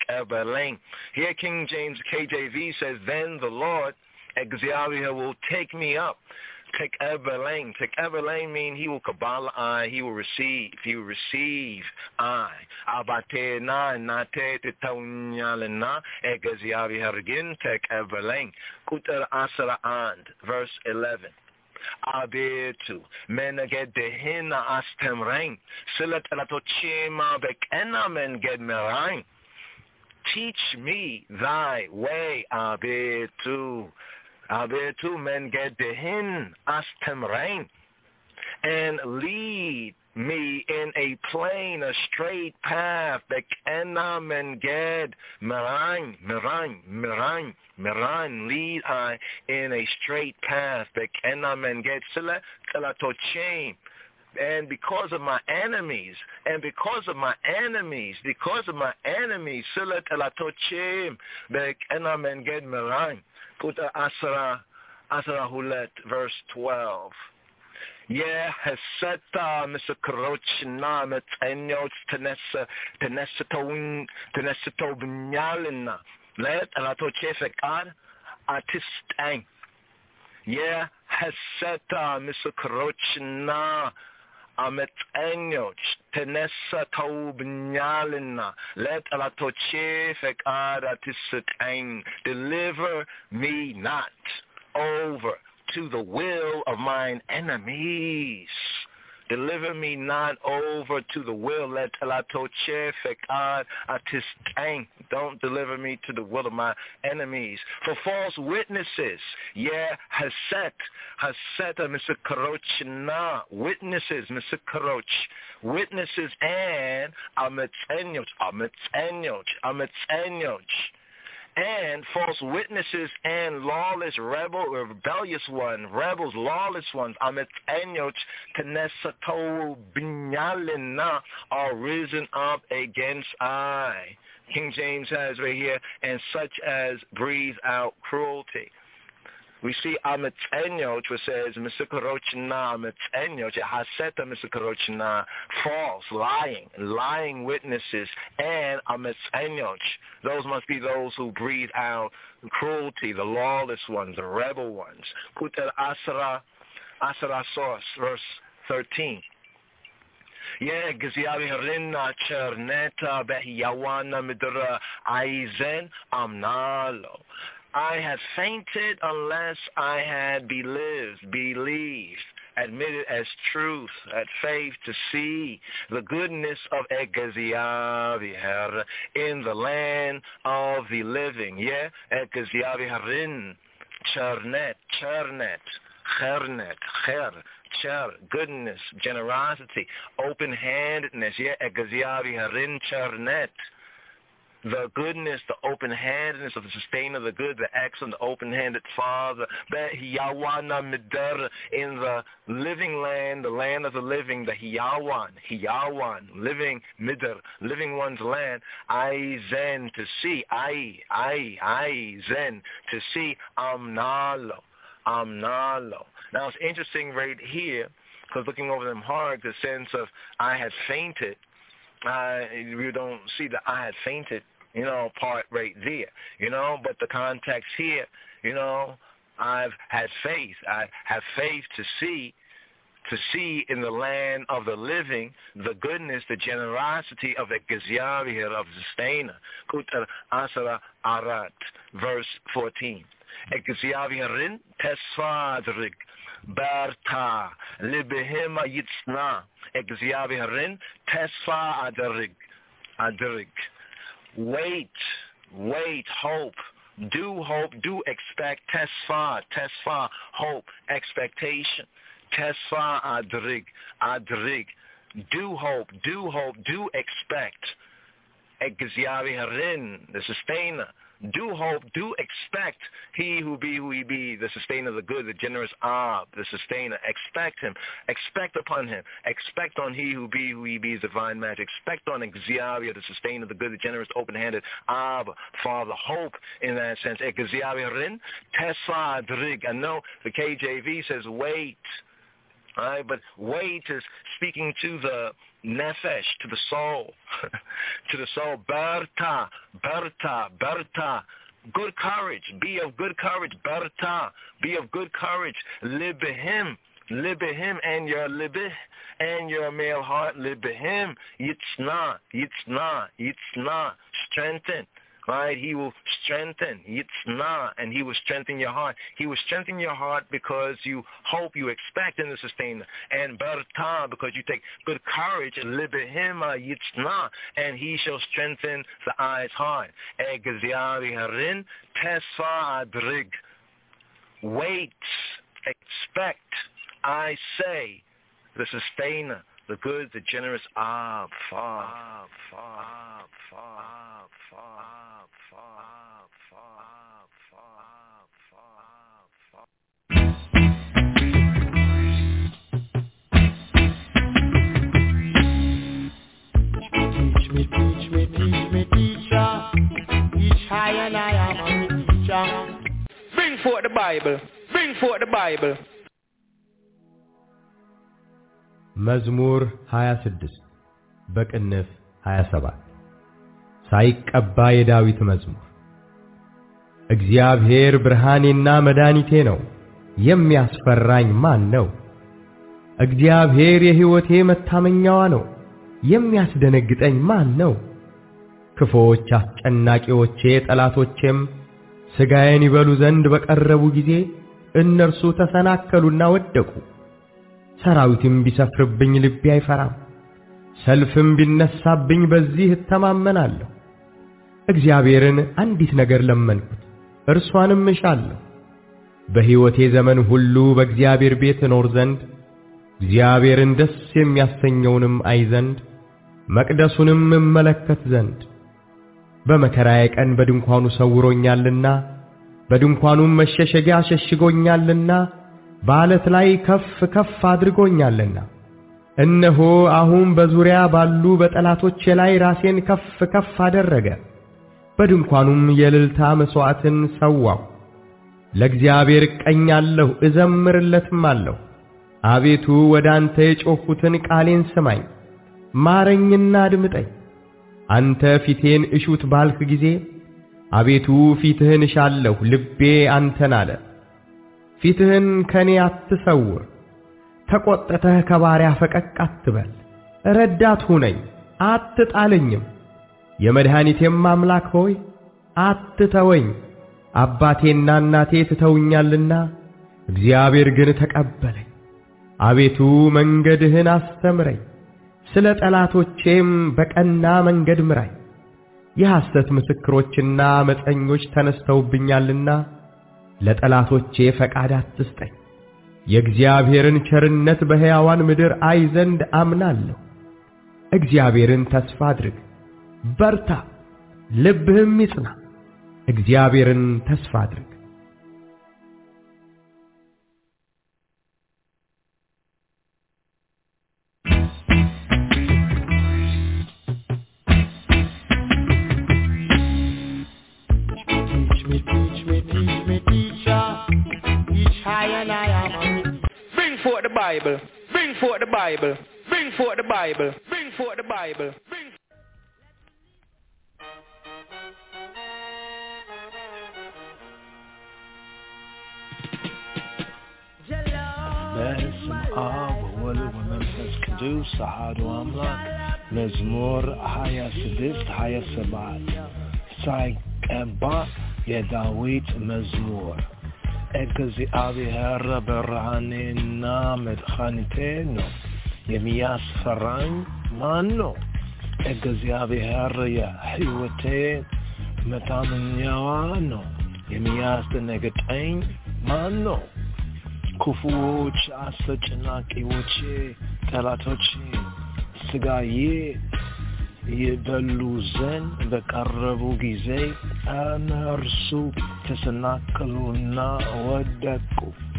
Here King James K J V says, then the Lord Exalia will take me up. Take everlane. Take everlane mean he will kabbalah I, he will receive. He will receive I. Abate na nate tetaunyalena Exalia again. Take everlane. Kutar asara and verse eleven. Abetu menaged dehina astem rain. Silat alatochema bekena men ged merain. Teach me thy way, Abetu. Abetu men gedehin astem rein. And lead me in a plain, a straight path. Bekena men ged merain, merain, merain, merain. Lead I in a straight path. Bekena men ged sila kalatochem. And because of my enemies, and because of my enemies, because of my enemies, Silat Elatochem, Bek Enam and Ged Merain, Kuta Asara, Asara Hulet, verse twelve. Yeah, Heseta, Mister Karochna, Metenyot, Tenessa, Tenessa Towin, Tenessa Tobinyalina, Let Elatochem Fekad, Artistang. Yeah, Haseta Misukrochna. Ametenoch, Tenessa Taubnyalina, let Alatoche Fekada Tisakain, deliver me not over to the will of mine enemies. Deliver me not over to the will. Let Alatoche Fekad Atistain. Don't deliver me to the will of my enemies. For false witnesses, yeah, Haset, Haset, Misakarochna, witnesses, Misakaroch, witnesses, and Ametzenyoch, Ametzenyoch, Ametzenyoch. And false witnesses and lawless rebel, rebellious one, rebels, lawless ones, Ametzenyoch, Knesseto Binyalina, are risen up against I. King James has right here, and such as breathe out cruelty. We see Ametzenyoch, which says, Misakarochna, Ametzenyoch, Haseta Misakarochna, false, lying, lying witnesses, and Ametzenyoch. Those must be those who breathe out cruelty, the lawless ones, the rebel ones. Kutel Asara, Asara source, verse thirteen. Yeah, Gaziavi Harina Cherneta Behiyawana Midra Aizen Amnalo. I had fainted unless I had believed, believed, admitted as truth, had faith to see the goodness of Egaziavi Har in the land of the living. Yeah, Egaziavi Harin, Chernet, Chernet, Chernet, Cher, Cher, goodness, generosity, open-handedness. Yeah, Egaziavi Harin, Chernet. The goodness, the open-handedness of the sustainer, the good, the excellent, the open-handed Father, in the living land, the land of the living, the Hiyawan, Hiyawan, living midr, living one's land, I zen to see, I, I, I zen to see, Amnalo, Amnalo. Now it's interesting right here, because looking over them hard, the sense of I had fainted. Uh, you don't see the I had fainted, you know, part right there, you know, but the context here, you know, I've had faith. I have faith to see, to see in the land of the living the goodness, the generosity of the Geziavi, of the sustainer. Kutar Asara Arat, verse fourteen. Geziavi Harin Tesfadrig. Berta, Libehima Yitzna, Exiavi Harin, Tesfa Adarig, Adarig. Wait, wait, hope, do hope, do expect, Tesfa, Tesfa, hope, expectation, Tesfa Adarig, Adarig. Do hope, do hope, do expect, Exiavi Harin, the sustainer. Do hope, do expect he who be who he be, the sustainer, the good, the generous Ab, the sustainer. Expect him. Expect upon him. Expect on he who be who he be, is divine magic. Expect on Exiavia, the sustainer, the good, the generous, open-handed Ab, Father. Hope in that sense. Exiavia rin, Tesa drig. I know the K J V says wait. All right, but wait is speaking to the nefesh, to the soul, to the soul. Berta, berta, berta. Good courage. Be of good courage. Berta. Be of good courage. Libehim. Libehim and your libeh and your male heart. Libehim. Yitzna. Yitzna. Yitzna. Strengthen. Right? He will strengthen. Yitzna, and he will strengthen your heart. He will strengthen your heart because you hope, you expect in the sustainer. And berta, because you take good courage. Libehima yitzna, and he shall strengthen the eye's heart. Egaziari harin tesfa adrig. Wait, expect, I say, the sustainer, the good, the generous Ab, Fa, Fa, Fa, Fa, Fa. Teach me, teach me, teach me, teacher. Teach high and I am a teacher. Bring forth the Bible. Bring forth the Bible. መዝሙር ሃያ ስድስት በቅንፍ ሃያ ሰባት ሳይቀባ የዳዊት መዝሙር። እግዚአብሔር ብርሃኔና መድኃኒቴ ነው፣ የሚያስፈራኝ ማን ነው? እግዚአብሔር የሕይወቴ መታመኛዋ ነው። የሚያስደነግጠኝ ማን ነው? ክፉዎች አስጨናቂዎቼ ጠላቶቼም ሥጋዬን ይበሉ ዘንድ በቀረቡ ጊዜ እነርሱ ተሰናከሉና ወደቁ። ሰራዊትም ቢሰፍርብኝ ልቤ አይፈራም። ሰልፍም ቢነሳብኝ በዚህ እተማመናለሁ። እግዚአብሔርን አንዲት ነገር ለመንኩት፣ እርሷንም እሻለሁ፣ በሕይወቴ ዘመን ሁሉ በእግዚአብሔር ቤት እኖር ዘንድ እግዚአብሔርን ደስ የሚያሰኘውንም አይ ዘንድ መቅደሱንም እመለከት ዘንድ። በመከራዬ ቀን በድንኳኑ ሰውሮኛልና በድንኳኑም መሸሸጊያ ሸሽጎኛልና በዓለት ላይ ከፍ ከፍ አድርጎኛልና። እነሆ አሁን በዙሪያ ባሉ በጠላቶቼ ላይ ራሴን ከፍ ከፍ አደረገ። በድንኳኑም የእልልታ መሥዋዕትን ሰዋው። ለእግዚአብሔር እቀኛለሁ እዘምርለትም አለሁ። አቤቱ ወደ አንተ የጮኽሁትን ቃሌን ስማኝ፣ ማረኝና አድምጠኝ። አንተ ፊቴን እሹት ባልክ ጊዜ አቤቱ ፊትህን እሻለሁ፣ ልቤ አንተን አለ። ፊትህን ከኔ አትሰውር፣ ተቆጥተህ ከባሪያ ፈቀቅ አትበል። ረዳት ሁነኝ አትጣለኝም። የመድኃኒቴም አምላክ ሆይ አትተወኝ። አባቴና እናቴ ትተውኛልና እግዚአብሔር ግን ተቀበለኝ። አቤቱ መንገድህን አስተምረኝ፣ ስለ ጠላቶቼም በቀና መንገድ ምራኝ። የሐሰት ምስክሮችና አመፀኞች ተነስተውብኛልና ለጠላቶቼ ፈቃድ አትስጠኝ። የእግዚአብሔርን ቸርነት በሕያዋን ምድር አይ ዘንድ አምናለሁ። እግዚአብሔርን ተስፋ አድርግ፣ በርታ፣ ልብህም ይጽና። እግዚአብሔርን ተስፋ አድርግ። Bring forth the Bible. Bring forth the Bible. Bring forth the Bible. Bring forth the Bible. Bring በስመ አብ ወወልድ ወመንፈስ ቅዱስ አሐዱ አምላክ። መዝሙር ሀያ ስድስት ሀያ ሰባት ሳይቀባ የዳዊት መዝሙር። እግዚአብሔር ብርሃኔና መድኃኒቴ ነው፣ የሚያስፈራኝ ማን ነው? እግዚአብሔር የሕይወቴ መታመኛዋ ነው፣ የሚያስደነግጠኝ ማን ነው? ክፉዎች አስጨናቂዎቼ ጠላቶቼ ሥጋዬ ይበሉ ዘንድ በቀረቡ ጊዜ እነርሱ ተሰናከሉና ወደቁ።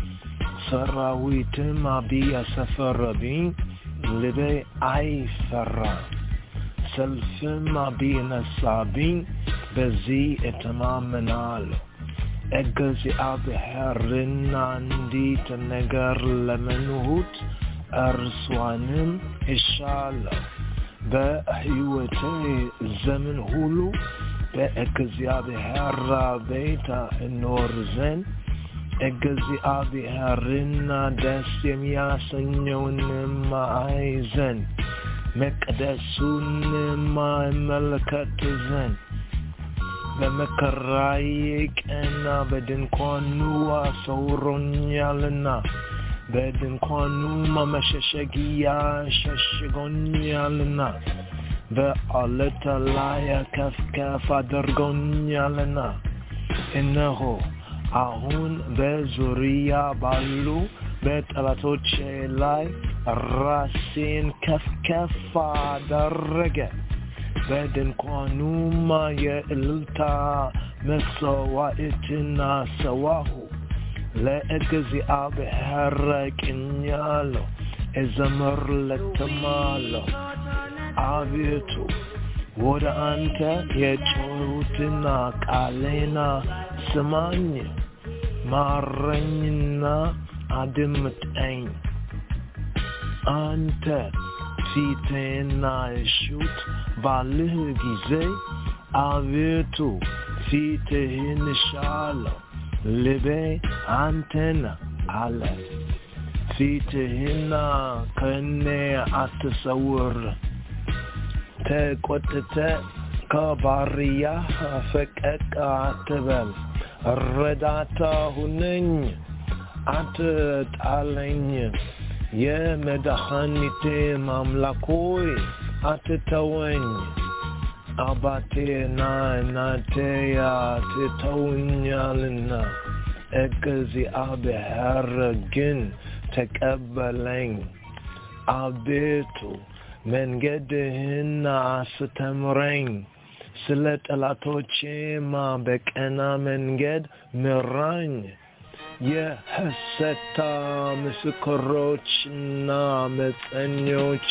ሰራዊትም ቢያሰፍርብኝ ልቤ አይፈራም። ሰልፍም ቢነሳብኝ በዚህ እተማመናለሁ። እግዚአብሔርን አንዲት ነገር ለመንሁት፣ እርሷንም እሻለሁ፣ በሕይወቴ ዘመን ሁሉ በእግዚአብሔር ቤት እኖር ዘንድ እግዚአብሔርን ደስ የሚያሰኘውንም አይ ዘንድ መቅደሱንም እመለከት ዘንድ። በመከራዬ ቀን በድንኳኑ አሰውሮኛልና በድንኳኑ መሸሸጊያ ሸሽጎኛልና በዓለት ላይ ከፍ ከፍ አድርጎኛልና። እነሆ አሁን በዙሪያ ባሉ በጠላቶቼ ላይ ራሴን ከፍ ከፍ አደረገ። በድንኳኑም የእልልታ መሥዋዕትን ሰዋሁ። ለእግዚአብሔር እቀኛለሁ እዘምርለትማለሁ። አቤቱ ወደ አንተ የጮኽሁትን ቃሌን ስማኝ፣ ማረኝና አድምጠኝ። አንተ ፊቴን እሹት ባልህ ጊዜ አቤቱ ፊትህን እሻለሁ። ልቤ አንተን አለ ፊትህና ከኔ አትሰውር ተቆጥተ ከባሪያ ፈቀቅ አትበል ረዳታ ሁነኝ አትጣለኝ የመድኃኒቴ አምላኮይ አትተወኝ አባቴና እናቴ አትተውኛልና እግዚአብሔር ግን ተቀበለኝ አቤቱ መንገድህን አስተምረኝ ስለ ጠላቶቼማ በቀና መንገድ ምራኝ የሐሰት ምስክሮችና አመፀኞች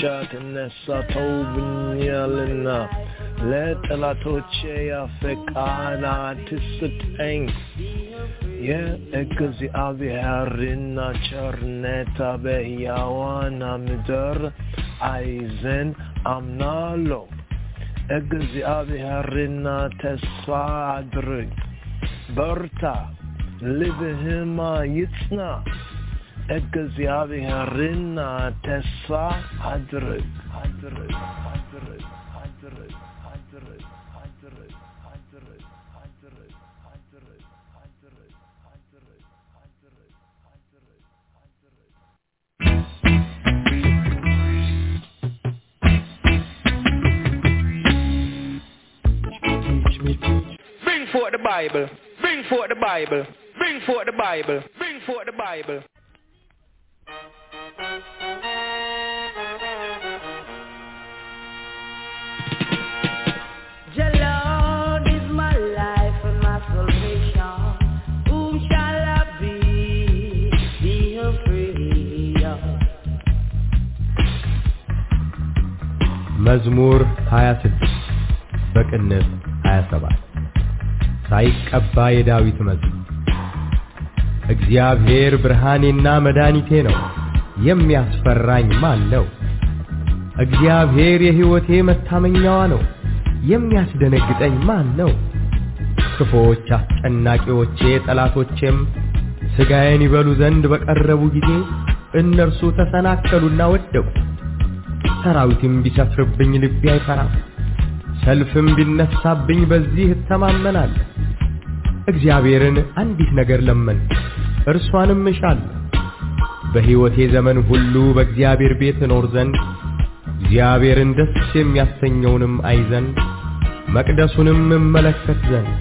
ተነስተውብኛልና ለጠላቶቼ ፈቃድ አትስጠኝ የእግዚአብሔርን ቸርነት በሕያዋን ምድር አይ ዘንድ አምናለሁ እግዚአብሔርን ተስፋ አድርግ በርታ ልብህም ይጽና እግዚአብሔርን ተስፋ አድርግ አድርግ አድርግ አድርግ አድርግ አድርግ አድርግ አድርግ አድርግ አድርግ አድርግ አድርግ Bring forth the Bible. Bring forth the Bible. Bring forth the Bible. Bring forth the Bible. The Lord is my life and my salvation. Whom shall I be? Be afraid of. መዝሙር ሃያ ስድስት በቅንፍ ሃያ ሰባት ሳይቀባ የዳዊት መዝሙር እግዚአብሔር ብርሃኔና መድኃኒቴ ነው የሚያስፈራኝ ማን ነው እግዚአብሔር የሕይወቴ መታመኛዋ ነው የሚያስደነግጠኝ ማን ነው ክፉዎች አስጨናቂዎቼ ጠላቶቼም ሥጋዬን ይበሉ ዘንድ በቀረቡ ጊዜ እነርሱ ተሰናከሉና ወደቁ ሰራዊትም ቢሰፍርብኝ ልቤ አይፈራም ሰልፍም ቢነሳብኝ በዚህ እተማመናለሁ እግዚአብሔርን አንዲት ነገር ለምን እርሷንም እሻለሁ በሕይወቴ ዘመን ሁሉ በእግዚአብሔር ቤት እኖር ዘንድ እግዚአብሔርን ደስ የሚያሰኘውንም አይ ዘንድ መቅደሱንም እመለከት ዘንድ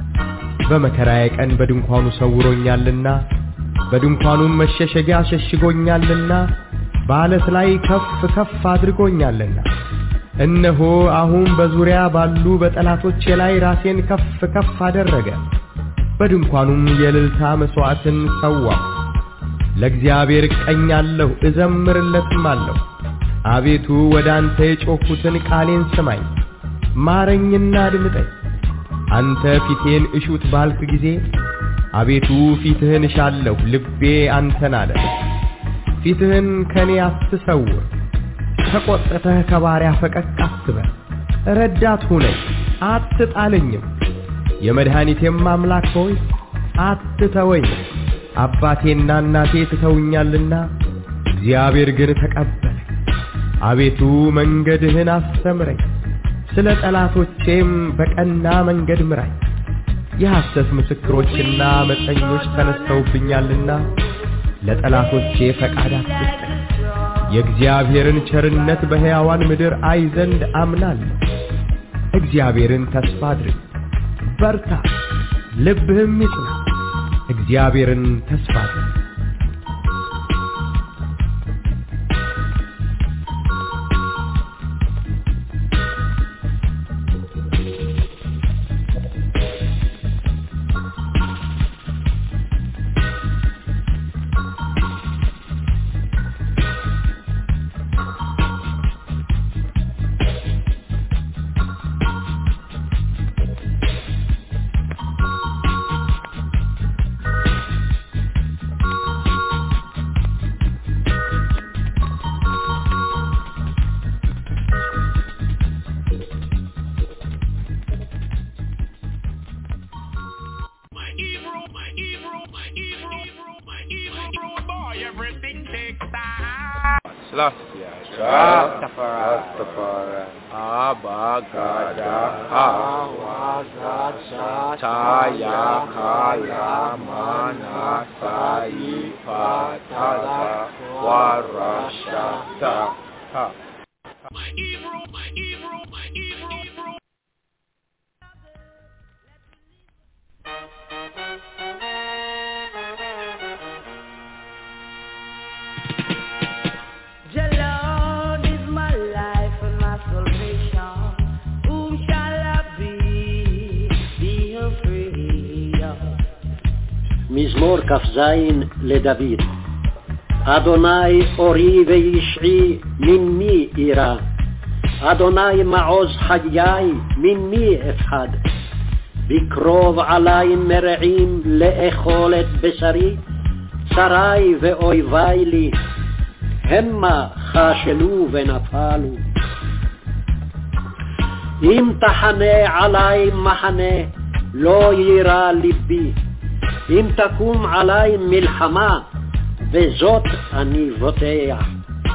በመከራዬ ቀን በድንኳኑ ሰውሮኛልና በድንኳኑም መሸሸጊያ ሸሽጎኛልና በዓለት ላይ ከፍ ከፍ አድርጎኛልና እነሆ አሁን በዙሪያ ባሉ በጠላቶቼ ላይ ራሴን ከፍ ከፍ አደረገ በድንኳኑም የእልልታ መስዋዕትን ሰዋሁ ለእግዚአብሔር እቀኛለሁ እዘምርለትማለሁ አቤቱ ወደ አንተ የጮኽሁትን ቃሌን ስማኝ ማረኝና አድምጠኝ አንተ ፊቴን እሹት ባልክ ጊዜ አቤቱ ፊትህን እሻለሁ ልቤ አንተን አለ ፊትህን ከኔ አትሰውር ተቆጥተህ ከባሪያ ፈቀቅ አትበል ረዳት ሁነኝ አትጣለኝም የመድኃኒቴም አምላክ ሆይ አትተወኝ አባቴና እናቴ ትተውኛልና እግዚአብሔር ግን ተቀበለኝ አቤቱ መንገድህን አስተምረኝ ስለ ጠላቶቼም በቀና መንገድ ምራኝ የሐሰት ምስክሮችና አመፀኞች ተነስተውብኛልና ለጠላቶቼ ፈቃድ አትስጠኝ የእግዚአብሔርን ቸርነት በሕያዋን ምድር አይ ዘንድ አምናለሁ እግዚአብሔርን ተስፋ አድርግ በርታ ልብህም ይጽና እግዚአብሔርን ተስፋ አድርግ Selassie, Rastafari, Abba Gada, Awazat, Taya Kala Mana Sai Patada Warashata. My Ebro, my Ebro, my Ebro, Ebro. מזמור כ"ז לדוד. אדוני אורי וישעי, ממי אירא? אדוני מעוז חיי, ממי אפחד? בקרוב עלי מרעים לאכול את בשרי, צרי ואויבי לי, המה חשלו ונפלו. אם תחנה עלי מחנה, לא יירא ליבי, אם תקום עלי מלחמה, וזאת אני בוטח.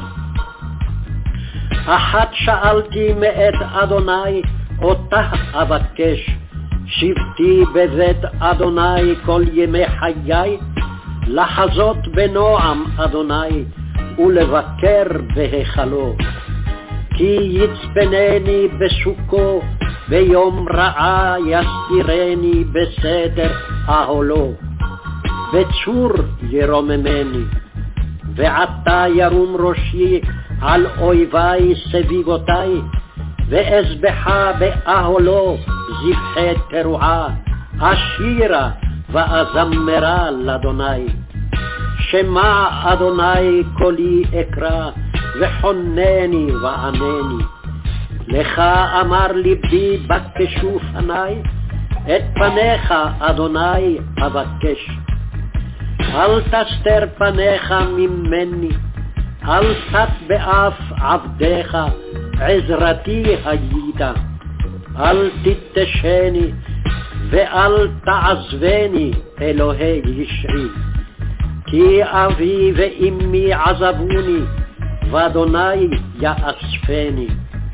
אחת שאלתי מאת אדוני, אותה אבקש, שבתי בבית אדוני כל ימי חיי, לחזות בנועם אדוני, ולבקר בהיכלו. כי יצפנני בסוכו, ביום רעה יסתירני בסתר אהלו. בצור ירוממני, ועתה ירום ראשי על אויבי סביבותי, ואזבחה באהלו זבחי תרועה, אשירה ואזמרה לאדוני. שמע אדוני קולי אקרא, וחונני וענני. לך אמר ליבי בקשו פני, את פניך אדוני אבקש. אל תסתר פניך ממני, אל תט באף עבדיך, עזרתי היית. אל תתשני ואל תעזבני, אלוהי ישעי. כי אבי ואמי עזבוני, ואדוני יאספני.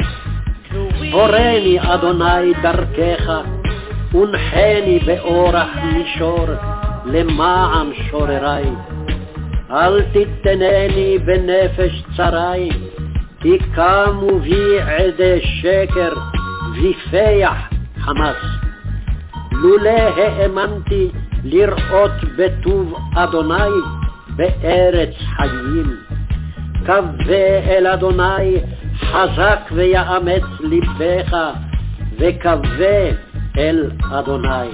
הורני אדוני דרכך, ונחני באורח מישור, למען שוררי. אל תתנני בנפש צרי, כי קמו בי עדי שקר, ויפח חמס. לולא האמנתי לראות בטוב אדוני בארץ חיים. קווה אל אדוני, חזק ויאמץ לבך, וקווה אל אדוני.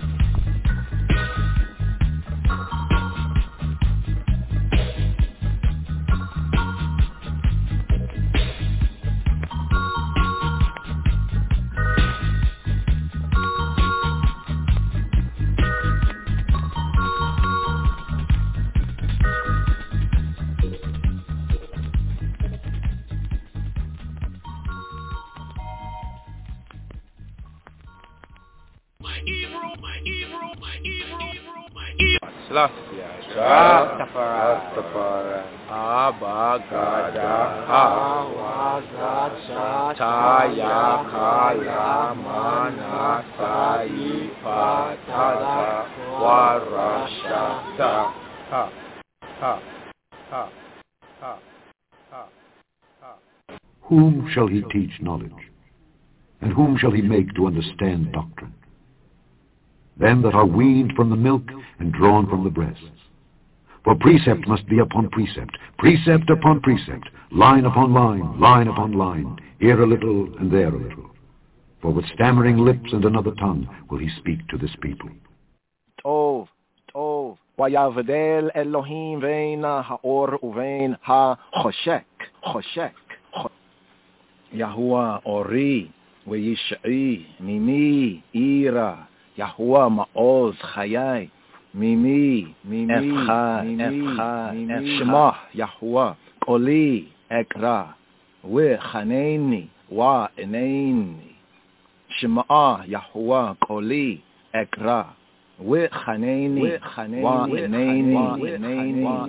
Selassie, Rastafari, Abba Gada, Awazat, Taya Kala Mana Sai Patada Warashata. Ha, ha, ha, ha, ha, ha. Whom shall he teach knowledge? And whom shall he make to understand doctrine? Them that are weaned from the milk and drawn from the breasts. For precept must be upon precept, precept upon precept, line upon line, line upon line, here a little and there a little. For with stammering lips and another tongue will he speak to this people. Tov, Tov, vayavdel Elohim vein ha'or uvein ha'choshek, choshek. Yahuwah ori, vayish'i, mimi, ira. Yahuwah ma'oz chayai, mimi, efcha, efcha, Shema, Yahuwah, koli, ekra, v'chaneni, wa'eneni. Shema, Yahuwah, koli, ekra, with Hanani, with Hanani, wa Hanani, wa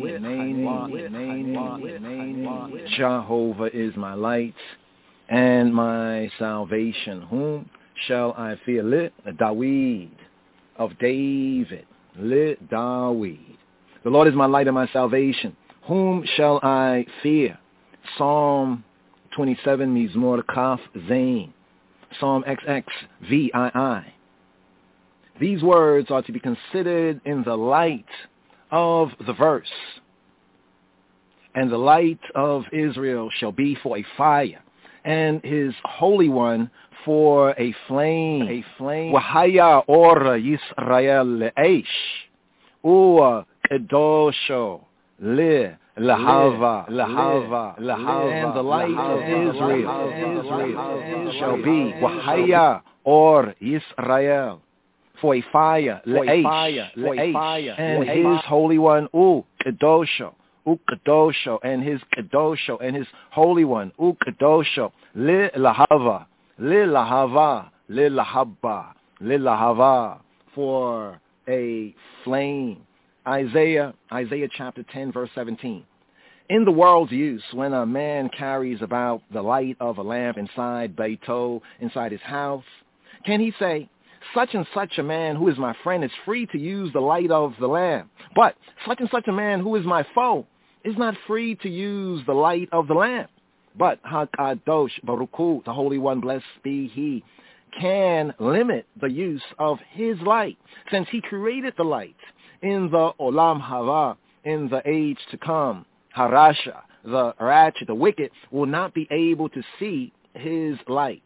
Hanani. Jehovah is my light and my salvation. Whom shall I fear? Li Dawid, of David. Li Dawid. The Lord is my light and my salvation. Whom shall I fear? Psalm twenty-seven, Mizmor Kaf Zain. Psalm X X V I I. These words are to be considered in the light of the verse. And the light of Israel shall be for a fire, and his Holy One for a flame. A flame. Wahaya or Yisrael le'esh. Ua kedosho le lahava lahava lahava. And the light of Israel, Israel shall be Wahaya or Yisrael. For a fire, le'esh, le'esh, and his Holy One, U Kedosho, U Kedosho, and his Kedosho, and his Holy One, U Kedosho, Le Lahava, Le Lahava, Le Lahaba, Le Lahava, for a flame. Isaiah, Isaiah chapter ten, verse seventeen. In the world's use, when a man carries about the light of a lamp inside Beito, inside his house, can he say, such and such a man who is my friend is free to use the light of the lamp, but such and such a man who is my foe is not free to use the light of the lamp? But HaKadosh Baruch Hu, the Holy One, blessed be He, can limit the use of His light, since He created the light in the Olam Haba, in the age to come. Harasha, the ratchet, the wicked, will not be able to see His light.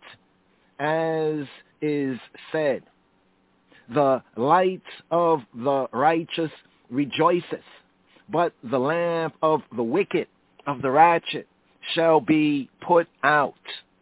As is said, the light of the righteous rejoiceth, but the lamp of the wicked, of the ratchet, shall be put out.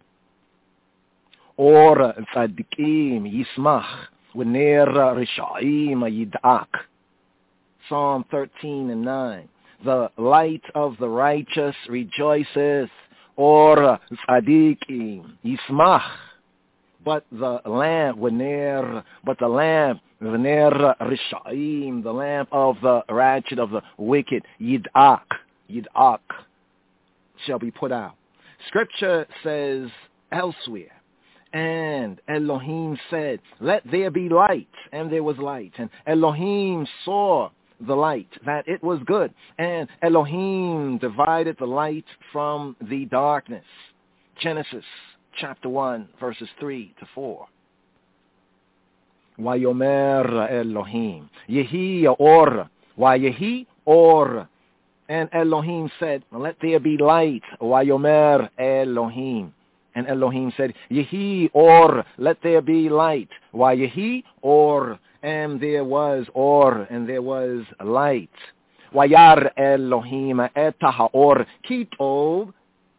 Or tzadikim yismach, v'ner rishaim yidak. Psalm thirteen and nine. The light of the righteous rejoiceth, or tzadikim yismach. But the lamp, v'ner, but the lamp, v'ner rishaim, the lamp of the ratchet, of the wicked, yidak, yidak, shall be put out. Scripture says elsewhere, and Elohim said, let there be light, and there was light. And Elohim saw the light, that it was good. And Elohim divided the light from the darkness. Genesis chapter one, verses three to four. Vayomer Elohim, Yehi or, Vayehi or. And Elohim said, let there be light. Vayomer Elohim. And Elohim said, Yehi or, let there be light. Vayehi or. And there was or, and there was light. Vayar Elohim et ha'or kitov.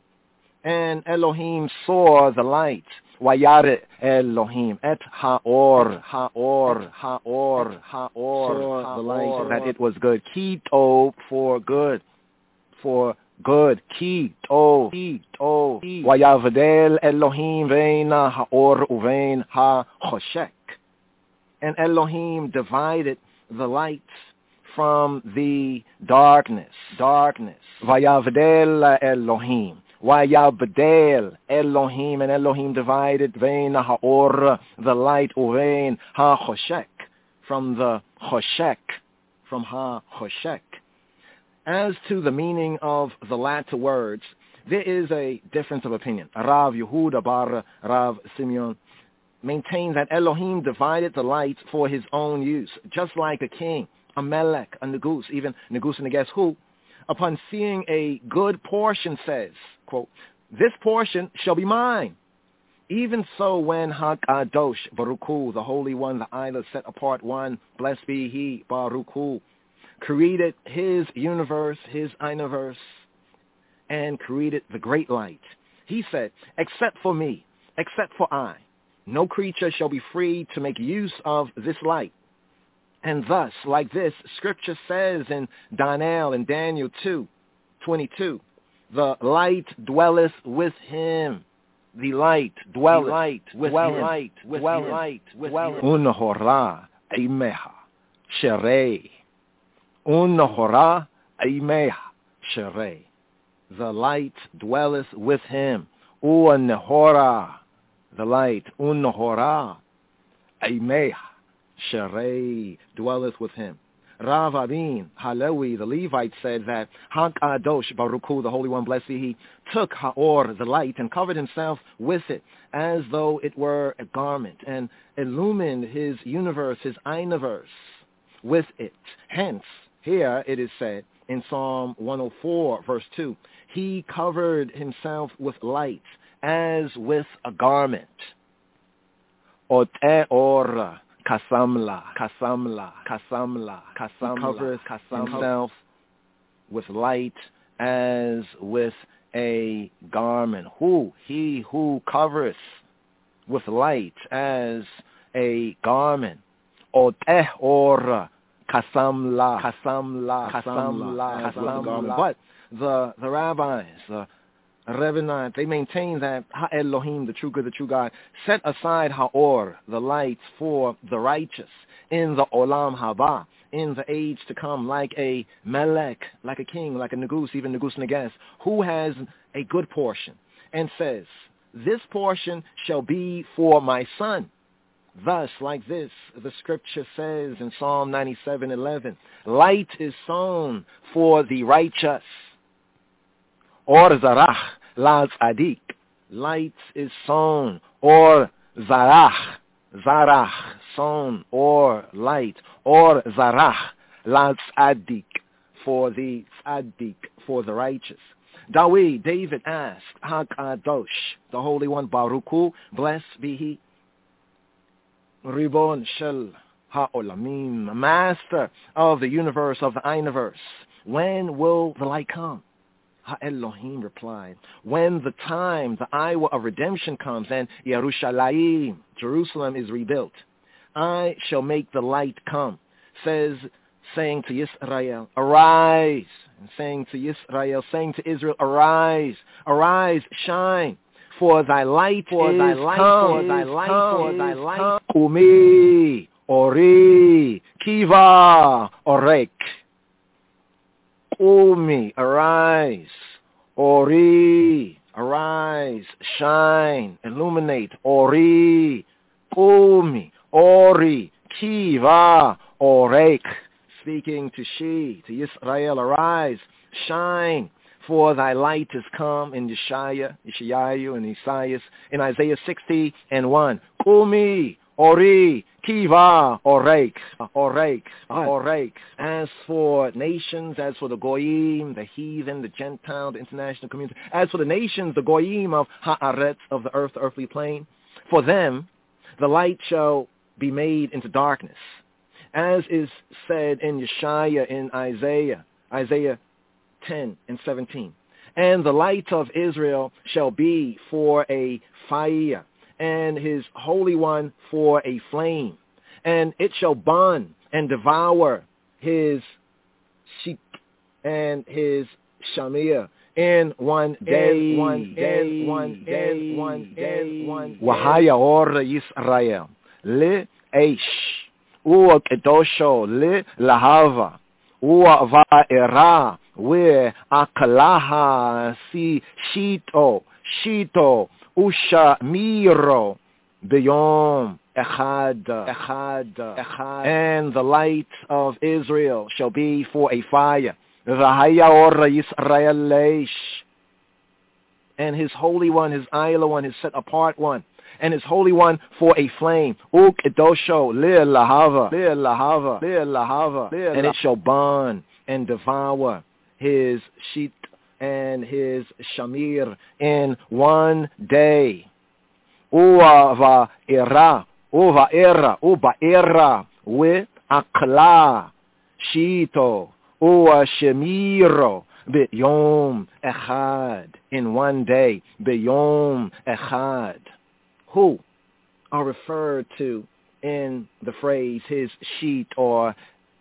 And Elohim saw the light. Vayar Elohim et ha'or, ha'or, ha'or, ha'or, saw the light, that it was good. Kitov, for good, for good. Kitov, kitov. Vayavdel Elohim vein ha'or uvein ha'choshek. And Elohim divided the light from the darkness, darkness. Vayavdel Elohim. Vayabdel Elohim, and Elohim divided vein ha'or, the light, uvein ha'choshek, from the choshek, from ha'choshek. As to the meaning of the latter words, there is a difference of opinion. Rav Yehuda bar Rav Simeon maintained that Elohim divided the light for his own use, just like a king, a melech, a negus, even negus and guess who, upon seeing a good portion says, quote, this portion shall be mine. Even so, when HaKadosh Baruch Hu, the Holy One, the Isla set apart one, blessed be He, Baruch Hu, created His universe, His universe, and created the great light, He said, except for me, except for I, no creature shall be free to make use of this light. And thus, like this, Scripture says in Daniel, in Daniel two, twenty-two, the light dwelleth with him. The light dwelleth light with him. Light with light with him. Unhora imeha Sherei. Un-Nahora Aimeha Sherei. The light dwelleth with him. Un-Nahora. The light. Un-Nahora Aimeha Sherei dwelleth with him. Rav Abin Halewi, the Levite, said that Hakadosh Baruch Hu, the Holy One, blessed be He, took Haor, the light, and covered himself with it as though it were a garment, and illumined his universe, his Einiverse, with it. Hence, here it is said in Psalm one oh four, verse two, he covered himself with light as with a garment. Oteor. Kasamla, Kasamla, Kasamla, Kasamla, covers himself with light as with a garment. Who? He who covers with light as a garment. Oteh or Kasamla, Kasamla, Kasamla, Kasamla. But the the rabbis, the Revenant, they maintain that Ha-Elohim, the true good, the true God, set aside Ha'or, the light, for the righteous in the Olam Haba, in the age to come, like a Melech, like a king, like a Negus, even Negus Neges, who has a good portion, and says, this portion shall be for my son. Thus, like this, the scripture says in Psalm ninety-seven eleven, light is sown for the righteous. Or zarach la tzadik, light is sown, or zarach, zarach, sown, or light, or zarach la tzadik, for the tzadik, for the righteous. David, David asked, Hakadosh, the Holy One, Baruch Hu, blessed be He, Ribon Shel Ha'olamim, master of the universe, of the Einiverse, when will the light come? Ha-Elohim replied, when the time, the hour of redemption comes and Yerushalayim, Jerusalem, is rebuilt, I shall make the light come, says, saying to Yisrael, arise, and saying to Yisrael, saying to Israel, arise, arise, shine, for thy light for is thy light, come, for thy light, for thy light, Umi, Ori, Kiva, Orek. Umi, arise, Ori, arise, shine, illuminate, Ori, Umi, Ori, Kiva, Orek, speaking to she, to Yisrael, arise, shine, for thy light is come in Yeshaya, Yeshayahu, and Isaiah, in Isaiah sixty and one, Umi, Ori, Kiva, Orek, Orek, Orek. As for nations, as for the Goyim, the heathen, the Gentile, the international community, as for the nations, the Goyim of Haaretz, of the earth, the earthly plane, for them, the light shall be made into darkness. As is said in Yeshaya, in Isaiah, Isaiah ten and seventeen. And the light of Israel shall be for a fire, and his Holy One for a flame, and it shall burn and devour his sheep and his shamir in one day, one day, one day, one day, one day. Wahaya or Yisrael le eish u kedosho le lahava u va'era we akalaha si shito shito Usha miro beyom echad echad echad, and the light of Israel shall be for a fire. V'haya or Yisrael leish, and his Holy One, his Ayla One, his set apart one, and his Holy One for a flame. Uk edosho le lahava le lahava le lahava, and it shall burn and devour his sheet and his shamir in one day. Uva era, uva era, uva era, we akla, shito, uva shemiro, b'yom echad, in one day, b'yom echad. Who are referred to in the phrase his sheet or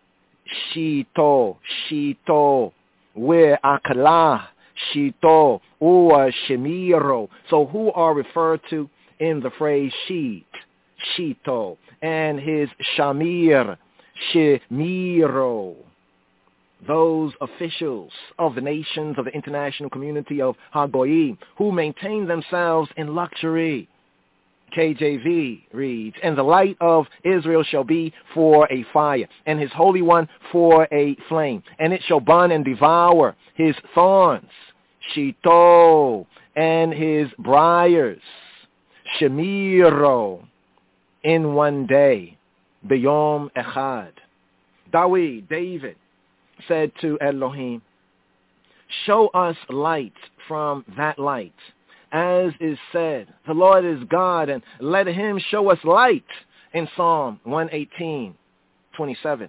shito, shito, we akla, shito, uwa shemiro. So who are referred to in the phrase sheet, shito, and his shamir, Shemiro, those officials of the nations of the international community of Hagoyim, who maintain themselves in luxury. K J V reads, and the light of Israel shall be for a fire, and his Holy One for a flame, and it shall burn and devour his thorns, Shito, and his briars, Shemiro, in one day, B'yom Echad. David, David, said to Elohim, show us light from that light. As is said, the Lord is God, and let him show us light, in Psalm one eighteen, twenty-seven.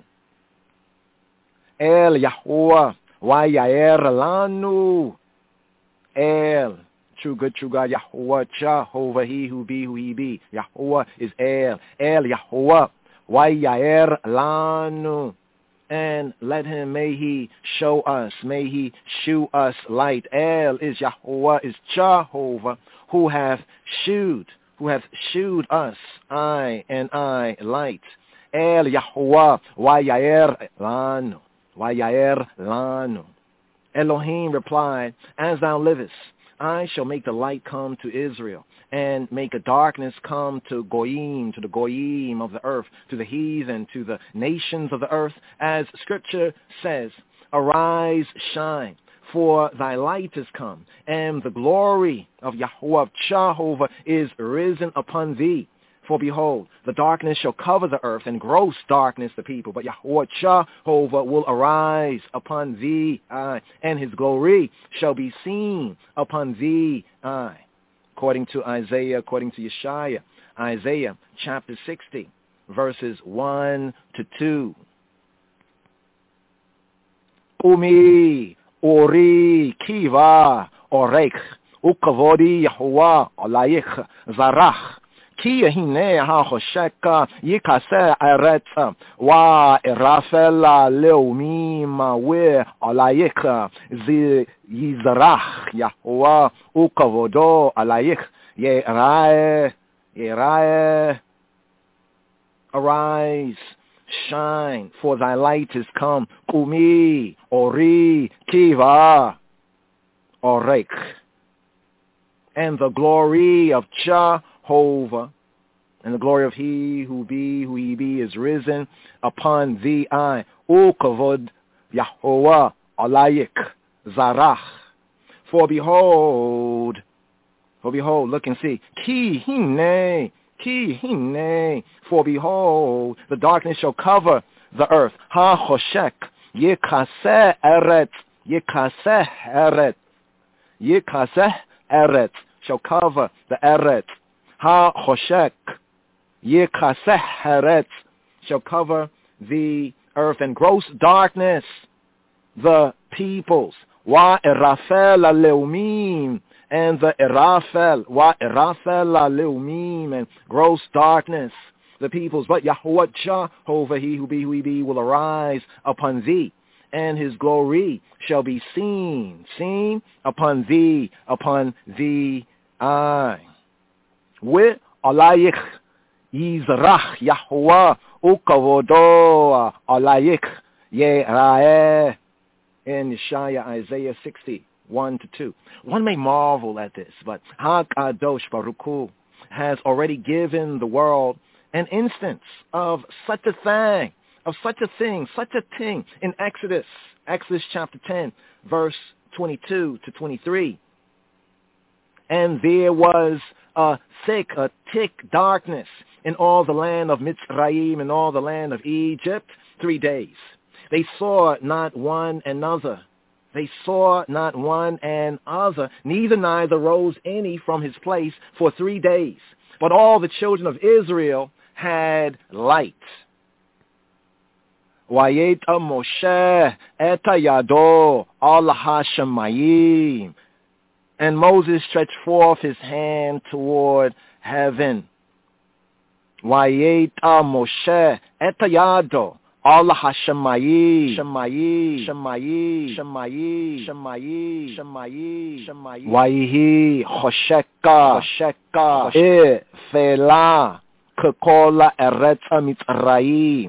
El Yahuwah, Vayaer Lanu. El, true good, true God, Yahuwah, Jehovah, he who be, who he be. Yahuwah is El. El Yahuwah, Vayaer Lanu. And let him, may he show us, may he shew us light. El is Yahuwah, is Jehovah, who hath shewed, who hath shewed us, I and I, light. El Yahuwah, Vayaer Lanu, Vayaer Lanu. Elohim replied, as thou livest, I shall make the light come to Israel, and make a darkness come to Goyim, to the Goyim of the earth, to the heathen, to the nations of the earth, as Scripture says, arise, shine, for thy light is come, and the glory of Yahuwah Jehovah is risen upon thee. For behold, the darkness shall cover the earth, and gross darkness the people. But Yahuwah Jehovah will arise upon thee, aye, and his glory shall be seen upon thee, aye. According to Isaiah, according to Yeshaya, Isaiah chapter sixty, verses one to two. Umi, Ori, Kiva, Orek, Ukavodi, Yahuwah, Olayich, Zarach. Ki hine ha chosheka yikase eretz wa erafela leumim we alayik zi yizrach Yahuwah ukavodo alayik yerae yerae. Arise, shine, for thy light is come. Kumi ori kiva orek, and the glory of Jehovah, and the glory of he who be, who he be, is risen upon thee. I, O kavod Yahuwah alayik zarach. For behold, for behold, look and see. Ki hine, ki hine. For behold, the darkness shall cover the earth. Ha choshek yikaseh eret, yikaseh eret, yikaseh eret shall cover the eret. Ha choshek yikaseh eret shall cover the earth, and gross darkness the peoples. Wa erafel aleumim, and the erafel, wa erafel aleumim, and gross darkness the peoples. But Yahuwah Jehovah, he who be, who he be, will arise upon thee, and his glory shall be seen, seen upon thee, upon thee. I. With alayich yizrach Yahuwah ukavodo alayich yeraeh. In Yeshaya, Isaiah sixty, one to two. One may marvel at this, but HaKadosh Baruch Hu has already given the world an instance of such a thing, of such a thing, such a thing in Exodus, Exodus chapter ten, verse twenty-two to twenty-three. And there was a thick, a thick darkness in all the land of Mitzrayim and all the land of Egypt three days. They saw not one another. They saw not one another. Neither neither rose any from his place for three days. But all the children of Israel had light. Vayeta Moshe et yado al hashamayim. And Moses stretched forth his hand toward heaven. Vayeta Moshe et yado Allah Hashemayim, Shemayi, Shemayi, Shemayi, Shemayi, Shemayi, Shemayi. Vayhi chosheka, chosheka, efela, kekola eretz Mitzrayim,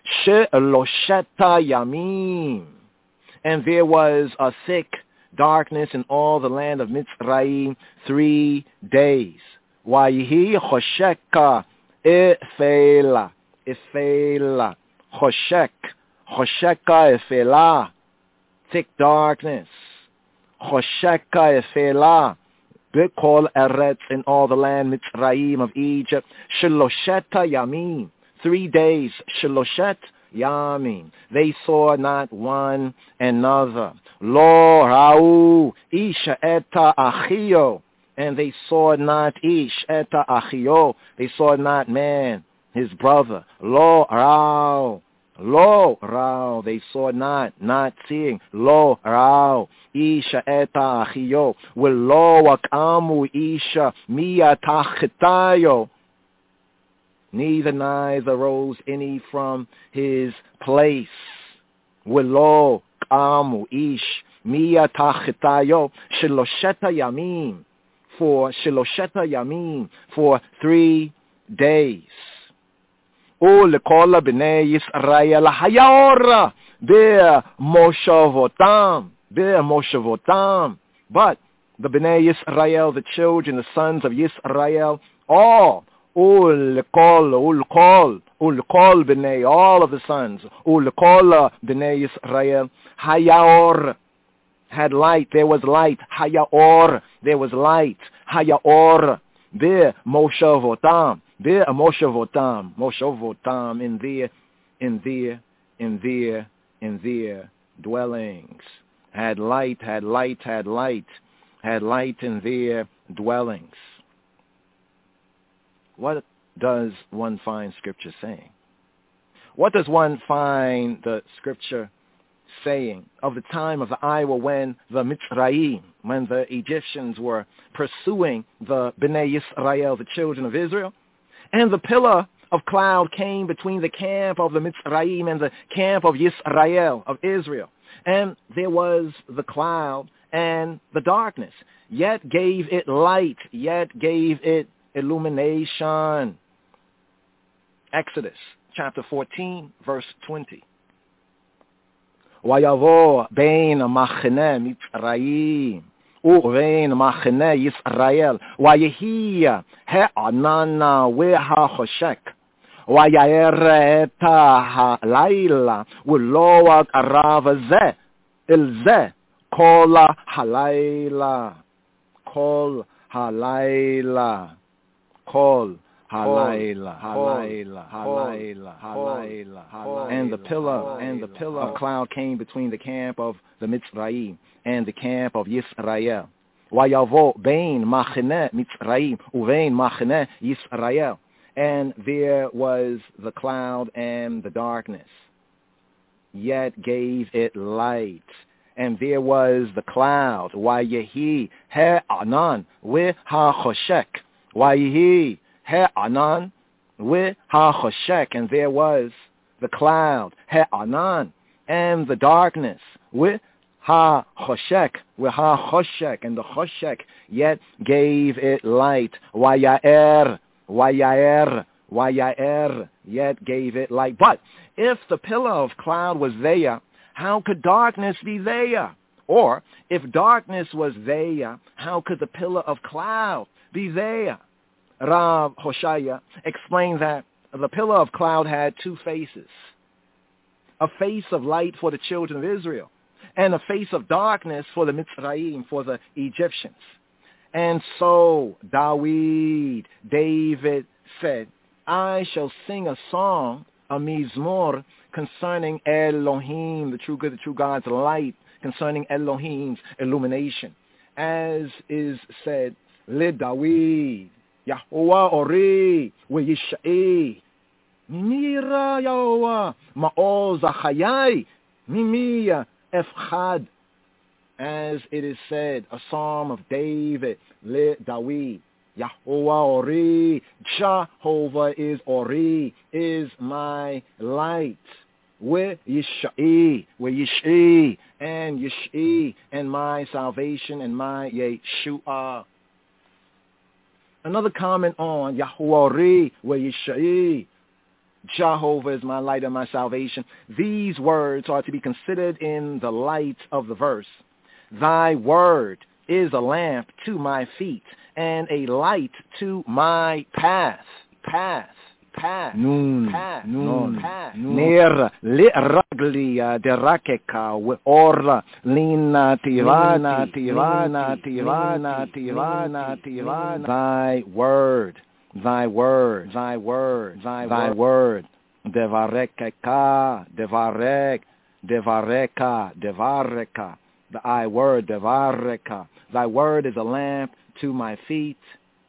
Shelosheta Yamim. And there was a thick darkness in all the land of Mitzrayim three days. Wayihi chosheka efela, efela, choshek, chosheka efela, thick darkness, chosheka efela, b'kol eretz in all the land Mitzrayim of Egypt, shelosheta yamim, three days, sheloshet Yamin. They saw not one another. Lo ra'u isha eta achio. And they saw not ish eta achio. They saw not man, his brother. Lo ra'u. Lo ra'u. They saw not, not seeing. Lo ra'u isha eta achio. Lo wakamu isha miyatachitayo. Neither neither rose any from his place. Willo kamu ish miyatachitayo shilosheta yamim, for shilosheta yamim, for three days. Ulekola b'nei Yisrael hayaora be'moshavotam, be'moshavotam. But the b'nei Yisrael, the children, the sons of Yisrael, all Ul kol, ul kol, ul kol b'nei, all of the sons, ul kol b'nei Yisrael, hayaor, had light, there was light, hayaor, there was light, hayaor, be moshavotam, be moshavotam, moshavotam, in their, in their, in their, in their dwellings, had light, had light, had light, had light in their dwellings. What does one find Scripture saying? What does one find the Scripture saying of the time of the Iowa when the Mitzrayim, when the Egyptians were pursuing the Bnei Yisrael, the children of Israel, and the pillar of cloud came between the camp of the Mitzrayim and the camp of Yisrael, of Israel, and there was the cloud and the darkness, yet gave it light, yet gave it illumination. Exodus chapter fourteen, verse twenty. Vayavo bein machne Mitzrayim ubein machne Yisrael vayehi ha'anana ve'hachoshek vayaer et ha'layla v'lo arav zeh el zeh kol halayla kol halayla Kol halayla, halayla, halayla, halayla, halayla. And the pillar, and the pillar of cloud came between the camp of the Mitzrayim and the camp of Yisrael. Vayavo bein machne Mitzrayim uvein machne Yisrael. And there was the cloud and the darkness, yet gave it light. And there was the cloud, Vayehi he'anan ve'hachoshek. Wayihi he'anan ve'hachoshek, and there was the cloud, he'anan, and the darkness, ve'hachoshek, ve'hachoshek, and the choshek yet gave it light. Wayaer, wayaer, wayaer, yet gave it light. But if the pillar of cloud was there, how could darkness be there? Or if darkness was there, how could the pillar of cloud be there? Rav Hoshaya explained that the pillar of cloud had two faces, a face of light for the children of Israel and a face of darkness for the Mitzrayim, for the Egyptians. And so Dawid, David said, I shall sing a song, a mizmor, concerning Elohim, the true good, the true God's light, concerning Elohim's illumination. As is said, Le Dawid, Yahuwah ori ve'yishai, mimira Yahuwah ma'oz achayai, mimiya efchad. As it is said, a psalm of David, Le Dawid, Yahuwah ori, Jehovah is ori, is my light. Ve'yishai, ve'yishai, and yishai, and my salvation, and my Yeshua. Another comment on Yahuwah ori ve'yishai. Jehovah is my light and my salvation. These words are to be considered in the light of the verse. Thy word is a lamp to my feet and a light to my path. Path. Path. Nun. Path. Nun. Path. Ner li ragli derakeka we orla lina tirana tirana tirana tirana tirana. Thy word. Thy word, thy word, thy, thy word, devarekeka, devarek, devareka, devareka, thy word, devareka, thy word is a lamp to my feet,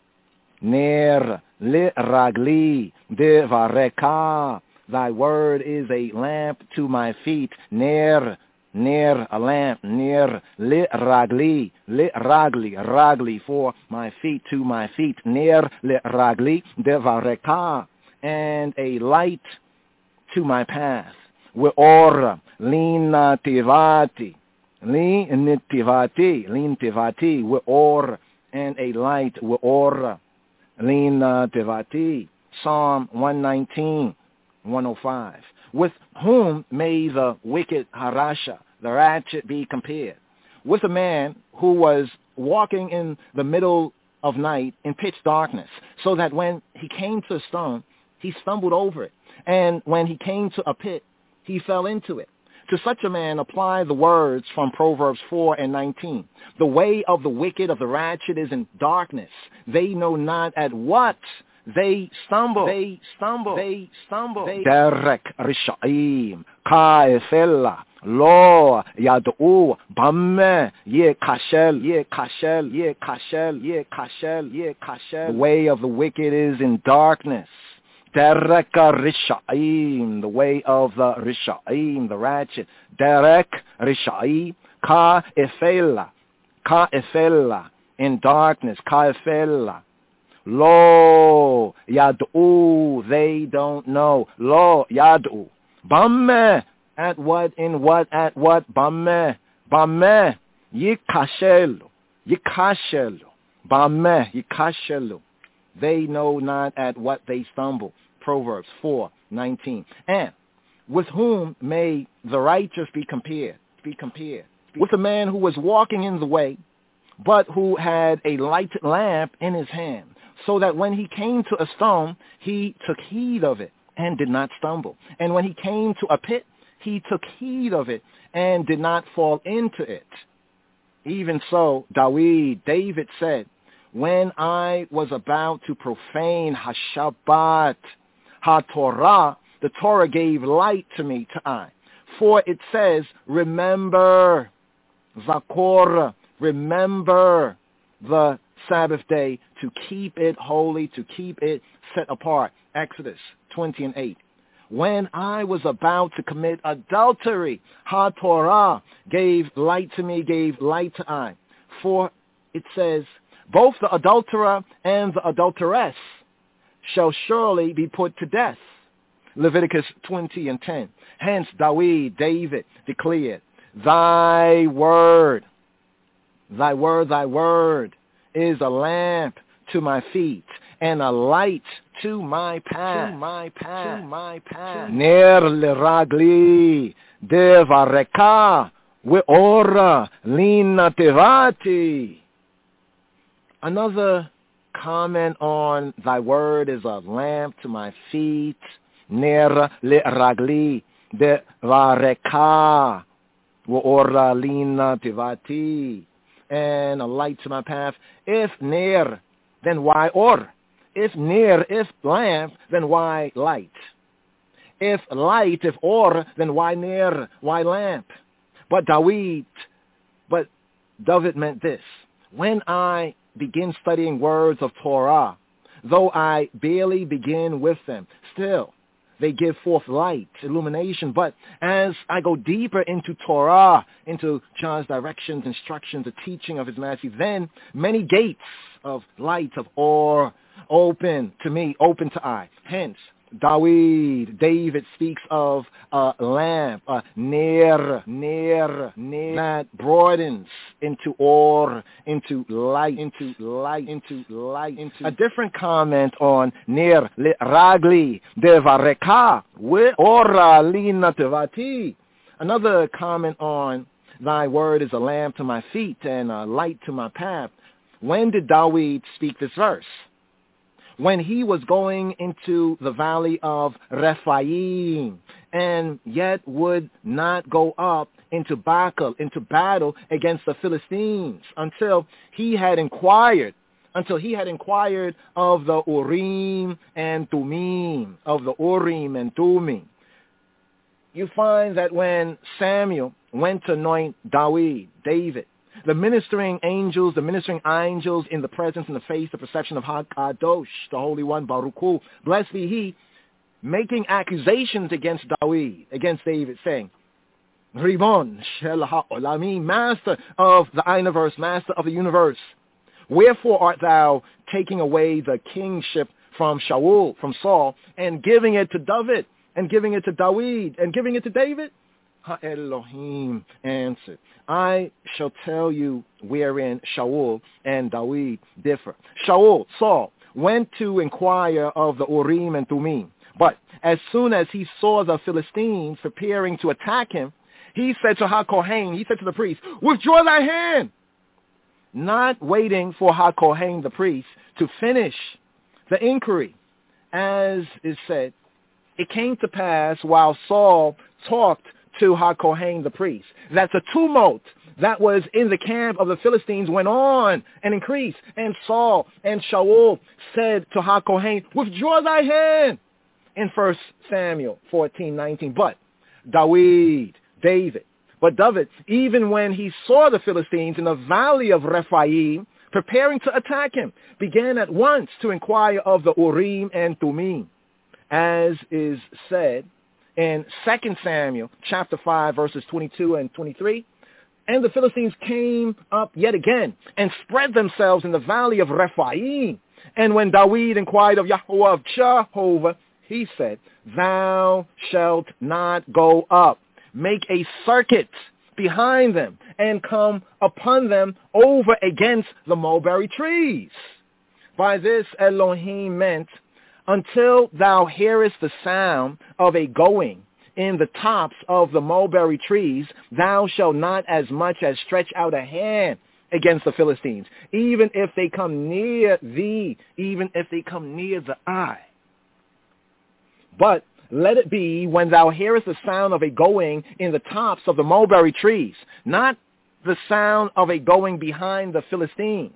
ner li ragli, devareka, thy word is a lamp to my feet, ner, ner, a lamp, ner, li ragli, li ragli, ragli, for my feet, to my feet, ner, li ragli, devareka, and a light to my path, we'or, lina tivati, lin tivati, lin tivati, we'or, and a light, we'or, lina tivati, Psalm one nineteen, one oh five. With whom may the wicked Harasha, the ratchet, be compared? With a man who was walking in the middle of night in pitch darkness, so that when he came to a stone, he stumbled over it. And when he came to a pit, he fell into it. To such a man apply the words from Proverbs four and nineteen. The way of the wicked, of the ratchet, is in darkness. They know not at what they stumble. They stumble. They stumble. Derek Rishaim Kaefella Lo Yadu Bamme Ye Kashel Ye Kashel Ye Kashel Ye Kashel Ye Kashel. The way of the wicked is in darkness. Derek Rishaim, the way of the Rishaim, the ratchet. Derek Rishaim Kaefella Kaefella, in darkness. Kaefella. Lo yadu, they don't know. Lo yadu. Bamme, at what, in what, at what? Bamme, bamme, yikashelu, yikashelu, bamme, yikashelu. They know not at what they stumble. Proverbs four nineteen. And with whom may the righteous be compared? Be compared with a man who was walking in the way, but who had a lighted lamp in his hand, so that when he came to a stone, he took heed of it and did not stumble. And when he came to a pit, he took heed of it and did not fall into it. Even so, David, David said, when I was about to profane HaShabbat, HaTorah, the Torah gave light to me, to I. For it says, remember, Zakor, remember the Sabbath day, to keep it holy, to keep it set apart. Exodus twenty and eight. When I was about to commit adultery, HaTorah gave light to me, gave light to I. For it says, both the adulterer and the adulteress shall surely be put to death. Leviticus twenty and ten. Hence David, David declared, thy word, thy word, thy word is a lamp to my feet and a light to my path. To my path. To my path. Ner leragli devareka weora lina tevati. Another comment on thy word is a lamp to my feet. Ner leragli devareka weora lina tevati. And a light to my path. If ner, then why or? If ner, if lamp, then why light? If light, if or, then why ner, why lamp? But David, but David meant this. When I begin studying words of Torah, though I barely begin with them, still they give forth light, illumination. But as I go deeper into Torah, into John's directions, instructions, the teaching of his master, then many gates of light, of or, open to me, open to I. Hence, Dawid, David speaks of a lamp, a ner, ner, ner, that broadens into or, into light, into light, into light, into a different comment on ner, le ragli, devareka, we ora lina tevati. Another comment on thy word is a lamp to my feet and a light to my path. When did Dawid speak this verse? When he was going into the valley of Rephaim, and yet would not go up into battle, into battle against the Philistines until he had inquired, until he had inquired of the Urim and Tumim, of the Urim and Tumim. You find that when Samuel went to anoint Dawid, David, the ministering angels, the ministering angels in the presence and the face, the perception of HaKadosh, the Holy One, Baruch Hu, blessed be he, making accusations against Dawid, against David, saying, Ribon shel ha'olami, master of the universe, master of the universe, wherefore art thou taking away the kingship from Shaul, from Saul, and giving it to David, and giving it to Dawid, and giving it to David? Ha-Elohim answered, I shall tell you wherein Shaul and Dawid differ. Shaul, Saul, went to inquire of the Urim and Tumim, but as soon as he saw the Philistines preparing to attack him, he said to HaKohen, he said to the priest, withdraw thy hand, not waiting for HaKohen, the priest, to finish the inquiry. As is said, it came to pass while Saul talked to HaKohen, the priest, that the tumult that was in the camp of the Philistines went on and increased. And Saul and Shaul said to HaKohen, withdraw thy hand, in First Samuel fourteen nineteen. But Dawid, David, but David, even when he saw the Philistines in the valley of Rephaim preparing to attack him, began at once to inquire of the Urim and Tumim, as is said in Second Samuel chapter five, verses twenty-two and twenty-three. And the Philistines came up yet again and spread themselves in the valley of Rephaim. And when Dawid inquired of Yahweh of Jehovah, he said, thou shalt not go up. Make a circuit behind them and come upon them over against the mulberry trees. By this Elohim meant, until thou hearest the sound of a going in the tops of the mulberry trees, thou shalt not as much as stretch out a hand against the Philistines, even if they come near thee, even if they come near the eye. But let it be when thou hearest the sound of a going in the tops of the mulberry trees, not the sound of a going behind the Philistines,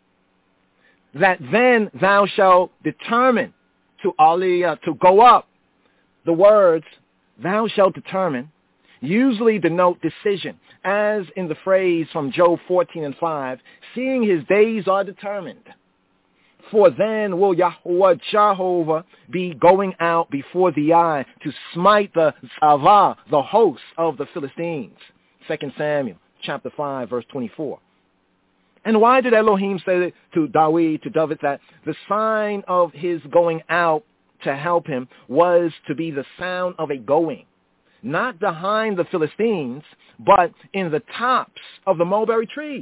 that then thou shalt determine to aliyah, to go up. The words, thou shalt determine, usually denote decision, as in the phrase from Job fourteen and five, seeing his days are determined. For then will Yahweh Jehovah be going out before the eye to smite the Zavah, the host of the Philistines. Second Samuel chapter five, verse twenty-four. And why did Elohim say to Dawid, to David, that the sign of his going out to help him was to be the sound of a going, not behind the Philistines, but in the tops of the mulberry trees?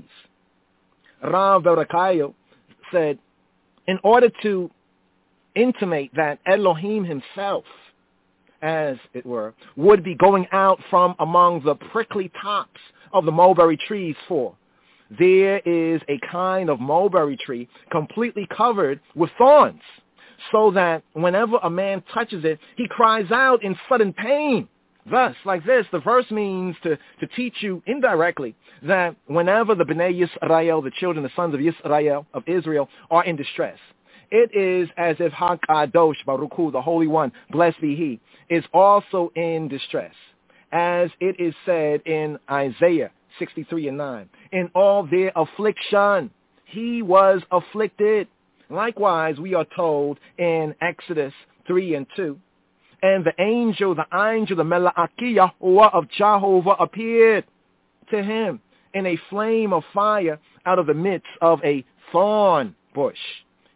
Rav Berakayo said, in order to intimate that Elohim himself, as it were, would be going out from among the prickly tops of the mulberry trees, for there is a kind of mulberry tree completely covered with thorns, so that whenever a man touches it, he cries out in sudden pain. Thus, like this, the verse means to, to teach you indirectly that whenever the Bnei Yisrael, the children, the sons of Yisrael, of Israel, are in distress, it is as if HaKadosh, Baruch Hu, the Holy One, blessed be he, is also in distress. As it is said in Isaiah sixty-three and nine, in all their affliction, he was afflicted. Likewise, we are told in Exodus three and two, and the angel, the angel, the Mela'aki Yahuwah of Jehovah appeared to him in a flame of fire out of the midst of a thorn bush.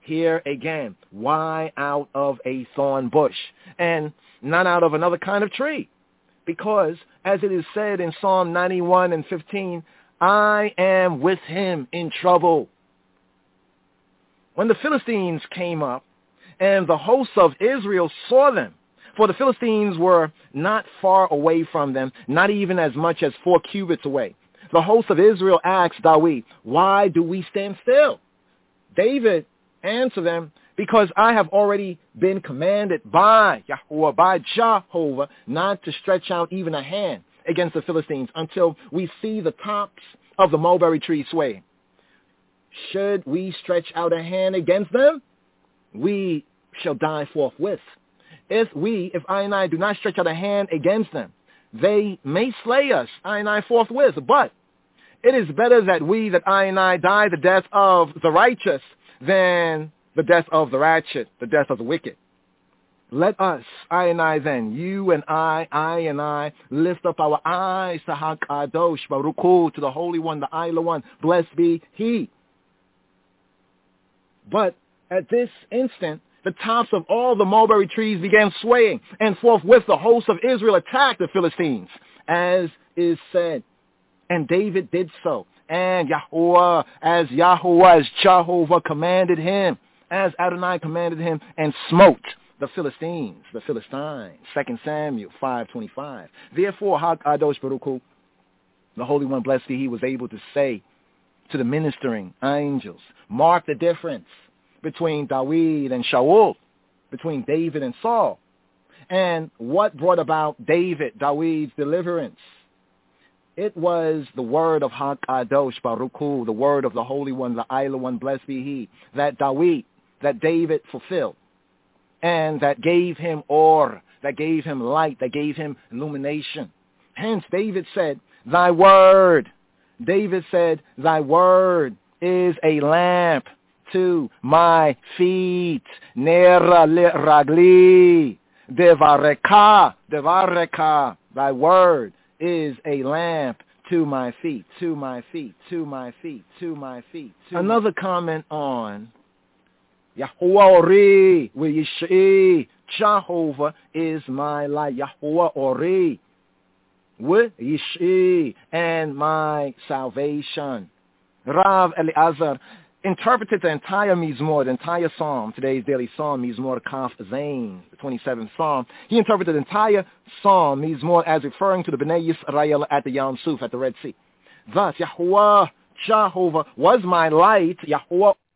here again, why out of a thorn bush and not out of another kind of tree? Because, as it is said in Psalm ninety-one and fifteen, I am with him in trouble. When the Philistines came up and the hosts of Israel saw them, for the Philistines were not far away from them, not even as much as four cubits away. The host of Israel asked David, why do we stand still? David answered them, because I have already been commanded by Yahweh, by Jehovah, not to stretch out even a hand against the Philistines until we see the tops of the mulberry tree sway. Should we stretch out a hand against them, we shall die forthwith. If we, if I and I do not stretch out a hand against them, they may slay us, I and I forthwith. But it is better that we, that I and I die the death of the righteous than the death of the ratchet, the death of the wicked. Let us, I and I then, you and I, I and I, lift up our eyes to HaKadosh Baruch Hu, to the Holy One, the Isla One, blessed be He. But at this instant, the tops of all the mulberry trees began swaying, and forthwith the host of Israel attacked the Philistines, as is said. And David did so, and Yahweh, as Yahweh, as Jehovah commanded him, as Adonai commanded him, and smote the Philistines, the Philistines. Second Samuel five twenty-five. Therefore, HaKadosh Baruch Hu, the Holy One, blessed be He, was able to say to the ministering angels, mark the difference between David and Shaul, between David and Saul. And what brought about David, David's deliverance? It was the word of HaKadosh Baruch Hu, the word of the Holy One, the Isla One, blessed be He, that David, that David fulfilled, and that gave him or, that gave him light, that gave him illumination. Hence David said, thy word, David said, thy word is a lamp to my feet. Nera ragli, devareka, devareka, thy word is a lamp to my feet, to my feet, to my feet, to my feet. To Another my... comment on Yahweh Ori, Yish'i, Jehovah is my light. Yahweh Ori, Yish'i, and my salvation. Rav Eliezer interpreted the entire Mizmor, the entire Psalm, today's daily Psalm, Mizmor Kaf Zain, the twenty-seventh Psalm. He interpreted the entire Psalm, Mizmor, as referring to the Bnei Yisrael at the Yam Suf, at the Red Sea. Thus, Yahweh, Jehovah, was my light. Yahweh